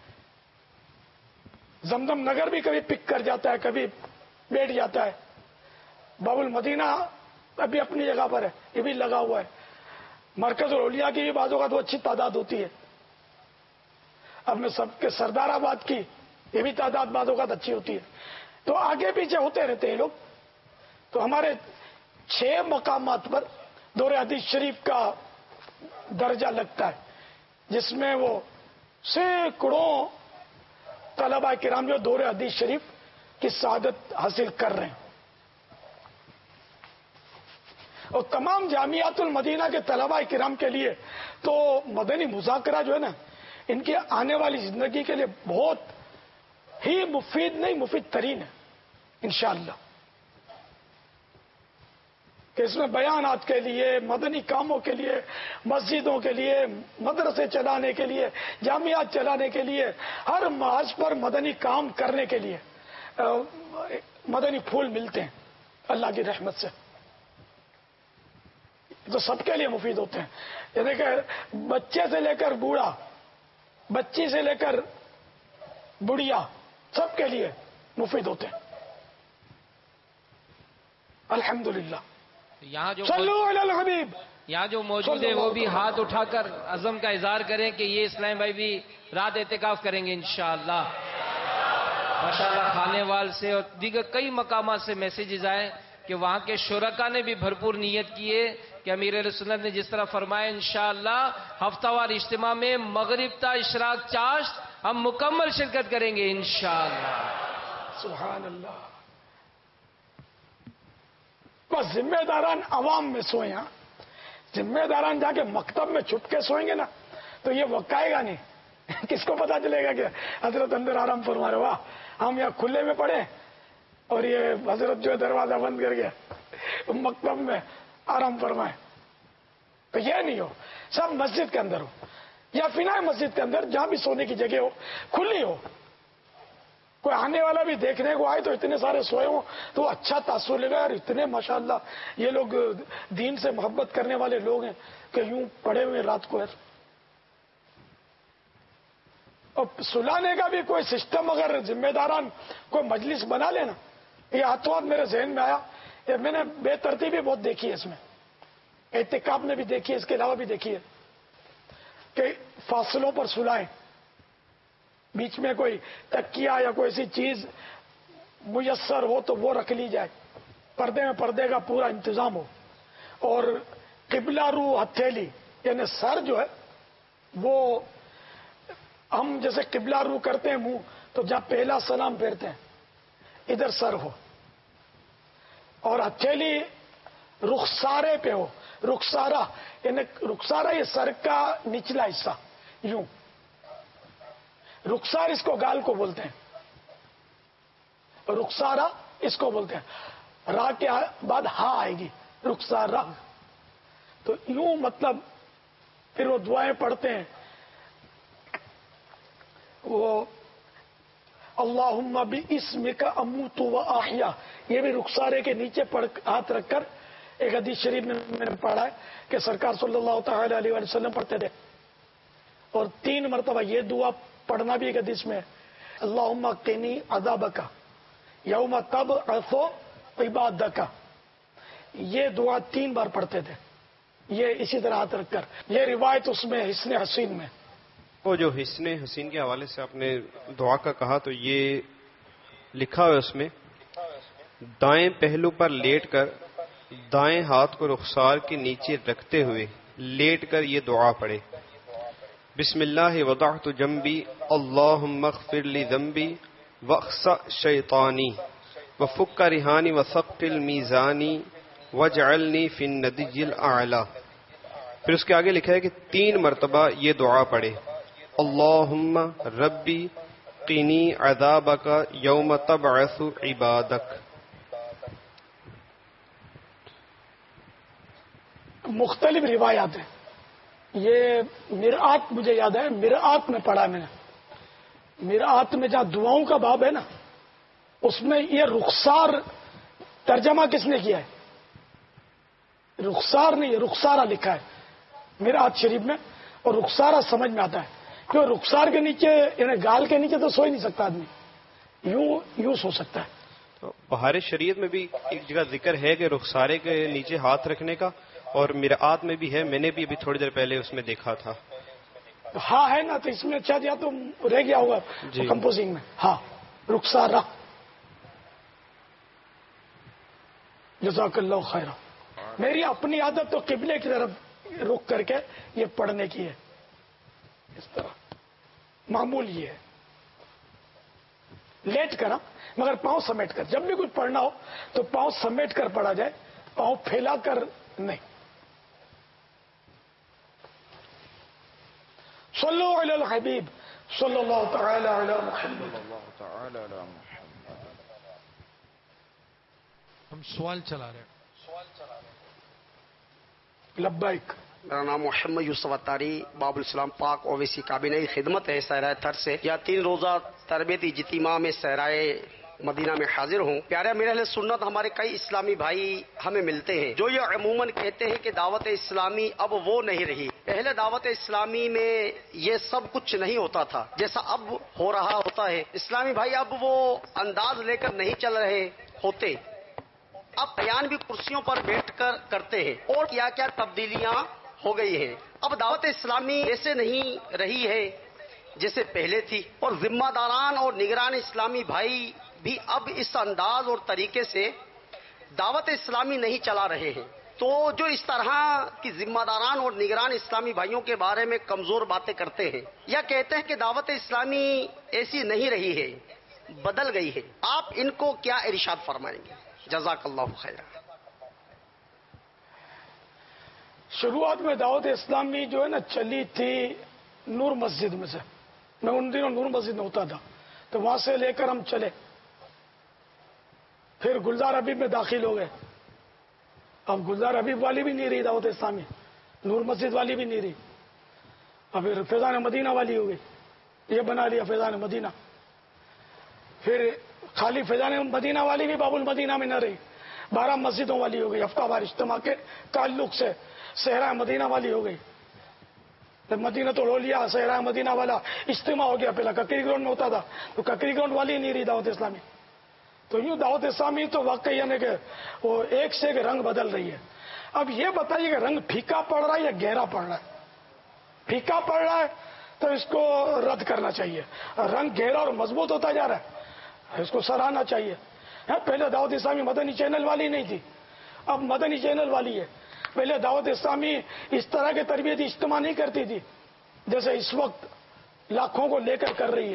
[SPEAKER 1] زمزم نگر بھی کبھی پک کر جاتا ہے، کبھی بیٹھ جاتا ہے. باب المدینہ ابھی اپنی جگہ پر ہے، یہ بھی لگا ہوا ہے. مرکز الاولیاء کی بھی بعض اوقات اچھی تعداد ہوتی ہے. اب میں سب کے سردار آباد کی یہ بھی تعداد بعض اوقات اچھی ہوتی ہے. تو آگے پیچھے ہوتے رہتے ہیں لوگ. تو ہمارے چھ مقامات پر دور حدیث شریف کا درجہ لگتا ہے، جس میں وہ سینکڑوں طلباء کرام جو دور حدیث شریف کی سعادت حاصل کر رہے ہیں. اور تمام جامعات المدینہ کے طلباء کرام کے لیے تو مدنی مذاکرہ جو ہے نا ان کی آنے والی زندگی کے لیے بہت ہی مفید نہیں مفید ترین ہے انشاءاللہ. کہ اس میں بیانات کے لیے، مدنی کاموں کے لیے، مسجدوں کے لیے، مدرسے چلانے کے لیے، جامعات چلانے کے لیے، ہر محاذ پر مدنی کام کرنے کے لیے مدنی پھول ملتے ہیں اللہ کی رحمت سے. تو سب کے لیے مفید ہوتے ہیں. یعنی کہ بچے سے لے کر بوڑھا، بچی سے لے کر بڑھیا، سب کے لیے مفید ہوتے ہیں. الحمدللہ.
[SPEAKER 9] یہاں جو
[SPEAKER 1] صلو علی الحبیب.
[SPEAKER 9] یہاں جو موجود ہے وہ بھی ہاتھ اٹھا کر عزم کا اظہار کریں کہ یہ اسلام بھائی بھی رات اعتکاف کریں گے انشاءاللہ. ماشاءاللہ کھانے وال سے اور دیگر کئی مقامات سے میسیجز آئے کہ وہاں کے شرکا نے بھی بھرپور نیت کیے کہ امیر اہل سنت نے جس طرح فرمایا انشاءاللہ ہفتہ وار اجتماع میں مغرب تا اشراق چاشت ہم مکمل شرکت کریں گے انشاءاللہ.
[SPEAKER 1] سبحان اللہ. بس ذمہ داران عوام میں سوئیں. ہاں ذمہ داران جا کے مکتب میں چھپ کے سوئیں گے نا تو یہ وقائے گا نہیں. کس کو پتا چلے گا کہ حضرت اندر آرام فرما رہے. واہ ہم یہاں کھلے میں پڑے اور یہ حضرت جو دروازہ بند کر گیا مکتب میں آرام فرمائے. تو یہ نہیں ہو. سب مسجد کے اندر ہو یا فنا مسجد کے اندر جہاں بھی سونے کی جگہ ہو کھلی ہو. کوئی آنے والا بھی دیکھنے کو آئے تو اتنے سارے سوئے ہوں تو اچھا تاثر لے گا. اور اتنے ماشاءاللہ یہ لوگ دین سے محبت کرنے والے لوگ ہیں کہ یوں پڑے ہوئے رات کو. اور سلانے کا بھی کوئی سسٹم اگر ذمہ داران کوئی مجلس بنا لینا. یہ ہاتھوں ہاتھ میرے ذہن میں آیا. یہ میں نے بے ترتیبی بہت دیکھی ہے اس میں. اعتکاف نے بھی دیکھی ہے, اس کے علاوہ بھی دیکھی ہے کہ فاصلوں پر سلائیں, بیچ میں کوئی تکیا یا کوئی ایسی چیز میسر ہو تو وہ رکھ لی جائے, پردے میں پردے کا پورا انتظام ہو, اور قبلہ رو ہتھیلی یعنی سر جو ہے وہ ہم جیسے قبلہ رو کرتے ہیں منہ تو جہاں پہلا سلام پھیرتے ہیں ادھر سر ہو, اور ہتھیلی رخسارے پہ ہو. رخسارا یعنی رخسارا یہ سر کا نچلا حصہ یوں, رخسار اس کو گال کو بولتے ہیں, رخسارا اس کو بولتے ہیں. را کے بعد ہا آئے گی رخسارا. تو یوں مطلب پھر وہ دعائیں پڑھتے ہیں وہ اللہم باسمک اموت و احیا. یہ بھی رخسارے کے نیچے پڑھ ہاتھ رکھ کر ایک حدیث شریف میں میں نے پڑھا ہے کہ سرکار صلی اللہ تعالی علیہ وسلم پڑھتے تھے. اور تین مرتبہ یہ دعا پڑھنا بھی ایک حدیث میں اللہم قنی عذابک یوم تبعث عبادک. یہ دعا تین بار پڑھتے تھے, یہ اسی طرح ہاتھ رکھ کر. یہ روایت اس میں حسن حسین میں.
[SPEAKER 10] وہ جو حسن حسین کے حوالے سے آپ نے دعا کا کہا تو یہ لکھا ہے اس میں دائیں پہلو پر لیٹ کر دائیں ہاتھ کو رخسار کے نیچے رکھتے ہوئے لیٹ کر یہ دعا پڑھے. بسم اللہ وضعت جنبی اللہم اغفر لی ذنبی واخسأ شیطانی وفک رہانی وثقل میزانی واجعلنی فی الندی الاعلی. پھر اس کے آگے لکھا ہے کہ تین مرتبہ یہ دعا پڑھے اللہم ربی قینی عذابک یوم تبعث عبادک.
[SPEAKER 1] مختلف روایات ہیں. یہ مرآت مجھے یاد ہے, مرآت میں پڑھا میں نے. مرآت میں جہاں دعاؤں کا باب ہے نا اس میں یہ رخسار ترجمہ کس نے کیا ہے؟ رخسار نہیں, رخسارہ لکھا ہے مرآت شریف میں. اور رخسارہ سمجھ میں آتا ہے کہ رخسار کے نیچے یعنی گال کے نیچے تو سو ہی نہیں سکتا آدمی, یوں یوں سو سکتا ہے.
[SPEAKER 10] بہار شریعت میں بھی ایک جگہ ذکر ہے کہ رخسارے کے نیچے ہاتھ رکھنے کا, اور مرآت میں بھی ہے. میں نے بھی ابھی تھوڑی دیر پہلے اس میں دیکھا تھا.
[SPEAKER 1] ہاں ہے نا, تو اس میں اچھا دیا تو رہ گیا ہوگا جی. کمپوزنگ میں ہاں رخسارہ. جزاک اللہ خیر. میری اپنی عادت تو قبلے کی طرف رخ کر کے یہ پڑھنے کی ہے, اس طرح معمول یہ ہے لیٹ کر, مگر پاؤں سمیٹ کر. جب بھی کچھ پڑھنا ہو تو پاؤں سمیٹ کر پڑھا جائے, پاؤں پھیلا کر نہیں. صلو علی الحبیب صلی اللہ تعالی علی محمد.
[SPEAKER 4] ہم سوال چلا رہے ہیں.
[SPEAKER 1] لبیک.
[SPEAKER 11] میرا نام محمد یوسف اتاری باب الاسلام پاک اویسی کابینہ کی خدمت ہے صحرائے تھر سے. یا تین روزہ تربیتی اجتماع میں صحرائے مدینہ میں حاضر ہوں. پیارے میرے اہل سنت, ہمارے کئی اسلامی بھائی ہمیں ملتے ہیں جو یہ عموماً کہتے ہیں کہ دعوت اسلامی اب وہ نہیں رہی. پہلے دعوت اسلامی میں یہ سب کچھ نہیں ہوتا تھا جیسا اب ہو رہا ہوتا ہے. اسلامی بھائی اب وہ انداز لے کر نہیں چل رہے ہوتے. اب بیان بھی کرسیوں پر بیٹھ کر کرتے ہیں، اور کیا کیا تبدیلیاں ہو گئی ہیں۔ اب دعوت اسلامی ایسے نہیں رہی ہے جیسے پہلے تھی، اور ذمہ داران اور نگران اسلامی بھائی بھی اب اس انداز اور طریقے سے دعوت اسلامی نہیں چلا رہے ہیں۔ تو جو اس طرح کی ذمہ داران اور نگران اسلامی بھائیوں کے بارے میں کمزور باتیں کرتے ہیں یا کہتے ہیں کہ دعوت اسلامی ایسی نہیں رہی ہے، بدل گئی ہے، آپ ان کو کیا ارشاد فرمائیں گے؟ جزاک اللہ خیر۔
[SPEAKER 1] شروعات میں دعوت اسلامی جو ہے نا چلی تھی نور مسجد میں سے، میں ان دنوں نور مسجد میں ہوتا تھا، تو وہاں سے لے کر ہم چلے، پھر گلزار حبیب میں داخل ہو گئے۔ اب گلزار حبیب والی بھی نہیں رہی دعوت اسلامی، نور مسجد والی بھی نہیں رہی، اب پھر فیضان مدینہ والی ہو گئی، یہ بنا لیا فیضان مدینہ۔ پھر خالی فیضان مدینہ والی بھی باب المدینہ میں نہ رہی، بارہ مسجدوں والی ہو گئی، ہفتہ وار اجتماع کے تعلق سے صحرا مدینہ والی ہو گئی۔ مدینہ تو لو لیا، صحرا مدینہ والا اجتماع ہو گیا، پہلا ککری گراؤنڈ میں ہوتا تھا تو ککری گراؤنڈ والی نہیں رہی دعوت اسلامی۔ تو یوں دعوت اسلامی تو واقعی یعنی کہ وہ ایک سے ایک رنگ بدل رہی ہے۔ اب یہ بتائیے کہ رنگ پھیکا پڑ رہا ہے یا گہرا پڑ رہا ہے؟ پھیکا پڑ رہا ہے تو اس کو رد کرنا چاہیے، رنگ گہرا اور مضبوط ہوتا جا رہا ہے، اس کو سراہنا چاہیے۔ پہلے دعوت اسلامی مدنی چینل والی نہیں تھی، اب مدنی چینل والی ہے۔ پہلے دعوت اسلامی اس طرح کے تربیتی اجتماع نہیں کرتی تھی جیسے اس وقت لاکھوں کو لے کر کر رہی ہے۔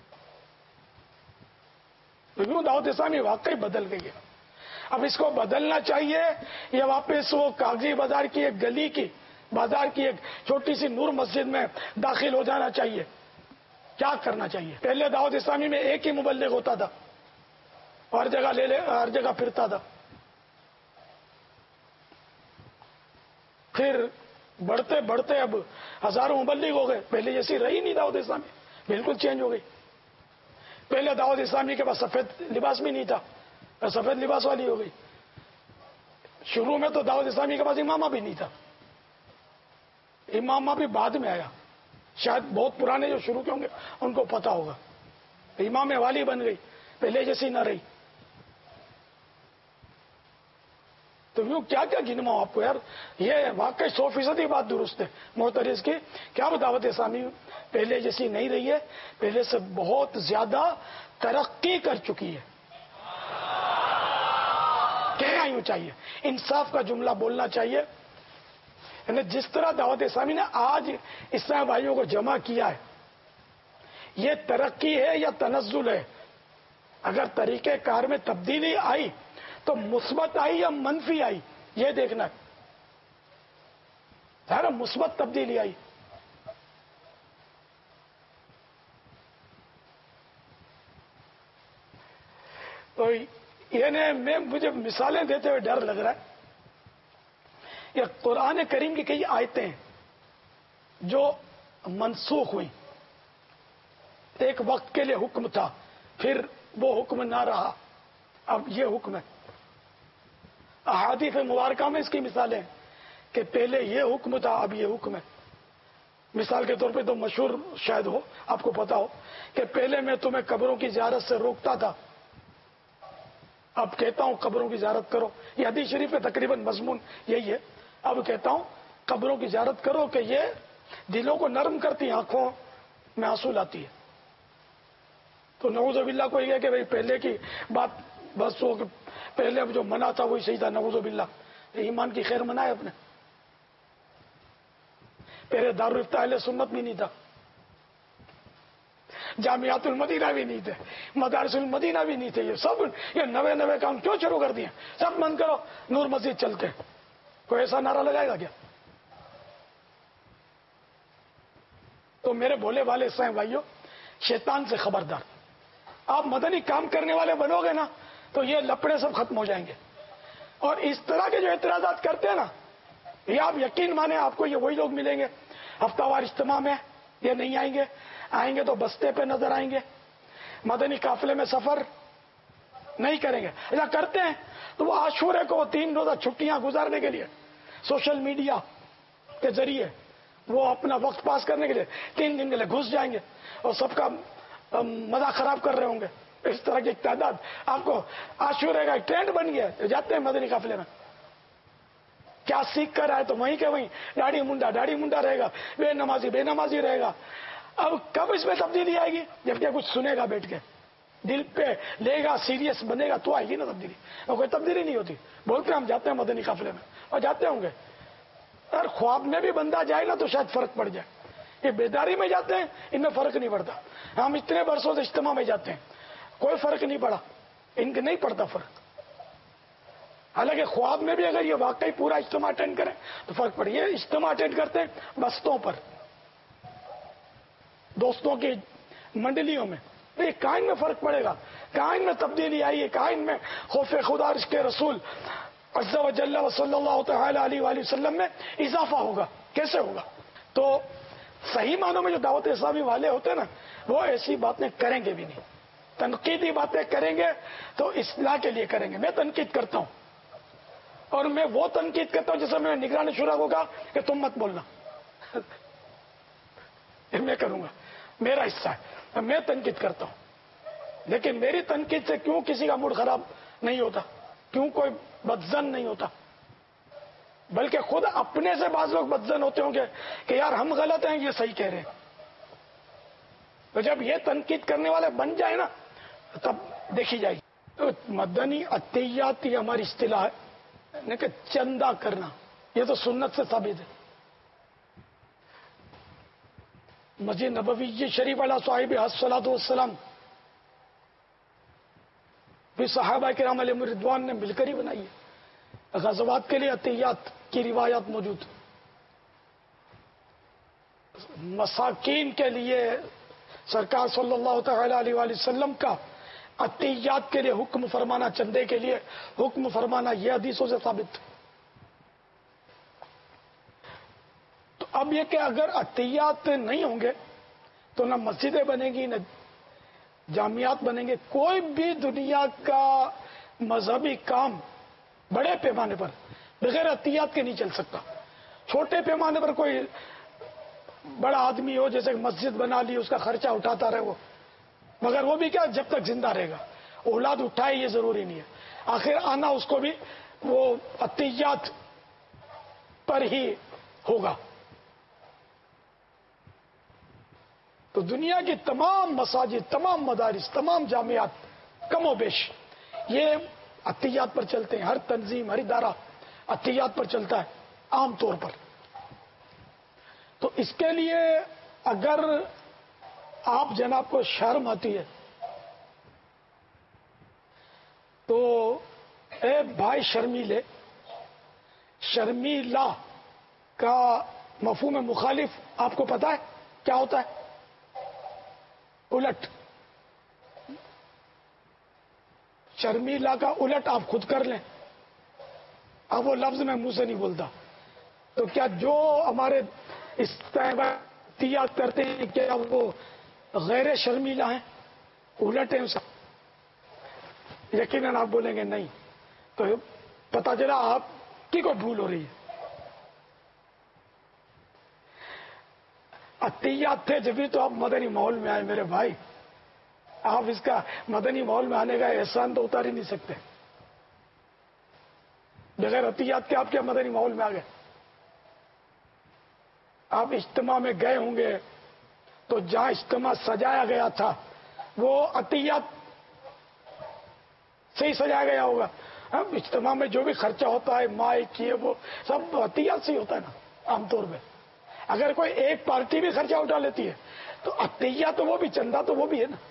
[SPEAKER 1] تو دعوت اسلامی واقعی بدل گئی ہے، اب اس کو بدلنا چاہیے یا واپس وہ کاغذی بازار کی ایک گلی کی بازار کی ایک چھوٹی سی نور مسجد میں داخل ہو جانا چاہیے؟ کیا کرنا چاہیے؟ پہلے دعوت اسلامی میں ایک ہی مبلغ ہوتا تھا، ہر جگہ لے لے ہر جگہ پھرتا تھا، پھر بڑھتے بڑھتے اب ہزاروں مبلغ ہو گئے، پہلے جیسی رہی نہیں دعوت اسلامی، بالکل چینج ہو گئی۔ پہلے دعوت اسلامی کے پاس سفید لباس بھی نہیں تھا، سفید لباس والی ہو گئی۔ شروع میں تو دعوت اسلامی کے پاس امامہ بھی نہیں تھا، امامہ بھی بعد میں آیا، شاید بہت پرانے جو شروع کے ہوں گے ان کو پتا ہوگا۔ امام والی بن گئی، پہلے جیسی نہ رہی۔ تو یوں کیا کیا گنواؤں آپ کو یار، یہ واقعی سو فیصدی بات درست ہے محترز کی، کیا وہ دعوت اسلامی پہلے جیسی نہیں رہی ہے، پہلے سے بہت زیادہ ترقی کر چکی ہے۔ کہنا یوں چاہیے، انصاف کا جملہ بولنا چاہیے، یعنی جس طرح دعوت اسلامی نے آج اسلام بھائیوں کو جمع کیا ہے، یہ ترقی ہے یا تنزل ہے؟ اگر طریقہ کار میں تبدیلی آئی تو مثبت آئی یا منفی آئی، یہ دیکھنا ہے۔ ظاہر مثبت تبدیلی آئی۔ تو یہ میں مجھے مثالیں دیتے ہوئے ڈر لگ رہا ہے، یہ قرآن کریم کی کئی آیتیں جو منسوخ ہوئی، ایک وقت کے لیے حکم تھا، پھر وہ حکم نہ رہا، اب یہ حکم ہے۔ احادیث مبارکہ میں اس کی مثالیں کہ پہلے یہ حکم تھا، اب یہ حکم ہے۔ مثال کے طور پہ تو مشہور شاید ہو، آپ کو پتا ہو کہ پہلے میں تمہیں قبروں کی زیارت سے روکتا تھا، اب کہتا ہوں قبروں کی زیارت کرو۔ یہ حدیث شریف میں تقریباً مضمون یہی ہے، اب کہتا ہوں قبروں کی زیارت کرو کہ یہ دلوں کو نرم کرتی، آنکھوں میں آنسو لاتی ہے۔ تو نعوذ باللہ کو یہ کہ بھئی پہلے کی بات بس وہ پہلے جو منع تھا وہی صحیح تھا، نعوذ باللہ۔ ایمان کی خیر منائے اپنے، پہلے دارالفتہ اہل سنت بھی نہیں تھا، جامعات المدینہ بھی نہیں تھے، مدارس المدینہ بھی نہیں تھے، یہ سب یہ نوے نوے کام کیوں شروع کر دیے؟ سب بند کرو، نور مسجد چلتے ہیں۔ کوئی ایسا نعرہ لگائے گا کیا؟ تو میرے بھولے والے اسلام بھائیوں، شیطان سے خبردار۔ آپ مدنی کام کرنے والے بنو گے نا تو یہ لپڑے سب ختم ہو جائیں گے۔ اور اس طرح کے جو اعتراضات کرتے ہیں نا، یہ آپ یقین مانیں آپ کو یہ وہی لوگ ملیں گے ہفتہ وار اجتماع میں، یہ نہیں آئیں گے، آئیں گے تو بستے پہ نظر آئیں گے، مدنی قافلے میں سفر نہیں کریں گے۔ ایسا کرتے ہیں تو وہ عاشورے کو تین روزہ چھٹیاں گزارنے کے لیے سوشل میڈیا کے ذریعے وہ اپنا وقت پاس کرنے کے لیے تین دن کے لیے گھس جائیں گے اور سب کا مزہ خراب کر رہے ہوں گے۔ اس طرح کی تعداد آپ کو عاشورے کا ایک ٹرینڈ بن گیا ہے، جاتے ہیں مدنی قافلے میں، کیا سیکھ کر آئے تو وہیں کہ وہیں داڑھی منڈا داڑھی منڈا رہے گا، بے نمازی بے نمازی رہے گا. اب کب اس میں تبدیلی آئے گی؟ جب کیا کچھ سنے گا بیٹھ کے، دل پہ لے گا، سیریس بنے گا تو آئے گی نا تبدیلی. اور کوئی تبدیلی نہیں ہوتی. بولتے ہیں ہم جاتے ہیں مدنی قافلے میں، اور جاتے ہوں گے، اور خواب میں بھی بندہ جائے نا تو شاید فرق پڑ جائے. یہ بیداری میں جاتے ہیں، ان میں فرق نہیں پڑتا. ہم اتنے برسوں سے اجتماع میں جاتے ہیں، کوئی فرق نہیں پڑا، ان کے نہیں پڑتا فرق. حالانکہ خواب میں بھی اگر یہ واقعی پورا اجتماع اٹینڈ کریں تو فرق پڑے. یہ اجتماع اٹینڈ کرتے ہیں بستوں پر، دوستوں کی منڈلیوں میں، تو یہ کائن میں فرق پڑے گا. کائن میں تبدیلی آئی ہے، کائن میں خوف خدا عشق رسول عز و جل و صلی اللہ تعالی علیہ وآلہ وسلم میں اضافہ ہوگا. کیسے ہوگا؟ تو صحیح معنوں میں جو دعوت اسلامی والے ہوتے ہیں نا، وہ ایسی باتیں کریں گے بھی نہیں. تنقیدی باتیں کریں گے تو اصلاح کے لیے کریں گے. میں تنقید کرتا ہوں، اور میں وہ تنقید کرتا ہوں جیسے میں نے نگران شورا کو کہا کہ تم مت بولنا. میں کروں گا، میرا حصہ ہے، میں تنقید کرتا ہوں. لیکن میری تنقید سے کیوں کسی کا موڈ خراب نہیں ہوتا، کیوں کوئی بدزن نہیں ہوتا، بلکہ خود اپنے سے بعض لوگ بدزن ہوتے ہوں گے کہ یار ہم غلط ہیں، یہ صحیح کہہ رہے ہیں. تو جب یہ تنقید کرنے والے بن جائے نا تب دیکھی جائے گی. تو مدنی عطیات یہ ہماری اصطلاح ہے کہ چندہ کرنا، یہ تو سنت سے ثابت ہے. مسجد نبوی شریف علیہ صاحب الصلوۃ والسلام بھی صحابہ کرام علیہم رضوان نے مل کر ہی بنائی ہے. غزوات کے لیے عطیات کی روایات موجود. مساکین کے لیے سرکار صلی اللہ تعالی علیہ وآلہ وسلم کا عطیات کے لیے حکم فرمانا، چندے کے لیے حکم فرمانا، یہ حدیثوں سے ثابت. تو اب یہ کہ اگر عطیات نہیں ہوں گے تو نہ مسجدیں بنیں گی، نہ جامعات بنیں گے. کوئی بھی دنیا کا مذہبی کام بڑے پیمانے پر بغیر عطیات کے نہیں چل سکتا. چھوٹے پیمانے پر کوئی بڑا آدمی ہو، جیسے مسجد بنا لی، اس کا خرچہ اٹھاتا رہے وہ، مگر وہ بھی کیا جب تک زندہ رہے گا. اولاد اٹھائے یہ ضروری نہیں ہے، آخر آنا اس کو بھی وہ عطیات پر ہی ہوگا. تو دنیا کی تمام مساجد، تمام مدارس، تمام جامعات کم و بیش یہ عطیات پر چلتے ہیں. ہر تنظیم، ہر ادارہ عطیات پر چلتا ہے عام طور پر. تو اس کے لیے اگر آپ جناب کو شرم آتی ہے تو اے بھائی شرمیلے، شرمیلا کا مفہوم مخالف آپ کو پتا ہے کیا ہوتا ہے؟ الٹ. شرمیلا کا الٹ آپ خود کر لیں. اب وہ لفظ میں منہ سے نہیں بولتا. تو کیا جو ہمارے استعمال کرتے ہیں کیا وہ غیر شرمیلا ہیں، الٹ ہیں؟ یقیناً آپ بولیں گے نہیں. تو پتا چلا آپ کی کوئی بھول ہو رہی ہے. عطیات تھے جبھی تو آپ مدنی ماحول میں آئے میرے بھائی. آپ اس کا مدنی ماحول میں آنے کا احسان تو اتار ہی نہیں سکتے. بغیر عطیات کے آپ کیا مدنی ماحول میں آ گئے؟ آپ اجتماع میں گئے ہوں گے تو جہاں اجتماع سجایا گیا تھا وہ عطیات سے ہی سجایا گیا ہوگا. اب اجتماع میں جو بھی خرچہ ہوتا ہے، مائک یہ وہ سب عطیات سے ہی ہوتا ہے نا عام طور پہ. اگر کوئی ایک پارٹی بھی خرچہ اٹھا لیتی ہے تو عطیہ تو وہ بھی، چندہ تو وہ بھی ہے نا.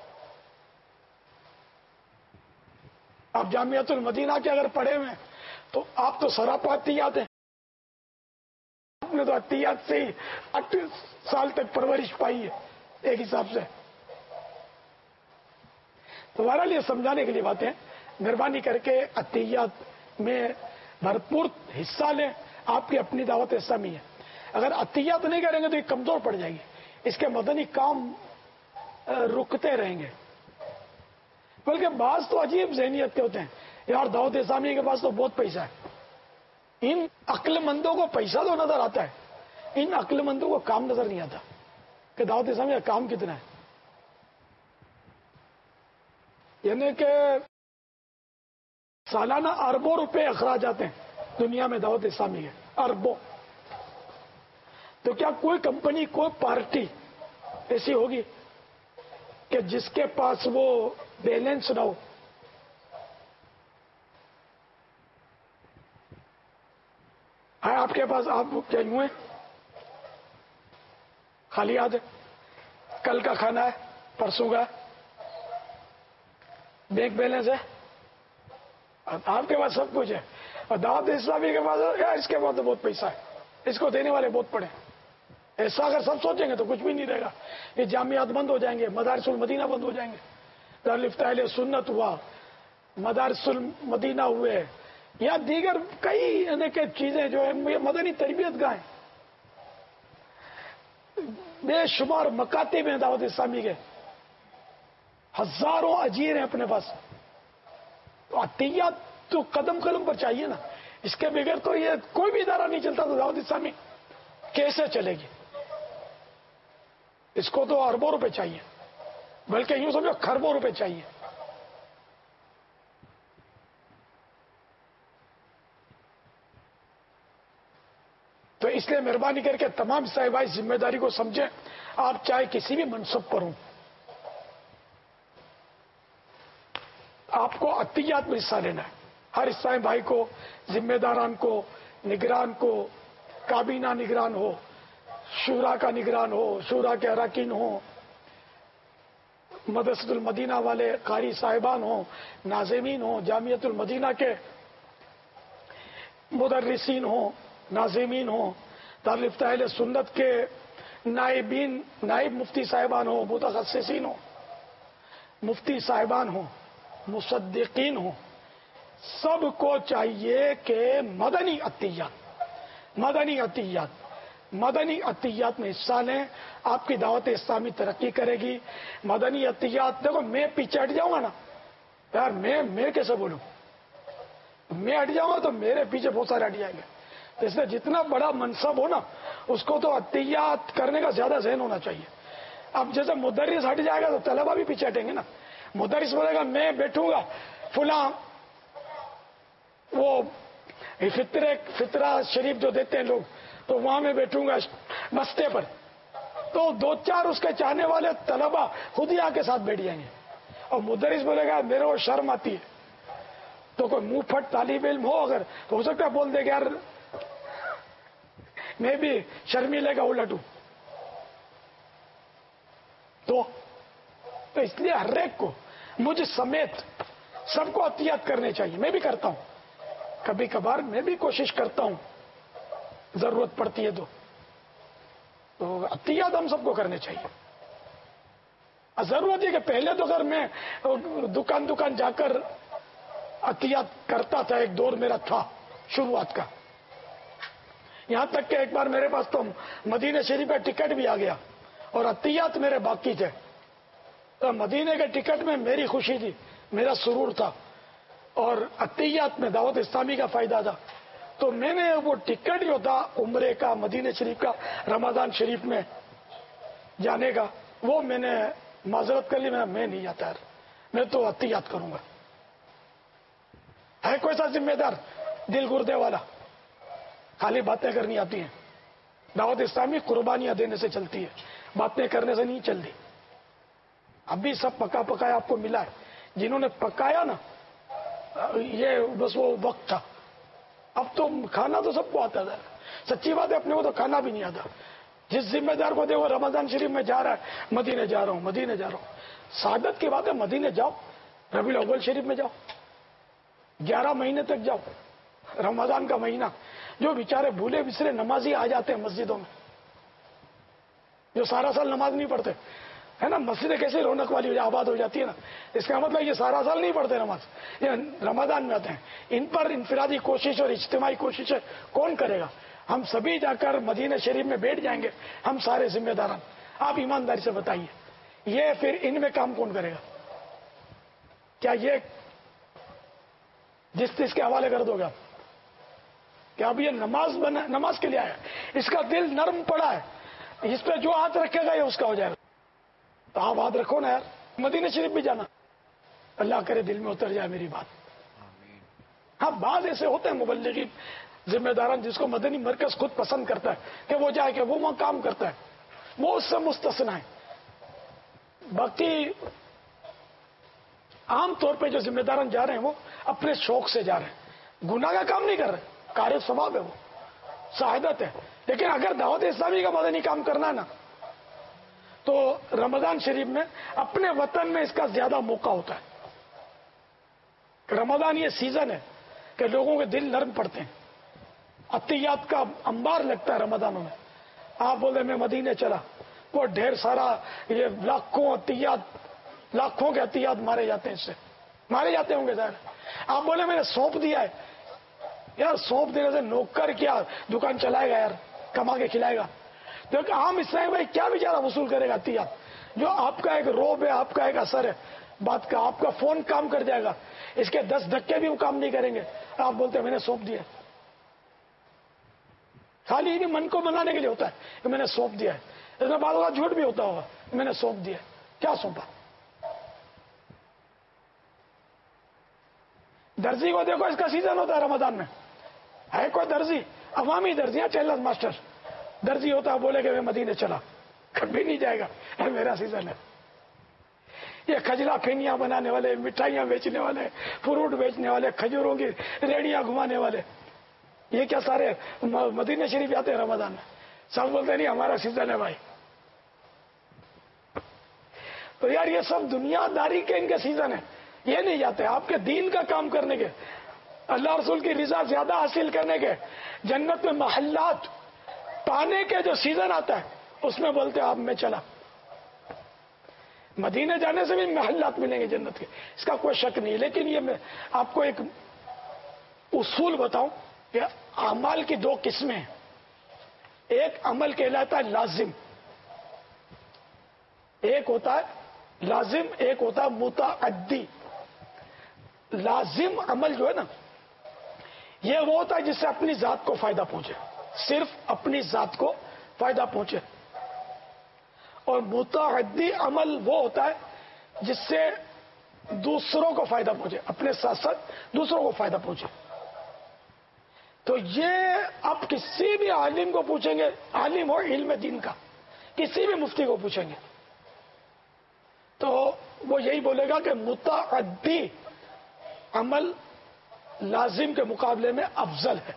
[SPEAKER 1] آپ جامعۃ المدینہ کے اگر پڑھے ہوئے تو آپ تو سراپا عطیات ہیں. آپ نے تو عطیات سے ہی آٹھ سال تک پرورش پائی ہے ایک حساب سے. تمہارا لیے سمجھانے کے لیے باتیں، مہربانی کر کے عطیات میں بھرپور حصہ لیں. آپ کی اپنی دعوت اسلامی ہے. اگر عطیات نہیں کریں گے تو یہ کمزور پڑ جائے گی. اس کے مدنی کام رکتے رہیں گے. بلکہ بعض تو عجیب ذہنیت کے ہوتے ہیں، یار دعوت اسلامی کے پاس تو بہت پیسہ ہے. ان عقل مندوں کو پیسہ تو نظر آتا ہے، ان عقل مندوں کو کام نظر نہیں آتا کہ دعوت اسلامی کا کام کتنا ہے. یعنی کہ سالانہ اربوں روپے اخراجات ہیں دنیا میں دعوت اسلامی کے، اربوں. تو کیا کوئی کمپنی کوئی پارٹی ایسی ہوگی کہ جس کے پاس وہ بیلنس نہ ہو؟ ہے آپ کے پاس؟ آپ کیا یوں ہیں خالی یاد ہے؟ کل کا کھانا ہے، پرسوں کا بینک بیلنس ہے، آپ کے پاس سب کچھ ہے. اور دعوت اسلامی کے پاس یار اس کے پاس تو بہت پیسہ ہے، اس کو دینے والے بہت پڑے. ایسا اگر سب سوچیں گے تو کچھ بھی نہیں رہے گا. یہ جامعات بند ہو جائیں گے، مدارس المدینہ بند ہو جائیں گے. دارالفتاء اہل سنت ہوا، مدارس المدینہ ہوئے، یا دیگر کئی یعنی کہ چیزیں جو ہے مدنی تربیت گاہیں، بے شمار مکاتب ہیں دعوت اسلامی کے، ہزاروں اجیر ہیں اپنے پاس. تو عطیات تو قدم قدم پر چاہیے نا. اس کے بغیر تو یہ کوئی بھی ادارہ نہیں چلتا. تو دعوت اسلامی کیسے چلے گی؟ اس کو تو اربوں روپے چاہیے، بلکہ یوں سمجھو کھربوں روپے چاہیے. تو اس لیے مہربانی کر کے تمام صاحبائی ذمہ داری کو سمجھیں. آپ چاہے کسی بھی منصب پر ہوں، آپ کو عطیات میں حصہ لینا ہے. ہر اسلامی بھائی کو، ذمہ داران کو، نگران کو، کابینہ نگران ہو، شورا کا نگران ہو، شورا کے اراکین ہوں، مدرسۃ المدینہ والے قاری صاحبان ہوں، ناظمین ہوں، جامعۃ المدینہ کے مدرسین ہوں، ناظمین ہوں، دارالفتاء اہل سنت کے نائبین، نائب مفتی صاحبان ہوں، متخصصین ہوں، مفتی صاحبان ہوں، مصدقین ہوں، سب کو چاہیے کہ مدنی عطیات مدنی عطیات مدنی عطیات میں حصہ لیں. آپ کی دعوت اسلامی ترقی کرے گی. مدنی عطیات دیکھو، میں پیچھے ہٹ جاؤں گا نا یار، میں میں کیسے بولوں؟ میں ہٹ جاؤں گا تو میرے پیچھے بہت سارے ہٹ جائیں گے. تو اس لیے جتنا بڑا منصب ہو نا، اس کو تو عطیات کرنے کا زیادہ ذہن ہونا چاہیے. اب جیسے مدرس ہٹ جائے گا تو طلبہ بھی پیچھے ہٹیں گے نا. مدرس بولے گا میں بیٹھوں گا فلاں وہ فطرے فطرہ شریف جو دیتے ہیں لوگ، تو وہاں میں بیٹھوں گا بستے پر، تو دو چار اس کے چاہنے والے طلبہ خود ہی آ کے ساتھ بیٹھ جائیں گے. اور مدرس بولے گا میرے کو شرم آتی ہے، تو کوئی منہ پھٹ طالب علم ہو اگر تو ہو سکتا ہے بول دے گا یار میں بھی شرمیلے کا الٹ ہوں. تو اس لیے ہر ایک کو، مجھ سمیت سب کو عطیات کرنے چاہیے. میں بھی کرتا ہوں، کبھی کبھار میں بھی کوشش کرتا ہوں، ضرورت پڑتی ہے تو تو عطیات ہم سب کو کرنے چاہیے. ضرورت ہے کہ پہلے تو اگر میں دکان دکان جا کر عطیات کرتا تھا، ایک دور میرا تھا شروعات کا، یہاں تک کہ ایک بار میرے پاس تو مدینہ شریف کا ٹکٹ بھی آ گیا اور عطیات میرے باقی تھے. تو مدینے کے ٹکٹ میں میری خوشی تھی، میرا سرور تھا، اور عطیات میں دعوت اسلامی کا فائدہ تھا. تو میں نے وہ ٹکٹ جو تھا عمرے کا، مدینہ شریف کا، رمضان شریف میں جانے کا، وہ میں نے معذرت کر لی. میں میں نہیں جاتا یار، میں تو عطیات کروں گا. ہے کوئی سا ذمہ دار دل گردے والا؟ خالی باتیں کرنی آتی ہیں. دعوت اسلامی قربانیاں دینے سے چلتی ہے، باتیں کرنے سے نہیں چلتی. ابھی سب پکا پکایا آپ کو ملا ہے. جنہوں نے پکایا نا، یہ بس وہ وقت تھا. اب تو کھانا تو سب کو آتا تھا. سچی بات ہے، اپنے کو تو کھانا بھی نہیں آتا. جس ذمہ دار کو دیکھو رمضان شریف میں جا رہا ہے، مدینے جا رہا ہوں مدینے جا رہا ہوں. سعادت کی بات ہے، مدینے جاؤ، ربیع الاول شریف میں جاؤ، گیارہ مہینے تک جاؤ. رمضان کا مہینہ، جو بیچارے بھولے بسرے نمازی آ جاتے ہیں مسجدوں میں، جو سارا سال نماز نہیں پڑھتے، ہے نا، مسجدیں کیسے رونق والی ہو آباد ہو جاتی ہے نا. اس کا مطلب یہ سارا سال نہیں پڑھتے نماز، یہ رمضان میں آتے ہیں. ان پر انفرادی کوشش اور اجتماعی کوشش کون کرے گا؟ ہم سبھی جا کر مدینہ شریف میں بیٹھ جائیں گے، ہم سارے ذمہ داران. آپ ایمانداری سے بتائیے، یہ پھر ان میں کام کون کرے گا؟ کیا یہ جس تس کے حوالے کر دو گا کہ اب یہ نماز بنا، نماز کے لیے آیا، اس کا دل نرم پڑا ہے، اس پہ جو ہاتھ رکھے گا یہ اس کا ہو جائے گا. تو آپ ہاتھ رکھو نا یار. مدینہ شریف بھی جانا، اللہ کرے دل میں اتر جائے میری بات. ہاں بعض ایسے ہوتے ہیں مبلغین ذمہ داران جس کو مدنی مرکز خود پسند کرتا ہے کہ وہ جائے کہ وہ وہاں کام کرتا ہے, وہ اس سے مستثنا ہے. باقی عام طور پہ جو ذمہ داران جا رہے ہیں وہ اپنے شوق سے جا رہے ہیں, گناہ کا کام نہیں کر رہے, کار ثواب ہے, وہ شہادت ہے. لیکن اگر دعوت اسلامی کا مدنی کام کرنا ہے نا تو رمضان شریف میں اپنے وطن میں اس کا زیادہ موقع ہوتا ہے. رمضان یہ سیزن ہے کہ لوگوں کے دل نرم پڑتے ہیں, عطیات کا انبار لگتا ہے رمضانوں میں. آپ بولے میں مدینے چلا, وہ ڈھیر سارا یہ لاکھوں عطیات, لاکھوں کے عطیات مارے جاتے ہیں, اس سے مارے جاتے ہوں گے ظاہر. آپ بولے میں نے سونپ دیا ہے, یار سونپ دینے سے نوکر کیا دکان چلائے گا, یار کما کے کھلائے گا. تو ایک عام اسلامی بھائی کیا بیچارہ وصول کرے گا عطیات, جو آپ کا ایک روب ہے, آپ کا ایک اثر ہے بات کا, آپ کا فون کام کر جائے گا, اس کے دس دھکے بھی وہ کام نہیں کریں گے. آپ بولتے ہیں میں نے سونپ دیا, خالی انہیں من کو منانے کے لیے ہوتا ہے کہ میں نے سونپ دیا ہے. اس میں بعض اوقات جھوٹ بھی ہوتا ہوگا, میں نے سونپ دیا. کیا سونپا؟ درزی کو دیکھو, اس کا سیزن ہوتا ہے رمضان میں. ہے کوئی درزی, عوامی درزی ہے, چیلنج ماسٹر درزی ہوتا ہے, بولے کہ میں مدینے چلا, کبھی نہیں جائے گا, ہے میرا سیزن ہے. یہ کھجلا پھینیاں بنانے والے, مٹھائیاں بیچنے والے, فروٹ بیچنے والے, کھجوروں کی ریڑیاں گھمانے والے, یہ کیا سارے مدینے شریف جاتے ہیں رمضان میں؟ سب بولتے نہیں ہمارا سیزن ہے بھائی. تو یار یہ سب دنیا داری کے ان کے سیزن ہے, یہ نہیں جاتے آپ کے دین کا کام کرنے کے, اللہ رسول کی رضا زیادہ حاصل کرنے کے, جنت میں محلات پانے کے جو سیزن آتا ہے اس میں بولتے آپ میں چلا. مدینے جانے سے بھی محلات ملیں گے جنت کے, اس کا کوئی شک نہیں. لیکن یہ میں آپ کو ایک اصول بتاؤں کہ اعمال کی دو قسمیں ہیں. ایک عمل کہلاتا ہے لازم, ایک ہوتا ہے لازم, ایک ہوتا ہے متعدی. لازم عمل جو ہے نا یہ وہ ہوتا ہے جس سے اپنی ذات کو فائدہ پہنچے, صرف اپنی ذات کو فائدہ پہنچے. اور متعدی عمل وہ ہوتا ہے جس سے دوسروں کو فائدہ پہنچے, اپنے ساتھ ساتھ دوسروں کو فائدہ پہنچے. تو یہ آپ کسی بھی عالم کو پوچھیں گے, عالم ہو علم دین کا, کسی بھی مفتی کو پوچھیں گے تو وہ یہی بولے گا کہ متعدی عمل لازم کے مقابلے میں افضل ہے.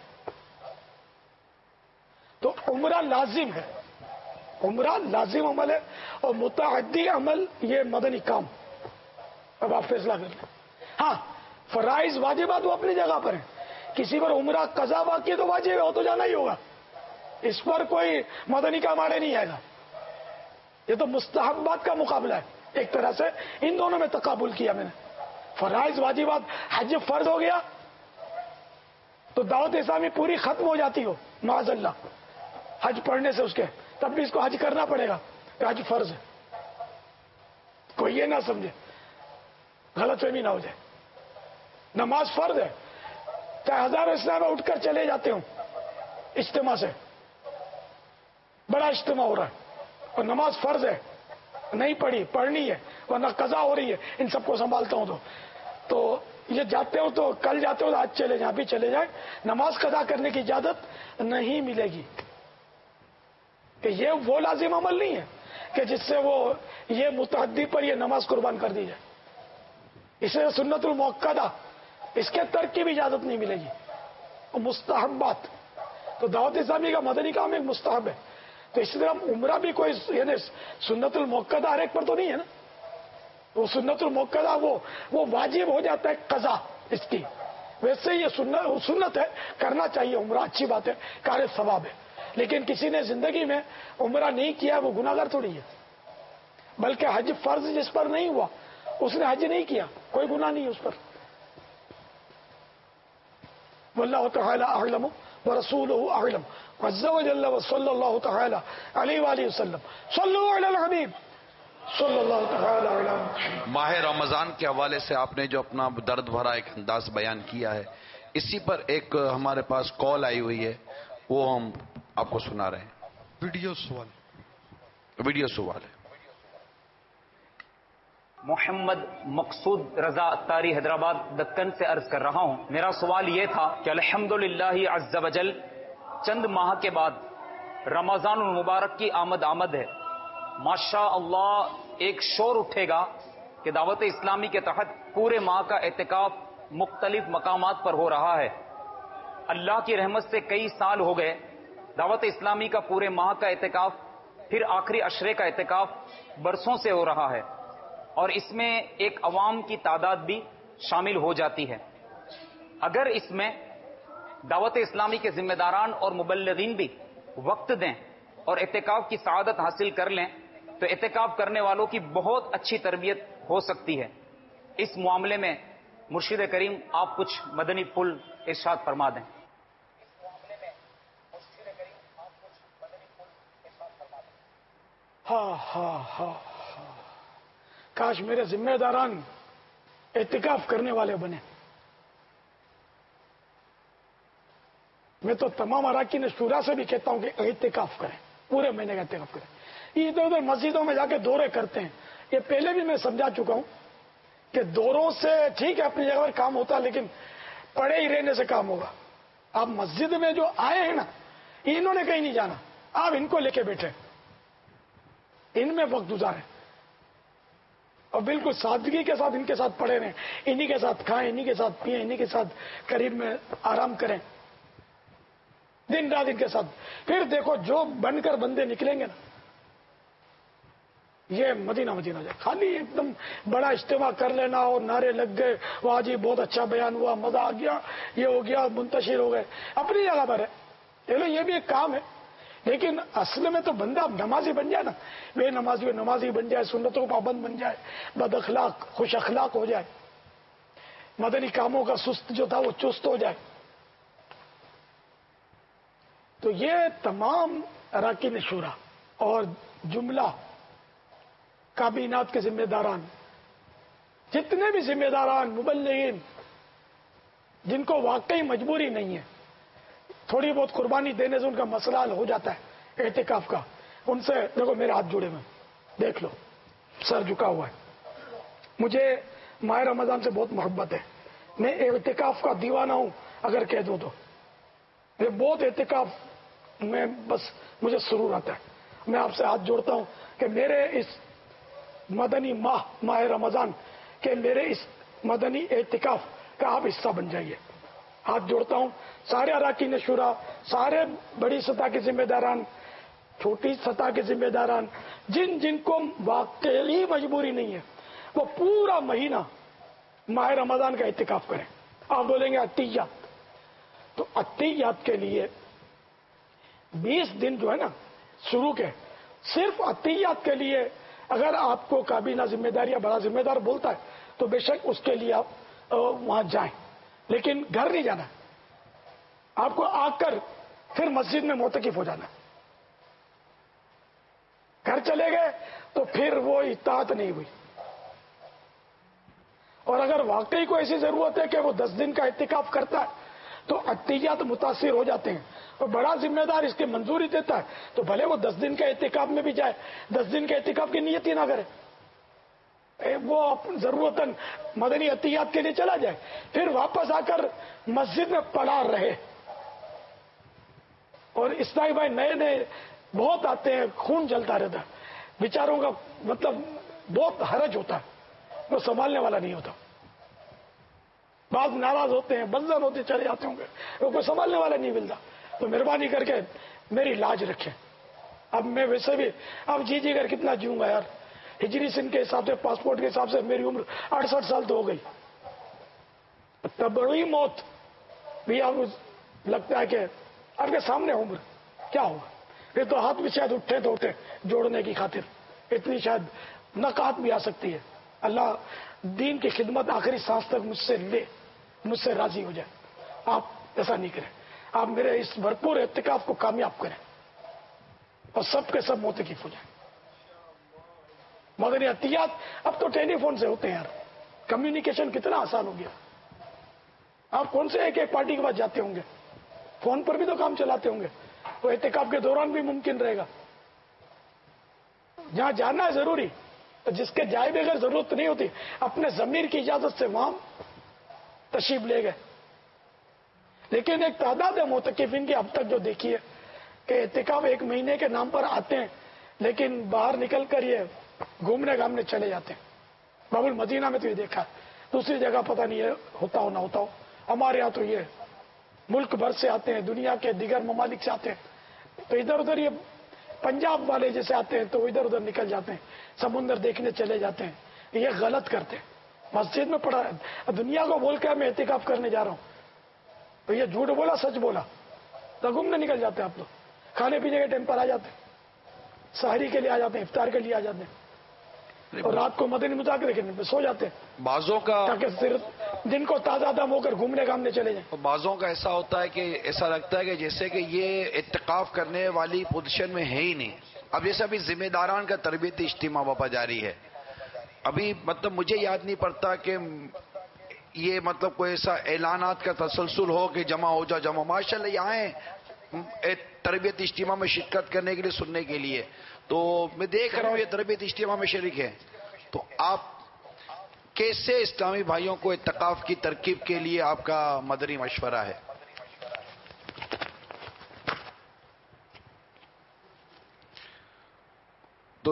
[SPEAKER 1] تو عمرہ لازم ہے, عمرہ لازم عمل ہے, اور متعدی عمل یہ مدنی کام. اب آپ فیصلہ کر لیں. ہاں فرائض واجبات وہ اپنی جگہ پر ہیں, کسی پر عمرہ قضا باقی ہے تو واجب ہے, ہو تو جانا ہی ہوگا, اس پر کوئی مدنی کام آڑے نہیں آئے گا. یہ تو مستحبات کا مقابلہ ہے, ایک طرح سے ان دونوں میں تقابل کیا میں نے. فرائض واجبات, حج فرض ہو گیا تو دعوت اسلامی پوری ختم ہو جاتی ہو معاذ اللہ حج پڑھنے سے, اس کے تب بھی اس کو حج کرنا پڑے گا کہ حج فرض ہے. کوئی یہ نہ سمجھے, غلط فہمی نہ ہو جائے. نماز فرض ہے, چاہے ہزاروں اسلام اٹھ کر چلے جاتے ہوں اجتماع سے, بڑا اجتماع ہو رہا ہے اور نماز فرض ہے, نہیں پڑھی, پڑھنی ہے ورنہ قضا ہو رہی ہے, ان سب کو سنبھالتا ہوں تو تو یہ جاتے ہو تو کل جاتے ہو تو آج چلے جائیں, ابھی چلے جائیں, نماز قضا کرنے کی اجازت نہیں ملے گی. کہ یہ وہ لازم عمل نہیں ہے کہ جس سے وہ یہ متعدی پر یہ نماز قربان کر دی جائے. اسے سنت المؤکدہ, اس کے ترک کی بھی اجازت نہیں ملے گی. اور مستحبات, تو دعوت اسلامی کا مدنی کام ایک مستحب ہے. تو اسی طرح عمرہ بھی کوئی یعنی سنت المؤکدہ ہر ایک پر تو نہیں ہے نا. وہ سنت المؤکدہ وہ وہ واجب ہو جاتا ہے قضا اس کی. ویسے یہ سنت ہے, کرنا چاہیے عمرہ, اچھی بات ہے, کار ثواب ہے. لیکن کسی نے زندگی میں عمرہ نہیں کیا وہ گناہگار تھوڑی ہے. بلکہ حج فرض جس پر نہیں ہوا اس نے حج نہیں کیا, کوئی گناہ نہیں ہے اس پر. واللہ تعالی اعلم ورسولہ اعلم عز وجل وصلی اللہ تعالی علیہ وآلہ وسلم. صلوا علی الحبیب صلی اللہ تعالی علیہ وسلم.
[SPEAKER 2] ماہ رمضان کے حوالے سے آپ نے جو اپنا درد بھرا ایک انداز بیان کیا ہے, اسی پر ایک ہمارے پاس کال آئی ہوئی ہے, وہ ہم آپ کو سنا رہے ہیں.
[SPEAKER 4] ویڈیو سوال
[SPEAKER 2] ویڈیو سوال ہے.
[SPEAKER 12] محمد مقصود رضا اتاری حیدرآباد دکن سے عرض کر رہا ہوں. میرا سوال یہ تھا کہ الحمدللہ عز وجل چند ماہ کے بعد رمضان المبارک کی آمد آمد ہے. ماشاء اللہ ایک شور اٹھے گا کہ دعوت اسلامی کے تحت پورے ماہ کا اعتکاف مختلف مقامات پر ہو رہا ہے. اللہ کی رحمت سے کئی سال ہو گئے دعوت اسلامی کا پورے ماہ کا اعتکاف، پھر آخری عشرے کا اعتکاف برسوں سے ہو رہا ہے، اور اس میں ایک عوام کی تعداد بھی شامل ہو جاتی ہے. اگر اس میں دعوت اسلامی کے ذمہ داران اور مبلغین بھی وقت دیں اور اعتکاف کی سعادت حاصل کر لیں تو اعتکاف کرنے والوں کی بہت اچھی تربیت ہو سکتی ہے. اس معاملے میں مرشد کریم آپ کچھ مدنی پھول ارشاد فرما دیں.
[SPEAKER 1] ہاں ہاں ہاں کاش میرے ذمہ داران اعتکاف کرنے والے بنے. میں تو تمام اراکین شورا سے بھی کہتا ہوں کہ اعتکاف کریں، پورے مہینے کا اعتکاف کریں. ادھر ادھر مسجدوں میں جا کے دورے کرتے ہیں، یہ پہلے بھی میں سمجھا چکا ہوں کہ دوروں سے ٹھیک ہے اپنی جگہ پر کام ہوتا ہے، لیکن پڑے ہی رہنے سے کام ہوگا. آپ مسجد میں جو آئے ہیں نا، انہوں نے کہیں نہیں جانا، آپ ان کو لے کے بیٹھے، ان میں وقت گزارے اور بالکل سادگی کے ساتھ ان کے ساتھ پڑے رہیں، انہی کے ساتھ کھائیں، انہی کے ساتھ پیئیں، انہی کے ساتھ قریب میں آرام کریں، دن رات ان کے ساتھ. پھر دیکھو جو بن کر بندے نکلیں گے نا، یہ مدینہ مدینہ جائے. خالی ایک دم بڑا اجتماع کر لینا اور نعرے لگ گئے، واہ جی بہت اچھا بیان ہوا، مزہ آ گیا، یہ ہو گیا، منتشر ہو گئے، اپنی جگہ پر ہے. چلو یہ بھی ایک کام ہے، لیکن اصل میں تو بندہ نمازی بن جائے نا، بے نمازی نمازی بن جائے، سنتوں کو پابند بن جائے، بد اخلاق خوش اخلاق ہو جائے، مدنی کاموں کا سست جو تھا وہ چست ہو جائے. تو یہ تمام اراکین شورا اور جملہ کابینات کے ذمہ داران، جتنے بھی ذمہ داران مبلغین جن کو واقعی مجبوری نہیں ہے، تھوڑی بہت قربانی دینے سے ان کا مسئلہ حل ہو جاتا ہے اعتکاف کا، ان سے دیکھو میرے ہاتھ جڑے ہوئے، دیکھ لو سر جھکا ہوا ہے. مجھے ماہ رمضان سے بہت محبت ہے، میں اعتکاف کا دیوانہ ہوں اگر کہہ دوں تو. میں بہت اعتکاف میں بس مجھے سرور آتا ہے. میں آپ سے ہاتھ جوڑتا ہوں کہ میرے اس مدنی ماہ ماہ رمضان کہ میرے اس مدنی اعتکاف کا آپ حصہ بن جائیے. ہاتھ جوڑتا ہوں سارے اراکین شورا، سارے بڑی سطح کے ذمہ داران، چھوٹی سطح کے ذمہ داران، جن جن کو واقعی مجبوری نہیں ہے، وہ پورا مہینہ ماہ رمضان کا اعتکاف کریں. آپ بولیں گے عطیات، تو عطیات کے لیے بیس دن جو ہے نا شروع کے صرف عطیات کے لیے اگر آپ کو کابینہ ذمہ دار یا بڑا ذمہ دار بولتا ہے تو بے شک اس کے لیے آپ وہاں جائیں، لیکن گھر نہیں جانا. آپ کو آ کر پھر مسجد میں معتکف ہو جانا. گھر چلے گئے تو پھر وہ اطاعت نہیں ہوئی. اور اگر واقعی کو ایسی ضرورت ہے کہ وہ دس دن کا اعتکاف کرتا ہے تو عطیات متاثر ہو جاتے ہیں، اور بڑا ذمہ دار اس کی منظوری دیتا ہے تو بھلے وہ دس دن کے اعتکاف میں بھی جائے، دس دن کے اعتکاف کی نیت ہی نہ کرے، وہ ضرورتاً مدنی عطیات کے لیے چلا جائے، پھر واپس آ کر مسجد میں پڑا رہے. اور اسلامی بھائی نئے نئے بہت آتے ہیں، خون جلتا رہتا ہے، بیچاروں کا مطلب بہت حرج ہوتا ہے، وہ سنبھالنے والا نہیں ہوتا. بعض ناراض ہوتے ہیں، بزن ہوتے چلے جاتے ہوں گے، وہ کوئی سنبھالنے والا نہیں ملتا. تو مہربانی کر کے میری لاج رکھیں. اب میں ویسے بھی اب جی جی کر کتنا جیوں گا یار، ہجری سن کے حساب سے، پاسپورٹ کے حساب سے میری عمر اڑسٹھ سال تو ہو گئی. تبڑی موت بھی اب لگتا ہے کہ آپ کے سامنے عمر کیا ہوگا. پھر تو ہاتھ بھی شاید اٹھے تو اٹھے جوڑنے کی خاطر، اتنی شاید نقات بھی آ سکتی ہے. اللہ دین کی خدمت آخری سانس تک مجھ سے لے، مجھ سے راضی ہو جائے. آپ ایسا نہیں کریں، آپ میرے اس بھرپور اعتکاف کو کامیاب کریں اور سب کے سب معتکف ہو جائیں. مدنی عطیات اب تو ٹیلی فون سے ہوتے ہیں یار، کمیونیکیشن کتنا آسان ہو گیا. آپ کون سے ایک ایک پارٹی کے پاس جاتے ہوں گے، فون پر بھی تو کام چلاتے ہوں گے. وہ اعتکاف کے دوران بھی ممکن رہے گا. جہاں جانا ہے ضروری تو جس کے جائے بغیر ضرورت نہیں ہوتی اپنے ضمیر کی اجازت سے وہاں تشریف لے گئے. لیکن ایک تعداد ہے معتکفین کی اب تک جو دیکھی ہے کہ اعتکاف ایک مہینے کے نام پر آتے ہیں لیکن باہر نکل کر یہ گھومنے گھامنے چلے جاتے ہیں. باب المدینہ میں تو یہ دیکھا ہے, دوسری جگہ پتہ نہیں ہے ہوتا ہو نہ ہوتا ہو. ہمارے یہاں تو یہ ملک بھر سے آتے ہیں, دنیا کے دیگر ممالک سے آتے ہیں, تو ادھر ادھر یہ پنجاب والے جیسے آتے ہیں تو ادھر ادھر نکل جاتے ہیں, سمندر دیکھنے چلے جاتے ہیں. یہ غلط کرتے ہیں. مسجد میں پڑھا دنیا کو بول کے میں اعتکاف کرنے جا رہا ہوں تو یہ جھوٹ بولا سچ بولا, تو گھومنے نکل جاتے ہیں آپ لوگ. کھانے پینے کے ٹائم پر آ جاتے ہیں, سحری کے لیے آ جاتے ہیں, افطار کے لیے آ جاتے ہیں, اور رات کو مدنی مذاکرے کے لیے سو جاتے ہیں
[SPEAKER 2] بعضوں کا,
[SPEAKER 1] تاکہ صرف دن کو تازہ دم ہو کر گھومنے گھامنے چلے جائیں.
[SPEAKER 2] بعضوں کا ایسا ہوتا ہے کہ ایسا لگتا ہے کہ جیسے کہ یہ اعتکاف کرنے والی پوزیشن میں ہے ہی نہیں. اب جیسے ابھی ذمہ داران کا تربیتی اجتماع وفا جاری ہے, ابھی مطلب مجھے یاد نہیں پڑتا کہ یہ مطلب کوئی ایسا اعلانات کا تسلسل ہو کہ جمع ہو جا جمع ماشاء اللہ یہاں آئے تربیت اجتماع میں شرکت کرنے کے لیے, سننے کے لیے. تو میں دیکھ رہا ہوں یہ تربیت اجتماع میں شریک ہے. تو آپ کیسے اسلامی بھائیوں کو اعتکاف کی ترکیب کے لیے آپ کا مدنی مشورہ ہے؟ تو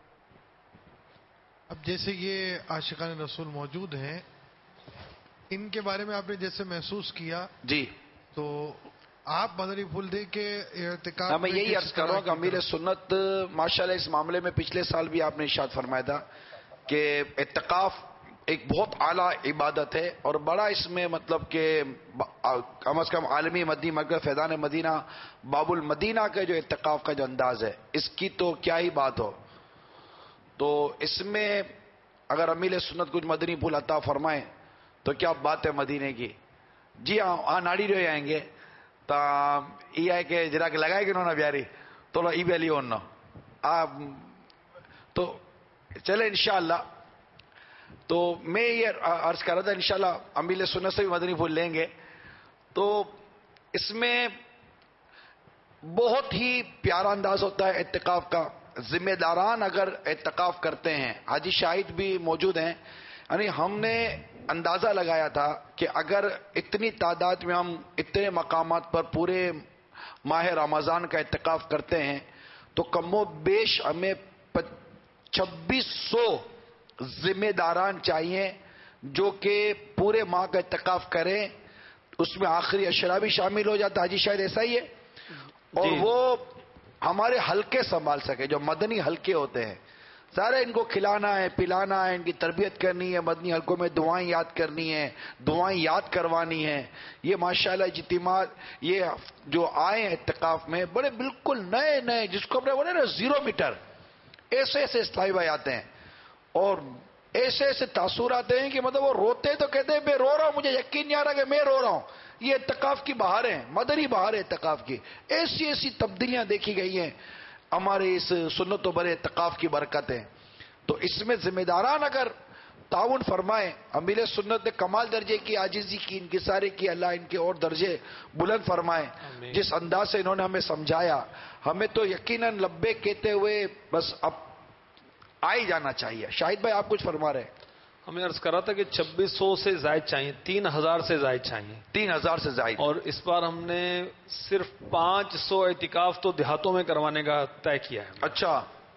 [SPEAKER 4] اب جیسے یہ عاشقان رسول موجود ہیں, ان کے بارے میں آپ نے جیسے محسوس کیا
[SPEAKER 2] جی,
[SPEAKER 4] تو آپ مدنی پھول دے کے اعتکاف
[SPEAKER 2] میں یہی عرض کر رہا ہوں کہ امیر سنت ماشاءاللہ اس معاملے میں پچھلے سال بھی آپ نے ارشاد فرمایا تھا کہ اعتکاف ایک بہت اعلیٰ عبادت ہے اور بڑا اس میں مطلب کہ کم از کم عالمی مدنی مرکز فیضان مدینہ باب المدینہ کا جو اعتکاف کا جو انداز ہے اس کی تو کیا ہی بات ہو. تو اس میں اگر امیر سنت کچھ مدنی پھول عطا فرمائیں تو کیا بات ہے مدینے کی. جی ہاں, ہاں ناڑی رہے آئیں گے تو یہ ہے کہ جرا کے لگائے گی انہوں نے بیاری تو ای بیلی ہونا آپ تو چلے انشاءاللہ. تو میں یہ عرض کر رہا تھا انشاءاللہ امیر سنت سے بھی مدنی پھول لیں گے. تو اس میں بہت ہی پیارا انداز ہوتا ہے اعتکاف کا. ذمہ داران اگر اعتکاف کرتے ہیں, حاجی شاہد بھی موجود ہیں, یعنی ہم نے اندازہ لگایا تھا کہ اگر اتنی تعداد میں ہم اتنے مقامات پر پورے ماہ رمضان کا اعتکاف کرتے ہیں تو کم و بیش ہمیں چھبیس سو ذمہ داران چاہیے جو کہ پورے ماہ کا اعتکاف کریں. اس میں آخری اشرا بھی شامل ہو جاتا ہے, حاجی شاید ایسا ہی ہے, اور جی. وہ ہمارے حلقے سنبھال سکے جو مدنی حلقے ہوتے ہیں. سارے ان کو کھلانا ہے, پلانا ہے, ان کی تربیت کرنی ہے, مدنی حلقوں میں دعائیں یاد کرنی ہے, دعائیں یاد کروانی ہے. یہ ماشاءاللہ اجتماع یہ جو آئے ہیں اعتکاف میں بڑے بالکل نئے نئے, جس کو اپنے بولے نا زیرو میٹر, ایسے ایسے اسلامی بھائی آتے ہیں اور ایسے ایسے تاثر آتے ہیں کہ مطلب وہ روتے تو کہتے ہیں میں رو رہا ہوں, مجھے یقین نہیں آ رہا کہ میں رو رہا ہوں. یہ اعتکاف کی بہار ہے, مدنی بہار ہے اعتکاف کی. ایسی ایسی تبدیلیاں دیکھی گئی ہیں ہمارے اس سنت و برے اعتکاف کی برکت ہے. تو اس میں ذمہ داران اگر تعاون فرمائے, امیر سنت نے کمال درجے کی عاجزی کی, انکساری کی, اللہ ان کے اور درجے بلند فرمائے. جس انداز سے انہوں نے ہمیں سمجھایا, ہمیں تو یقیناً لبے کہتے ہوئے بس اب آ ہی جانا چاہیے. شاہد بھائی آپ کچھ فرما رہے ہیں؟
[SPEAKER 13] ہمیں عرض کرا تھا کہ چھبیس سو سے زائد چاہیے, تین ہزار سے زائد چاہیے,
[SPEAKER 2] تین ہزار سے زائد.
[SPEAKER 13] اور اس بار ہم نے صرف پانچ سو اعتکاف تو دیہاتوں میں کروانے کا طے کیا ہے.
[SPEAKER 2] اچھا,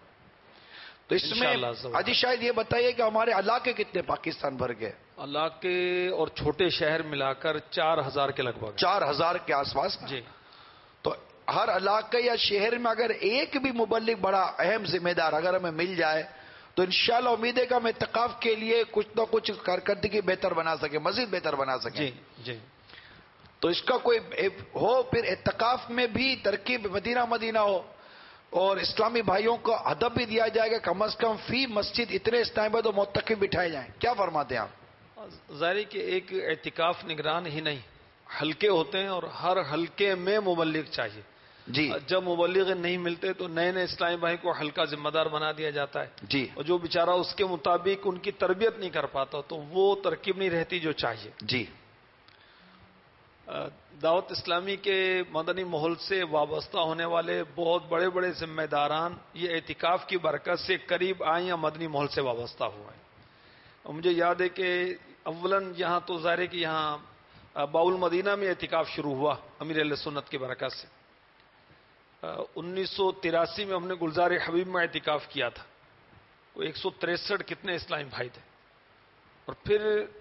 [SPEAKER 2] تو اس میں حاجی شاید یہ بتائیے کہ ہمارے علاقے کتنے پاکستان بھر کے
[SPEAKER 13] علاقے اور چھوٹے شہر ملا کر چار ہزار کے لگ بھگ,
[SPEAKER 2] چار ہزار کے آس پاس.
[SPEAKER 13] جی,
[SPEAKER 2] تو ہر علاقے یا شہر میں اگر ایک بھی مبلغ بڑا اہم ذمہ دار اگر ہمیں مل جائے تو انشاءاللہ امید ہے کہ ہم اعتکاف کے لیے کچھ نہ کچھ کارکردگی بہتر بنا سکیں, مزید بہتر بنا سکیں.
[SPEAKER 13] جی جی.
[SPEAKER 2] تو اس کا کوئی ہو, پھر اعتکاف میں بھی ترکیب مدینہ مدینہ ہو اور اسلامی بھائیوں کو ادب بھی دیا جائے گا, کم از کم فی مسجد اتنے اسلام تو معتکف بٹھائے جائیں. کیا فرماتے ہیں آپ؟
[SPEAKER 13] ظاہر کہ ایک اعتکاف نگران ہی نہیں, حلقے ہوتے ہیں اور ہر حلقے میں مبلغ چاہیے.
[SPEAKER 2] جی,
[SPEAKER 13] جب مبلغ نہیں ملتے تو نئے نئے اسلامی بھائی کو حلقہ ذمہ دار بنا دیا جاتا ہے.
[SPEAKER 2] جی,
[SPEAKER 13] اور جو بیچارہ اس کے مطابق ان کی تربیت نہیں کر پاتا تو وہ ترکیب نہیں رہتی جو چاہیے.
[SPEAKER 2] جی.
[SPEAKER 13] دعوت اسلامی کے مدنی ماحول سے وابستہ ہونے والے بہت بڑے بڑے ذمہ داران یہ اعتکاف کی برکت سے قریب آئیں یا مدنی ماحول سے وابستہ ہوئے ہیں. اور مجھے یاد ہے کہ اولاً یہاں تو ظاہر ہے کہ یہاں باول المدینہ میں اعتکاف شروع ہوا امیر اہل سنت کی برکت سے. انیس سو تراسی میں ہم نے گلزار حبیب میں اعتکاف کیا تھا. وہ ایک سو تریسٹھ کتنے اسلامی بھائی تھے. اور پھر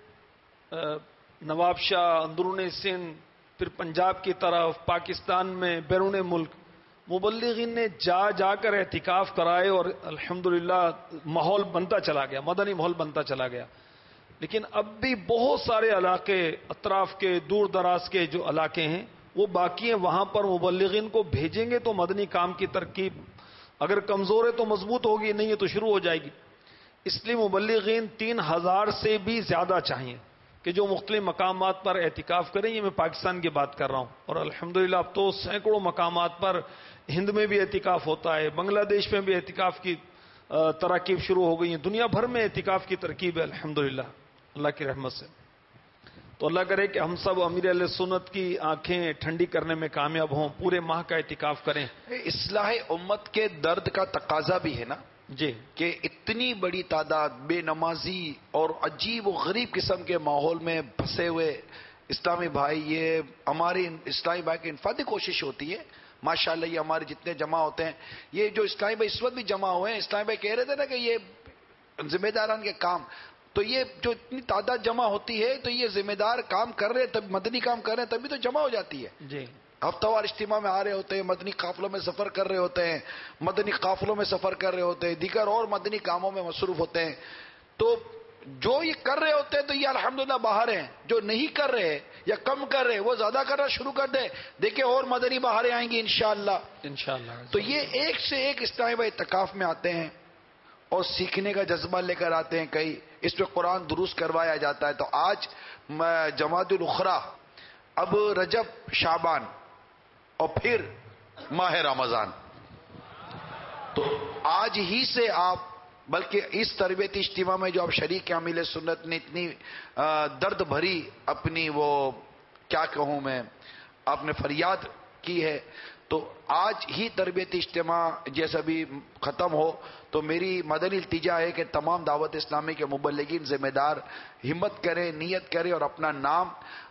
[SPEAKER 13] نواب شاہ، اندرون سندھ، پھر پنجاب کی طرف، پاکستان میں، بیرون ملک مبلغین نے جا جا کر اعتکاف کرائے اور الحمدللہ ماحول بنتا چلا گیا، مدنی ماحول بنتا چلا گیا. لیکن اب بھی بہت سارے علاقے اطراف کے، دور دراز کے جو علاقے ہیں وہ باقی ہیں. وہاں پر مبلغین کو بھیجیں گے تو مدنی کام کی ترکیب اگر کمزور ہے تو مضبوط ہوگی، نہیں ہے تو شروع ہو جائے گی. اس لیے مبلغین تین ہزار سے بھی زیادہ چاہیے کہ جو مختلف مقامات پر اعتکاف کریں. یہ میں پاکستان کی بات کر رہا ہوں. اور الحمدللہ اب تو سینکڑوں مقامات پر ہند میں بھی اعتکاف ہوتا ہے، بنگلہ دیش میں بھی اعتکاف کی تراکیب شروع ہو گئی ہیں. دنیا بھر میں اعتکاف کی ترکیب ہے الحمدللہ اللہ کی رحمت سے. تو اللہ کرے کہ ہم سب امیر اہل سنت کی آنکھیں ٹھنڈی کرنے میں کامیاب ہوں، پورے ماہ کا اعتکاف کریں.
[SPEAKER 2] اصلاح امت کے درد کا تقاضا بھی ہے نا
[SPEAKER 13] جی،
[SPEAKER 2] کہ اتنی بڑی تعداد بے نمازی اور عجیب و غریب قسم کے ماحول میں پھنسے ہوئے اسلامی بھائی، یہ ہماری اسلامی بھائی کی انفرادی کوشش ہوتی ہے. ماشاءاللہ یہ ہمارے جتنے جمع ہوتے ہیں، یہ جو اسلامی بھائی اس وقت بھی جمع ہوئے ہیں، اسلامی بھائی کہہ رہے تھے نا کہ یہ ذمہ داران کے کام، تو یہ جو اتنی تعداد جمع ہوتی ہے تو یہ ذمہ دار کام کر رہے ہیں، تب مدنی کام کر رہے ہیں تبھی تو جمع ہو جاتی ہے.
[SPEAKER 13] جی،
[SPEAKER 2] ہفتہ وار اجتماع میں آ رہے ہوتے ہیں، مدنی قافلوں میں سفر کر رہے ہوتے ہیں، مدنی قافلوں میں سفر کر رہے ہوتے ہیں، دیگر اور مدنی کاموں میں مصروف ہوتے ہیں. تو جو یہ کر رہے ہوتے ہیں تو یہ الحمدللہ باہر ہیں. جو نہیں کر رہے یا کم کر رہے وہ زیادہ کرنا شروع کر دیں، دیکھیں اور مدنی بہاریں آئیں گی انشاءاللہ
[SPEAKER 13] انشاءاللہ.
[SPEAKER 2] تو یہ ایک سے ایک اسلامی بھائی اعتکاف میں آتے ہیں اور سیکھنے کا جذبہ لے کر آتے ہیں. کئی اس پہ قرآن دروس کروایا جاتا ہے. تو آج جمادی الاخری، اب رجب، شعبان اور پھر ماہ رمضان، تو آج ہی سے آپ بلکہ اس تربیتی اجتماع میں جو آپ شریک ہیں امیر سنت نے اتنی درد بھری اپنی وہ کیا کہوں میں آپ نے فریاد کی ہے، تو آج ہی تربیتی اجتماع جیسا بھی ختم ہو تو میری مدنی التجا ہے کہ تمام دعوت اسلامی کے مبلغین ذمہ دار ہمت کریں، نیت کریں اور اپنا نام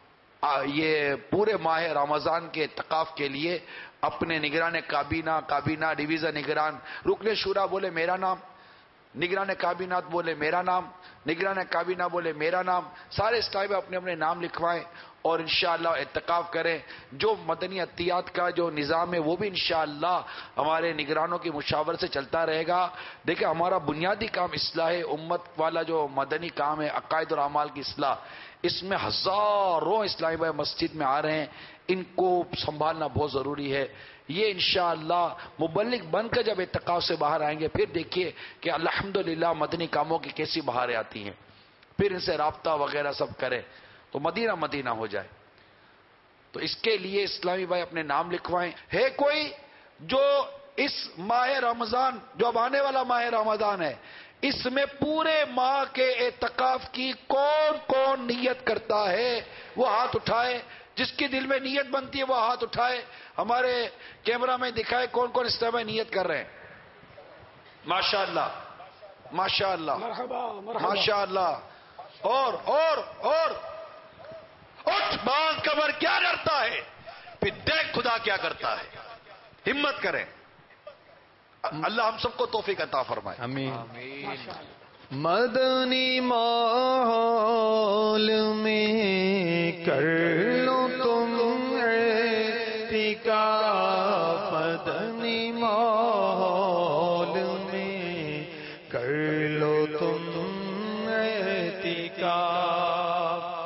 [SPEAKER 2] یہ پورے ماہ رمضان کے اعتکاف کے لیے اپنے نگران کابینہ کابینہ ڈویژن نگران، رکن شورا بولے میرا نام، نگران کابینات بولے میرا نام، نگران کابینہ بولے میرا نام، سارے اسلامی اپنے اپنے نام لکھوائیں اور انشاءاللہ اعتکاف کریں. جو مدنی عطیات کا جو نظام ہے وہ بھی انشاءاللہ ہمارے نگرانوں کی مشاور سے چلتا رہے گا. دیکھیں ہمارا بنیادی کام اصلاح امت والا جو مدنی کام ہے، عقائد اور اعمال کی اصلاح، اس میں ہزاروں اسلامی بھائی مسجد میں آ رہے ہیں، ان کو سنبھالنا بہت ضروری ہے. یہ انشاءاللہ مبلغ بن کر جب اعتکاف سے باہر آئیں گے پھر دیکھیے کہ الحمدللہ مدنی کاموں کی کیسی بہاریں آتی ہیں. پھر ان سے رابطہ وغیرہ سب کریں تو مدینہ مدینہ ہو جائے. تو اس کے لیے اسلامی بھائی اپنے نام لکھوائیں. ہے کوئی جو اس ماہ رمضان جو اب آنے والا ماہ رمضان ہے اس میں پورے ماہ کے اعتکاف کی کون کون نیت کرتا ہے وہ ہاتھ اٹھائے. جس کی دل میں نیت بنتی ہے وہ ہاتھ اٹھائے. ہمارے کیمرہ میں دکھائے کون کون اس طرح نیت کر رہے ہیں. ماشاءاللہ ماشاءاللہ ماشاءاللہ. اور اور اور اٹھ باندھ کمر کیا کرتا ہے، پھر دیکھ خدا کیا کرتا ہے. ہمت کریں. اللہ ہم سب کو توفیق عطا فرمائے.
[SPEAKER 13] آمین.
[SPEAKER 14] مدنی ماحول میں کر لو تم اعتکاف، مدنی ماحول میں کر لو تم اعتکاف.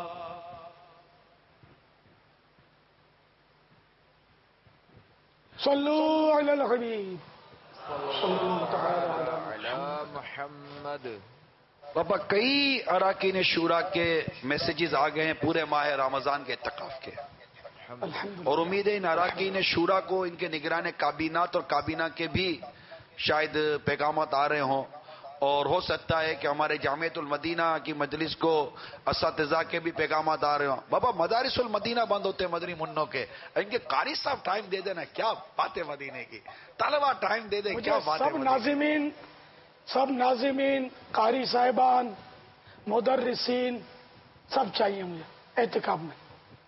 [SPEAKER 1] صلو علی الحبیب صلو علی
[SPEAKER 7] محمد.
[SPEAKER 2] بابا کئی اراکین شورا کے میسیجز آ گئے ہیں پورے ماہ رمضان کے اعتکاف کے، اور امید ہے ان اراکین شورا کو ان کے نگران کابینات اور کابینہ کے بھی شاید پیغامات آ رہے ہوں. اور ہو سکتا ہے کہ ہمارے جامعۃ المدینہ کی مجلس کو اساتذہ کے بھی پیغامات آ رہے ہوں. بابا مدارس المدینہ بند ہوتے ہیں مدنی منوں کے, ان کے قاری صاحب ٹائم دے دینا, کیا بات ہے مدینے کی, طلبہ ٹائم دے دیں, کیا بات ہے.
[SPEAKER 1] سب ناظمین سب ناظمین قاری صاحبان مدرسین سب چاہیے مجھے اعتکاف میں,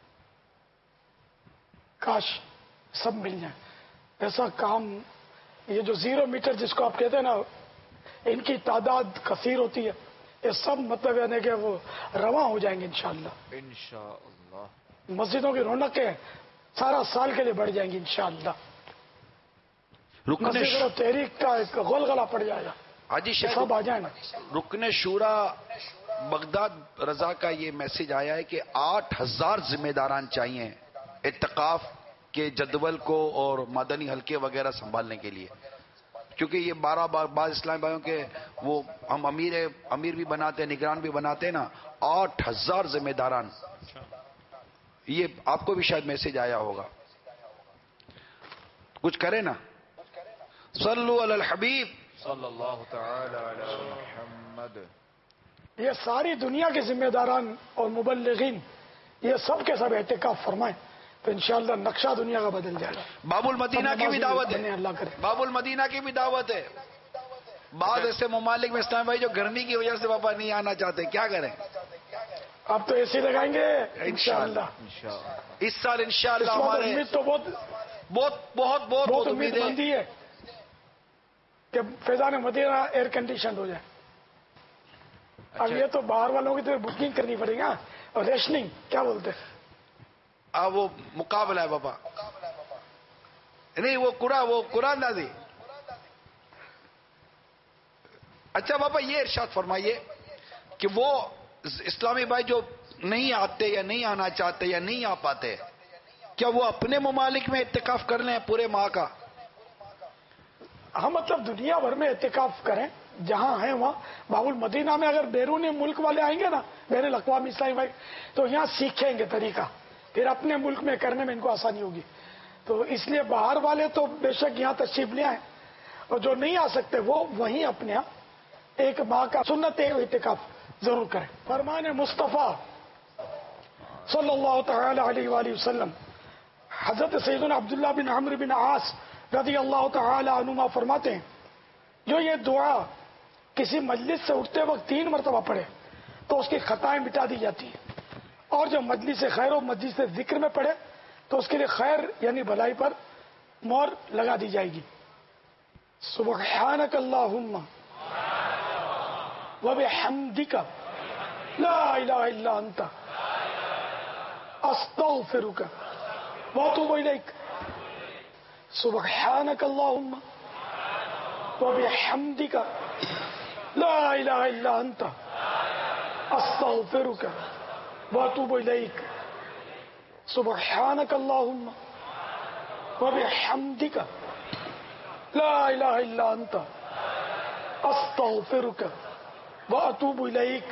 [SPEAKER 1] کاش سب مل جائیں. ایسا کام, یہ جو زیرو میٹر جس کو آپ کہتے ہیں نا, ان کی تعداد کثیر ہوتی ہے, یہ سب مطلب یعنی کہ وہ رواں ہو جائیں گے انشاءاللہ.
[SPEAKER 7] انشاءاللہ
[SPEAKER 1] مسجدوں کی رونقیں سارا سال کے لیے بڑھ جائیں گی انشاءاللہ.
[SPEAKER 2] رکن
[SPEAKER 1] مسجد و تحریک کا ایک غلغلہ پڑ جائے گا,
[SPEAKER 2] حاجی
[SPEAKER 1] سب آ جائیں نا.
[SPEAKER 2] رکن شورا بغداد رضا کا یہ میسج آیا ہے کہ آٹھ ہزار ذمہ داران چاہیے اعتکاف کے جدول کو اور مدنی حلقے وغیرہ سنبھالنے کے لیے, کیونکہ یہ بارہ بعض اسلامی بھائیوں کے وہ ہم امیر امیر بھی بناتے ہیں, نگران بھی بناتے ہیں نا, آٹھ ہزار ذمہ داران. یہ آپ کو بھی شاید میسج آیا ہوگا, کچھ کرے نا. صلو علی الحبیب
[SPEAKER 7] صلی اللہ تعالی علی محمد.
[SPEAKER 1] یہ ساری دنیا کے ذمہ داران اور مبلغین یہ سب کے سب اعتکاف فرمائیں تو انشاءاللہ نقشہ دنیا کا بدل جائے گا.
[SPEAKER 2] باب المدینہ کی بھی دعوت ہے,
[SPEAKER 1] اللہ کرے.
[SPEAKER 2] باب المدینہ کی بھی دعوت ہے. بعض ایسے ممالک میں اسلام بھائی جو گرمی کی وجہ سے پاپا نہیں آنا چاہتے, کیا کریں؟
[SPEAKER 1] آپ تو اے سی لگائیں گے انشاءاللہ.
[SPEAKER 2] اس سال انشاءاللہ ہمارے
[SPEAKER 1] امید تو بہت
[SPEAKER 2] بہت بہت بہت
[SPEAKER 1] بہت امید بندی ہے کہ فیضان مدینہ ایئر کنڈیشن ہو جائے. اب یہ تو باہر والوں کی تو بکنگ کرنی پڑے گا, اور ریشننگ کیا بولتے ہیں,
[SPEAKER 2] اب وہ مقابلہ ہے بابا, نہیں وہ قرآن وہ قرآن نازی. اچھا بابا یہ ارشاد فرمائیے کہ وہ اسلامی بھائی جو نہیں آتے یا نہیں آنا چاہتے یا نہیں آ پاتے, کیا وہ اپنے ممالک میں اعتکاف کر لیں پورے ماہ کا؟
[SPEAKER 1] ہم مطلب دنیا بھر میں اعتکاف کریں جہاں ہیں وہاں. باب المدینہ میں اگر بیرون ملک والے آئیں گے نا, بین الاقوامی اسلامی بھائی, تو یہاں سیکھیں گے طریقہ, پھر اپنے ملک میں کرنے میں ان کو آسانی ہوگی. تو اس لیے باہر والے تو بے شک یہاں تشریف لے آئیں, اور جو نہیں آ سکتے وہ وہیں اپنے یہاں ایک ماہ کا سنت اعتکاف ضرور کریں. فرمان مصطفیٰ صلی اللہ تعالی علیہ وآلہ وسلم حضرت سیدنا عبداللہ بن عمرو بن عاص رضی اللہ تعالی عنہما فرماتے ہیں, جو یہ دعا کسی مجلس سے اٹھتے وقت تین مرتبہ پڑھے تو اس کی خطائیں مٹا دی جاتی ہیں, اور جو مجلس خیر و مجلس ذکر میں پڑھے تو اس کے لیے خیر یعنی بھلائی پر مہر لگا دی جائے گی. سبحانک اللہم وبحمدک لا الہ الا انت استغفرک واتوب الیک. سبحانک اللہم وبحمدک لا الہ الا انت استغفرک واتوب الیک. سبحانک اللہم وبحمدک لا الہ الا انت استغفرک واتوب الیک.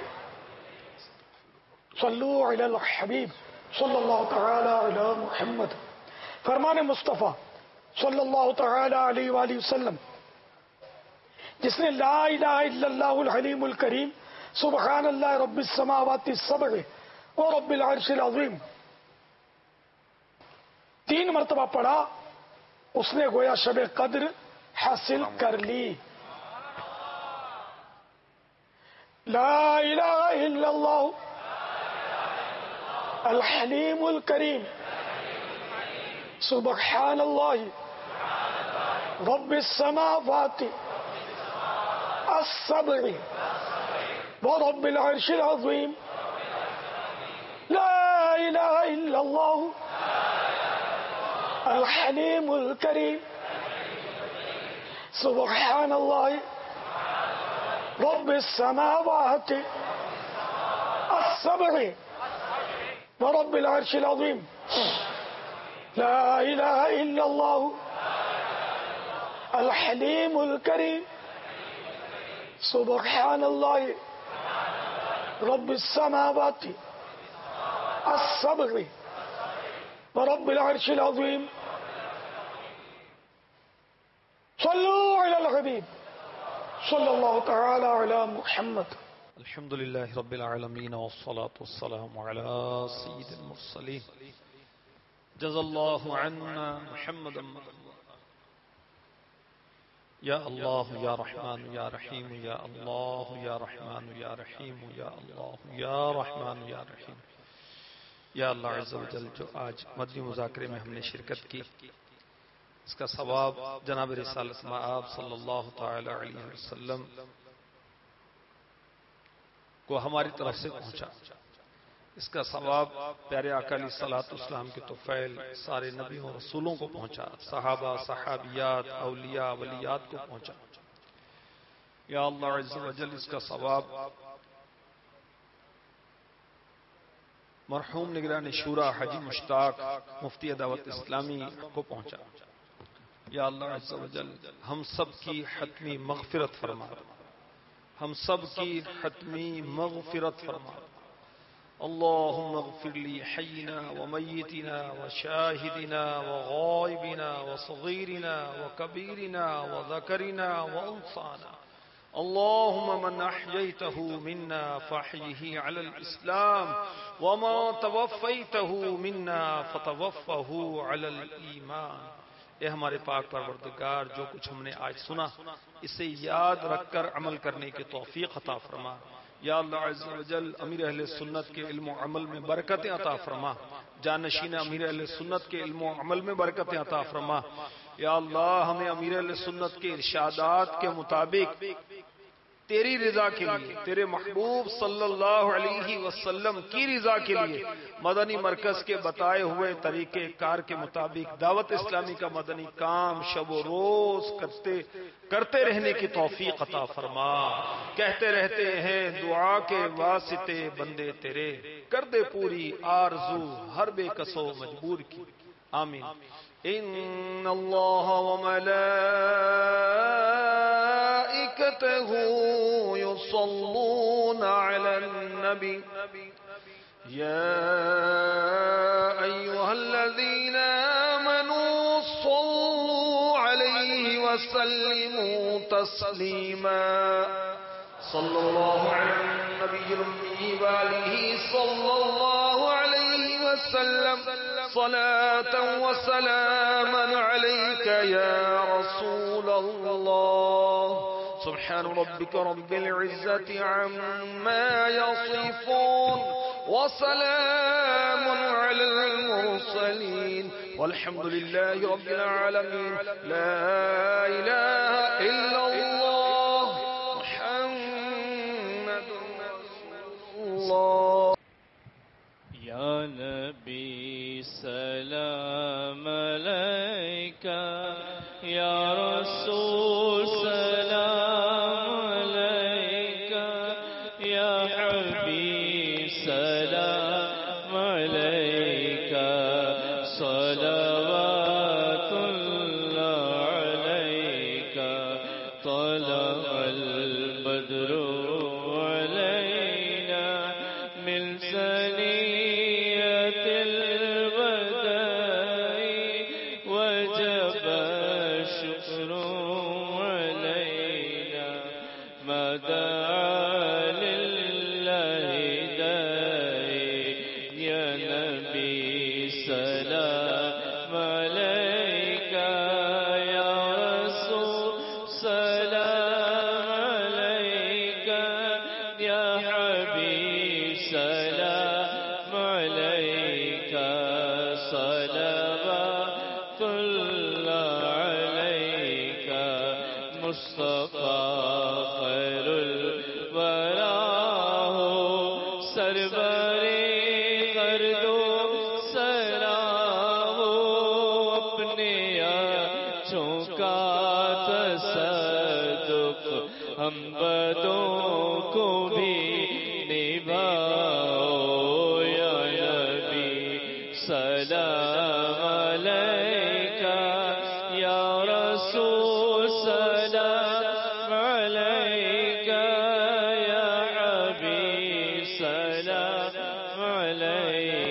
[SPEAKER 1] صلو علی الحبیب صلی اللہ تعالی علی محمد. فرمان مصطفیٰ صلی اللہ تعالی علیہ وآلہ وسلم, جس نے لا الہ الا اللہ الحلیم الکریم سبحان اللہ رب السماوات السبع و رب العرش العظیم تین مرتبہ پڑھا, اس نے گویا شب قدر حاصل کر لی. لا الہ الا اللہ الحلیم الکریم سبحان اللہ رب السماوات السبع ورب العرش العظیم. لا الہ الا اللہ الحلیم الکریم سبحان اللہ رب السماوات السبع ورب العرش العظیم. لا الہ الا اللہ الحلیم الکریم سبحان اللہ رب السماوات السبع ورب العرش العظیم. صلو علی الحبیب صلی اللہ تعالی علی محمد.
[SPEAKER 13] الحمد لله رب العالمين والصلاة والسلام على سيد المرسلين جزا الله عنا محمدا. يا الله يا رحمن يا رحيم يا الله يا رحمن يا رحيم يا الله يا رحمن يا رحيم. یا اللہ عز و جل جو آج مدنی مذاکرے میں ہم نے شرکت کی، اس کا ثواب جناب رسالت مآب صلی اللہ تعالی علیہ وسلم کو ہماری طرف سے پہنچا. اس کا ثواب پیارے آقا علیہ الصلوۃ والسلام کے توفیل سارے نبیوں اور رسولوں کو پہنچا، صحابہ صحابیات اولیاء ولیات کو پہنچا. یا اللہ عز و جل اس کا ثواب مرحوم نگران شورا حاجی مشتاق مفتی دعوت اسلامی کو پہنچا. یا اللہ عز و جل ہم سب کی حتمی مغفرت فرما، ہم سب کی حتمی مغفرت فرما. اللهم اغفر لي حينا وميتنا وشاهدنا وغائبنا وصغيرنا وكبيرنا وذكرنا وأنثانا. اللهم من أحييته منا فاحيه على الإسلام وما توفيته منا فتوفه على الإيمان. اے ہمارے پاک پروردگار، جو کچھ ہم نے آج سنا اسے یاد رکھ کر عمل کرنے کی توفیق عطا فرما. یا اللہ عز و جل امیر اہل سنت کے علم و عمل میں برکتیں عطا فرما، جانشین امیر اہل سنت کے علم و عمل میں برکتیں عطا فرما. یا اللہ ہمیں امیر اہل سنت کے ارشادات کے مطابق تیری رضا کے لیے، تیرے محبوب صلی اللہ علیہ وسلم کی رضا کے لیے مدنی مرکز کے بتائے ہوئے طریقے کار کے مطابق دعوت اسلامی کا مدنی کام شب و روز کرتے کرتے رہنے کی توفیق عطا فرما. کہتے رہتے ہیں دعا کے واسطے بندے تیرے، کر دے پوری آرزو ہر بے کسو مجبور کی. آمین. ان اللہ وملائکتہ یصلون علی النبی یا ایہا الذین آمنوا صلوا علیہ وسلموا تسلیما. صلی اللہ علی النبی الأمی وآلہ صلی اللہ علیہ وسلم صلاة وسلاما عليك يا رسول الله. سبحان ربك رب العزة عما يصفون وسلام على المرسلين والحمد لله رب العالمين. لا إله إلا الله محمد رسول الله.
[SPEAKER 15] یا نبی سلام علیکہ، یا رسول سلام علیکہ، یا حبیب سلام علیکہ، صلوات اللہ علیکہ. طلع البدر علینا من ثنیۃ الوداع وجب الشکر علینا ما دعا للہ داعی. یا نبی سلام علیکہ، یا رسول سلام علیکہ، یا حبیب سلام علیکہ، صلوات اللہ علیکہ. مصطفیٰ خیر الورا ہو، سربرے گرد و سرا ہو، اپنے آنچوں کا تصدق ہم بدوں کو بھی نبھاؤ. یا نبی سلام علیکہ، یا رسول سلام علیکہ، یا حبیب سلام علیکہ.